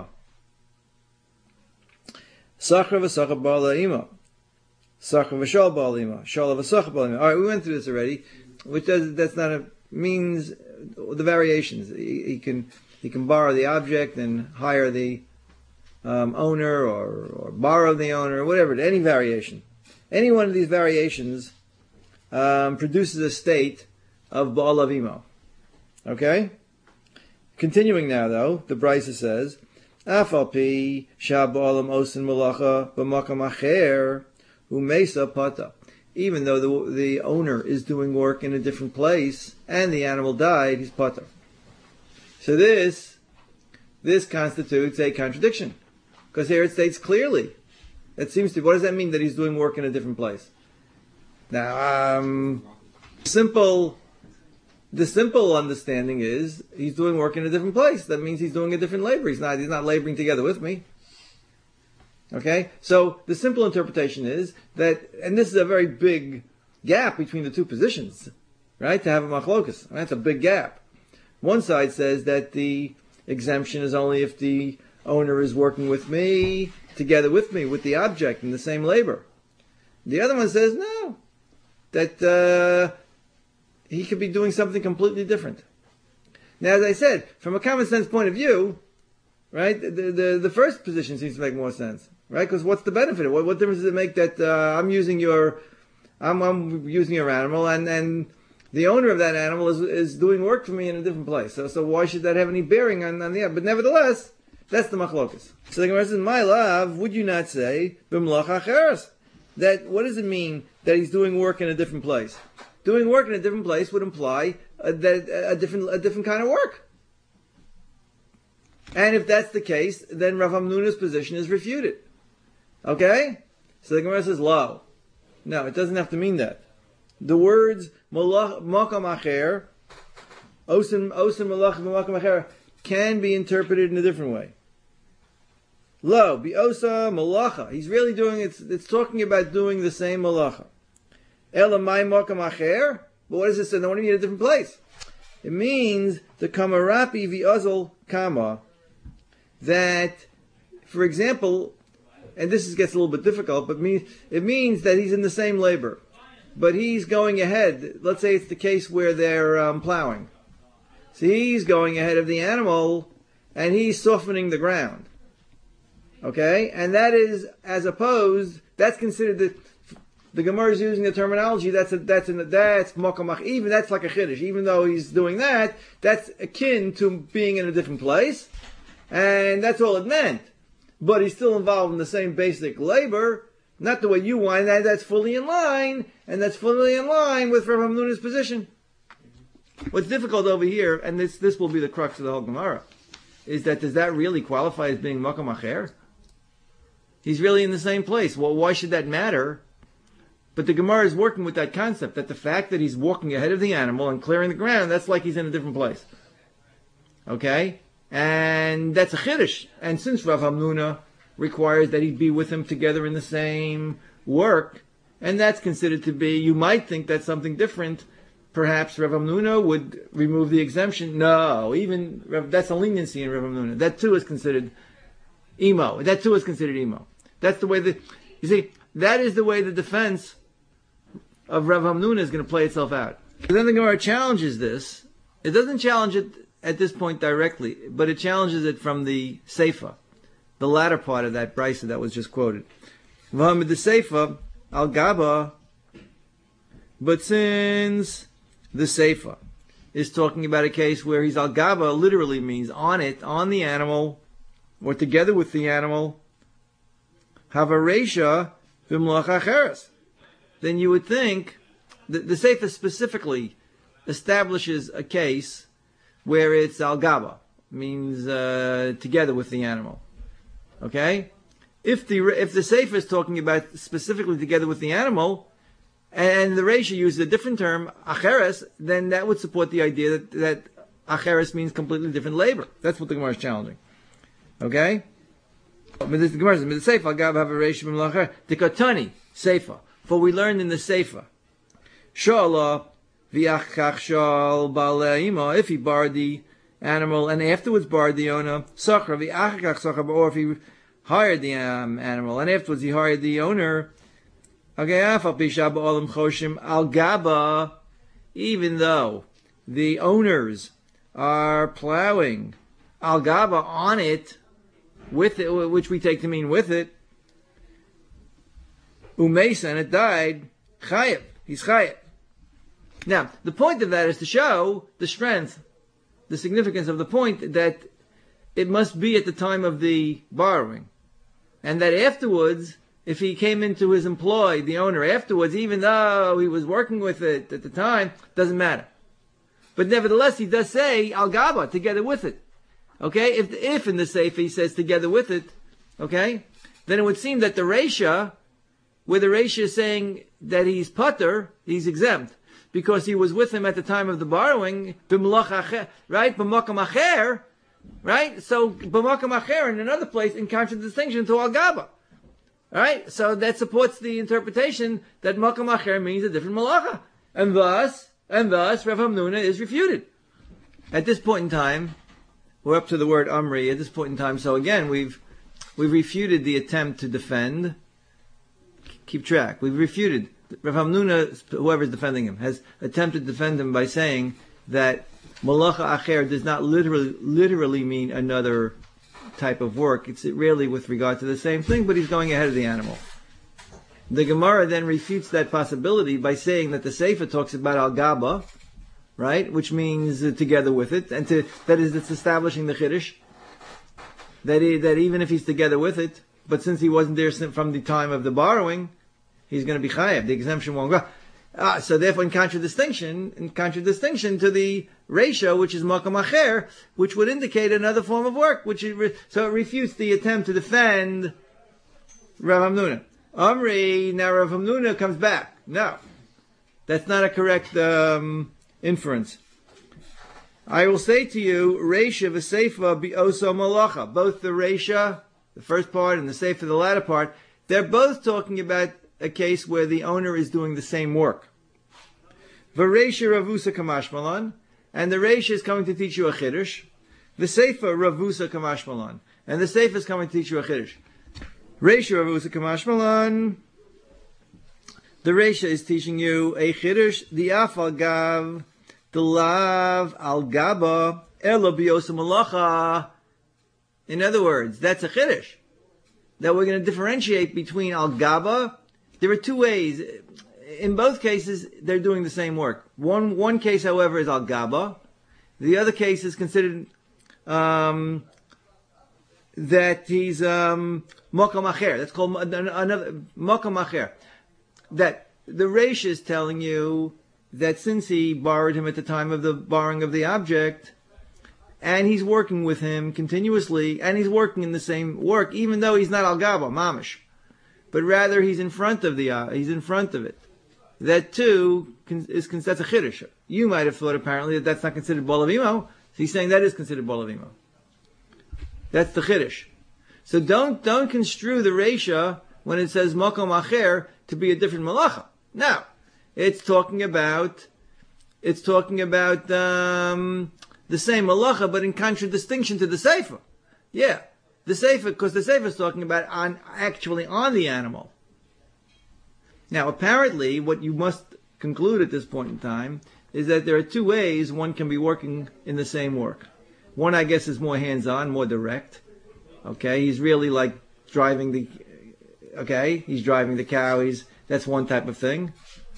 Sachra v'sachra Ba'al Avimo. Sachra v'shal Ba'al Avimo. Shala v'sachra Ba'al Avimo. All right, we went through this already, which does, that's not a, means the variations. He, he can he can borrow the object and hire the um, owner, or, or borrow the owner, or whatever, any variation. Any one of these variations um, produces a state of Baal Avimo. Okay? Continuing now, though, the Brisa says, Afal pi sha'ba'alam osin malacha b'makam acher u'mesa pata. Even though the, the owner is doing work in a different place and the animal died, he's pata. So this, this constitutes a contradiction. Because here it states clearly, it seems to, what does that mean that he's doing work in a different place? Now, um, simple, the simple understanding is he's doing work in a different place. That means he's doing a different labor. He's not, he's not laboring together with me. Okay? So the simple interpretation is that, and this is a very big gap between the two positions, right? To have a machlokus. That's a big gap. One side says that the exemption is only if the owner is working with me, together with me, with the object in the same labor. The other one says no, that uh, he could be doing something completely different. Now, as I said, from a common sense point of view, right, the the, the first position seems to make more sense, right? Because what's the benefit? What, what difference does it make that uh, I'm using your, I'm, I'm using your animal, and, and the owner of that animal is is doing work for me in a different place. So so why should that have any bearing on, on the? But nevertheless, that's the machlokas. So the Gemara says, "My love, would you not say b'mlacha acheres?" That what does it mean that he's doing work in a different place? Doing work in a different place would imply a, that a different a different kind of work. And if that's the case, then Rav Hamnuna's position is refuted. Okay? So the Gemara says, "Lo, no, it doesn't have to mean that." The words "makam acher," "osin osin malach b'makam acher," can be interpreted in a different way. Lo, bi'osa malacha. He's really doing it. It's talking about doing the same malacha. Ela mai makam acher. But what does it say? No, what do you mean a different place? It means the kamarapi vi'ozol kama. That, for example, and this is, gets a little bit difficult, but mean, it means that he's in the same labor, but he's going ahead. Let's say it's the case where they're um, plowing. So he's going ahead of the animal, and he's softening the ground. Okay? And that is, as opposed, that's considered, the the Gemara is using the terminology, that's a, that's a, that's mokamach, even that's like a chiddush. Even though he's doing that, that's akin to being in a different place, and that's all it meant. But he's still involved in the same basic labor, not the way you want, and that's fully in line, and that's fully in line with Rav Hamnuna's position. What's difficult over here, and this this will be the crux of the whole Gemara, is that does that really qualify as being makam acher? He's really in the same place. Well, why should that matter? But the Gemara is working with that concept, that the fact that he's walking ahead of the animal and clearing the ground, that's like he's in a different place. Okay? And that's a chiddush. And since Rav Hamnuna requires that he be with him together in the same work, and that's considered to be, you might think that's something different, perhaps Rav Hamnuna would remove the exemption. No, even that's a leniency in Rav Hamnuna. That too is considered emo. That too is considered emo. That's the way that, you see, that is the way the defense of Rav Hamnuna is going to play itself out. But then the Gemara challenges this. It doesn't challenge it at this point directly, but it challenges it from the Seifa, the latter part of that brisa that was just quoted. V'hamid the Seifa, al Gaba, but since the Seifa is talking about a case where he's al Gaba, literally means on it, on the animal, or together with the animal, Havaresha v'mlach acheres. Then you would think that the Seifa specifically establishes a case where it's al Gaba, means uh, together with the animal. Okay? If the if the Seifa is talking about specifically together with the animal, and the Reisha uses a different term, acheres, then that would support the idea that, that acheres means completely different labor. That's what the Gemara is challenging. Okay? But the Gemara says, the Seifa, al Gaba have a Reisha b'mlacher, the Katani, Seifa. For we learned in the Seifa, Shala v'achach shal ba'le'ima, if he borrowed the animal and afterwards borrowed the owner, Sachra v'achach sachra, or if he hired the um, animal and afterwards he hired the owner, okay, afal pisha ba'olam choshim al gaba, even though the owners are plowing al gaba on it, with it, which we take to mean with it, Umesa, and it died, chayev. He's chayev. Now, the point of that is to show the strength, the significance of the point that it must be at the time of the borrowing. And that afterwards, if he came into his employ, the owner afterwards, even though he was working with it at the time, doesn't matter. But nevertheless, he does say al-gaba, together with it. Okay? If, if in the Sefer he says together with it, okay? Then it would seem that the Reisha, where the Reisha is saying that he's pater, he's exempt, because he was with him at the time of the borrowing, right? B'makam acher, right? So, b'makam acher in another place in contradistinction to al-gaba. Right? So that supports the interpretation that makam acher means a different malacha. And thus, and thus, Rav Hamnuna is refuted. At this point in time, we're up to the word Amri at this point in time. So again, we've, we've refuted the attempt to defend. Keep track. We've refuted. Rav Hamnuna, whoever is defending him, has attempted to defend him by saying that malacha acher does not literally, literally mean another type of work. It's really with regard to the same thing, but he's going ahead of the animal. The Gemara then refutes that possibility by saying that the Sefer talks about al-gaba, right, which means uh, together with it, and to, that is, it's establishing the chiddush, that he, that even if he's together with it, but since he wasn't there from the time of the borrowing, he's going to be chayav. The exemption won't go. Ah, so therefore, in contradistinction, in contradistinction to the ratio, which is makam acher, which would indicate another form of work, which it re- so it refutes the attempt to defend Rav Hamnuna. Amri, now Rav Hamnuna comes back. No, that's not a correct um, inference. I will say to you, Reisha v'Seifa bi'oso malacha. Both the Reisha, the first part, and the Seifa, the latter part, they're both talking about a case where the owner is doing the same work. V'Reisha ravusa kamashmalan, and the Reisha is coming to teach you a chiddush. V'Seifa ravusa kamashmalan, and the Seifa is coming to teach you a chiddush. Reisha ravusa kamashmalan. The Reisha is teaching you a chiddush. The afal gav, the lav al gaba, elo biyosa malacha. In other words, that's a chiddush that we're going to differentiate between al gaba. There are two ways. In both cases, they're doing the same work. One one case, however, is al gaba. The other case is considered um, that he's um, makam acher. That's called another makam acher. That the Reish is telling you that since he borrowed him at the time of the borrowing of the object, and he's working with him continuously, and he's working in the same work, even though he's not al gaba, mamish, but rather he's in front of the uh, he's in front of it. That too is that's a chiddush. You might have thought apparently that that's not considered bolavimo. So he's saying that is considered bolavimo. That's the chiddush. So don't don't construe the reisha when it says makom acher to be a different malacha. Now it's talking about it's talking about um, the same malacha, but in contradistinction to the sefer. Yeah, the sefer, because the sefer is talking about on actually on the animal. Now, apparently, what you must conclude at this point in time is that there are two ways one can be working in the same work. One, I guess, is more hands-on, more direct. Okay, he's really like driving the. Okay, he's driving the cow. He's that's one type of thing,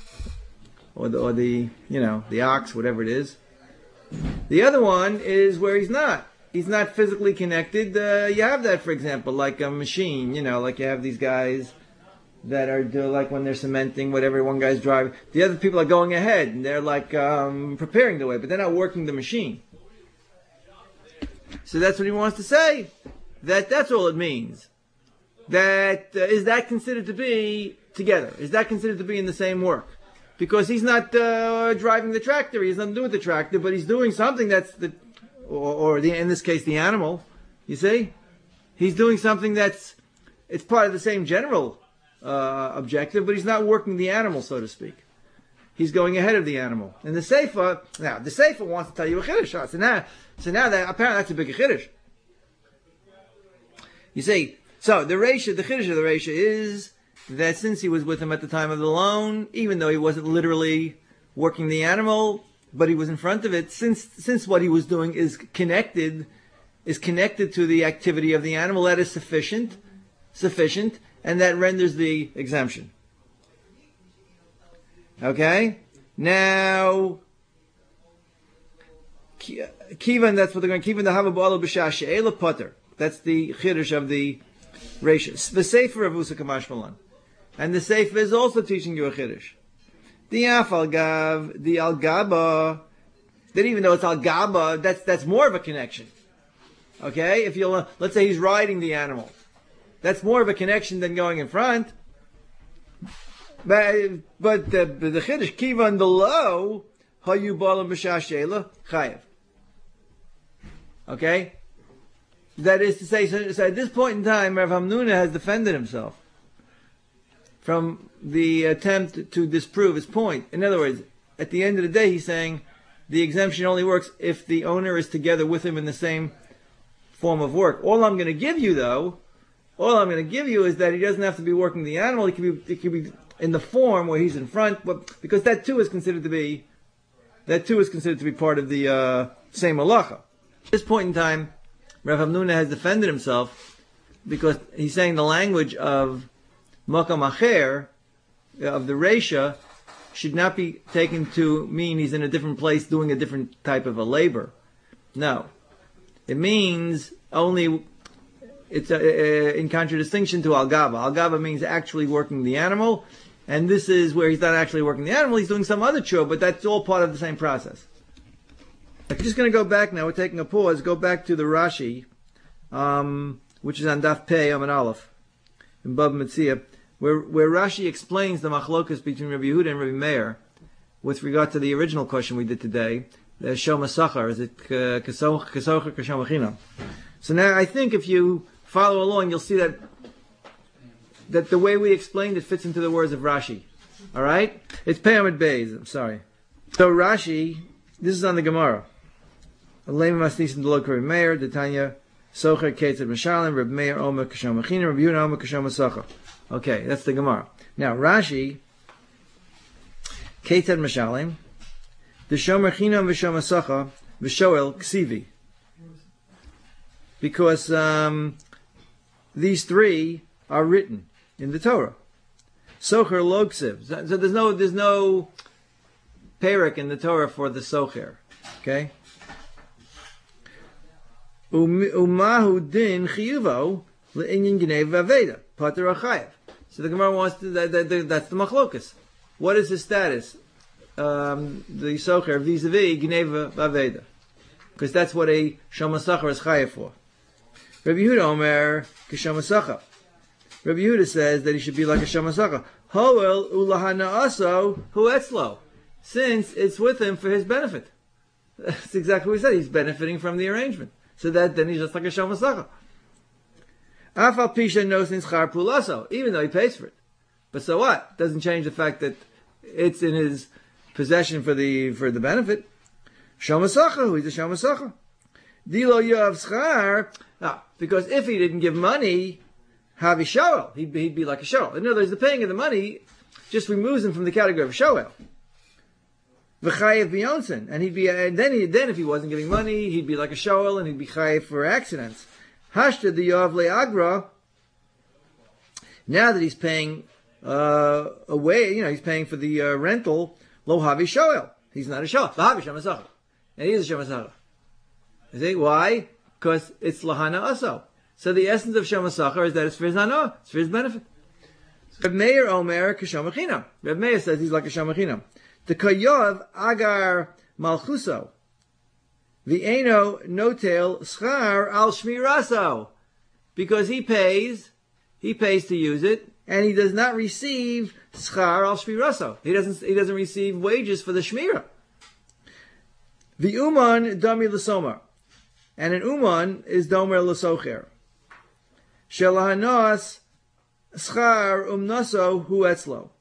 or the or the you know the ox, whatever it is. The other one is where he's not. He's not physically connected. Uh, you have that, for example, like a machine. You know, like you have these guys that are do, like when they're cementing, whatever, one guy's driving. The other people are going ahead, and they're like um, preparing the way, but they're not working the machine. So that's what he wants to say. That that's all it means. That uh, is that considered to be together? Is that considered to be in the same work? Because he's not uh, driving the tractor, he has nothing to do with the tractor, but he's doing something that's the, or, or the in this case the animal. You see, he's doing something that's it's part of the same general Uh, objective, but he's not working the animal, so to speak. He's going ahead of the animal. And the Seifa, now, the Seifa wants to tell you a chiddush. So now, so now that, apparently that's a big chiddush. You see, so the Reisha, the chiddush of the Reisha is that since he was with him at the time of the loan, even though he wasn't literally working the animal, but he was in front of it, since, since what he was doing is connected, is connected to the activity of the animal, that is sufficient, sufficient, and that renders the exemption. Okay? Now, Kivan, that's what they're going to Kivan the Hava Ba'ala B'Shah She'ela Potter. That's the Chiddush of the Reishis. The Sefer of Usa Kamash Malan. And the Sefer is also teaching you a Chiddush. The Afal Gav, the Al Gaba, that even though it's Al Gaba, that's, that's more of a connection. Okay? If you'll, let's say he's riding the animal. That's more of a connection than going in front. But, but the, the Chiddush, Kivan below, Hayu Ba'ala B'Shah She'ela, Chayev. Okay? That is to say, so, so at this point in time, Rav Hamnuna has defended himself from the attempt to disprove his point. In other words, at the end of the day, he's saying the exemption only works if the owner is together with him in the same form of work. All I'm going to give you, though, all I'm going to give you is that he doesn't have to be working the animal. He could be, it could be in the form where he's in front, but, because that too is considered to be, that too is considered to be part of the uh, same halacha. At this point in time, Rav Hamnuna has defended himself because he's saying the language of Makam Acher, of the Reisha, should not be taken to mean he's in a different place doing a different type of a labor. No. It means only, it's a, a, in contradistinction to Al-Gaba. Al-Gaba means actually working the animal, and this is where he's not actually working the animal, he's doing some other chore, but that's all part of the same process. I'm just going to go back now, we're taking a pause, go back to the Rashi, um, which is on Daf Pei, Amud Aleph, in Bab Metzia, where, where Rashi explains the machlokas between Rabbi Yehuda and Rabbi Meir, with regard to the original question we did today, the Shoma Sachar, is it Kesocher, Keshoma Chinam? So now I think if you follow along, you'll see that that the way we explained it fits into the words of Rashi. Alright? It's Pei Amud Beis, I'm sorry. So Rashi, this is on the Gemara. Alema Masnisim Delok Rabbi Meir, Detanya, Socher Ketzad Mishalim, Rabbi Meir Omer Keshoma Chinam, Rabbi Yehuda Omer Keshoma Sachar. Okay, that's the Gemara. Now Rashi, Ketzad Mishalim, the Shomer Chinam v'Shoma Sacha v'Shoel Ksivi, because um, these three are written in the Torah. Socher lo Ksiv. So there's no there's no perek in the Torah for the Socher. Okay. Umahu din chiyuvo le'inyan gnei v'aveda pater achayev. So the Gemara wants to that, that, that, that's the machlokas. What is his status? Um, the socher vis-a-vis gneva v'aveda, because that's what a shoma sacher is chayev for. Rabbi Yehuda Omer k'shoma sacher. Rabbi Yehuda says that he should be like a shoma sacher. Hoel ulahana aso hu etzlo, since it's with him for his benefit. That's exactly what he said. He's benefiting from the arrangement. So that then he's just like a shoma sacher. Afal pisha knows in schar pulaso, even though he pays for it. But so what? Doesn't change the fact that it's in his possession for the for the benefit. Shoma sacher, who is a shoma sacher? Dilo yav schar. Now, because if he didn't give money, havi shoel, he'd be, he'd be like a shoel. In other words, the paying of the money just removes him from the category of shoel. V'chayev biyonsen, and he'd be, and then he, then if he wasn't giving money, he'd be like a shoel, and he'd be chayev for accidents. Hashta the yav le'agra. Now that he's paying uh, away, you know, he's paying for the uh, rental. Lo havi shoel. He's not a shoel. Havi shoma sacher, and he is a shoma sacher. You see why? Because it's lahana aso. So the essence of shoma sacher is that it's for his hana, it's for his benefit. Reb Meir Omer k'shoma chinam. Reb Meir says he's like a shoma chinam. The Kayov Agar Malchuso. V'eno notel schar al shmiraso. Because he pays, he pays to use it, and he does not receive schar al shmiraso. He doesn't, he doesn't receive wages for the shmira. V'uman dami l'somar. And an uman is domer l'socher. Shelahanos schar umnaso hu etzlo.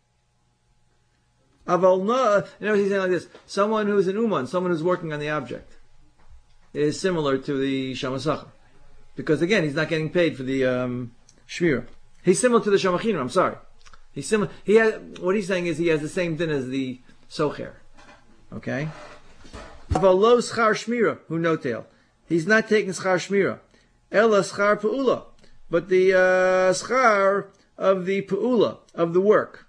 Aval no, you know, he's saying like this: someone who's an uman, someone who's working on the object, is similar to the shoma sacher, because again, he's not getting paid for the um, shmira. He's similar to the shoma chinam. I'm sorry, he's similar. He has what he's saying is he has the same din as the socher. Okay. Aval lo schar shmira hu notel. He's not taking schar shmira, ela schar peula, but the uh, schar of the peula of the work.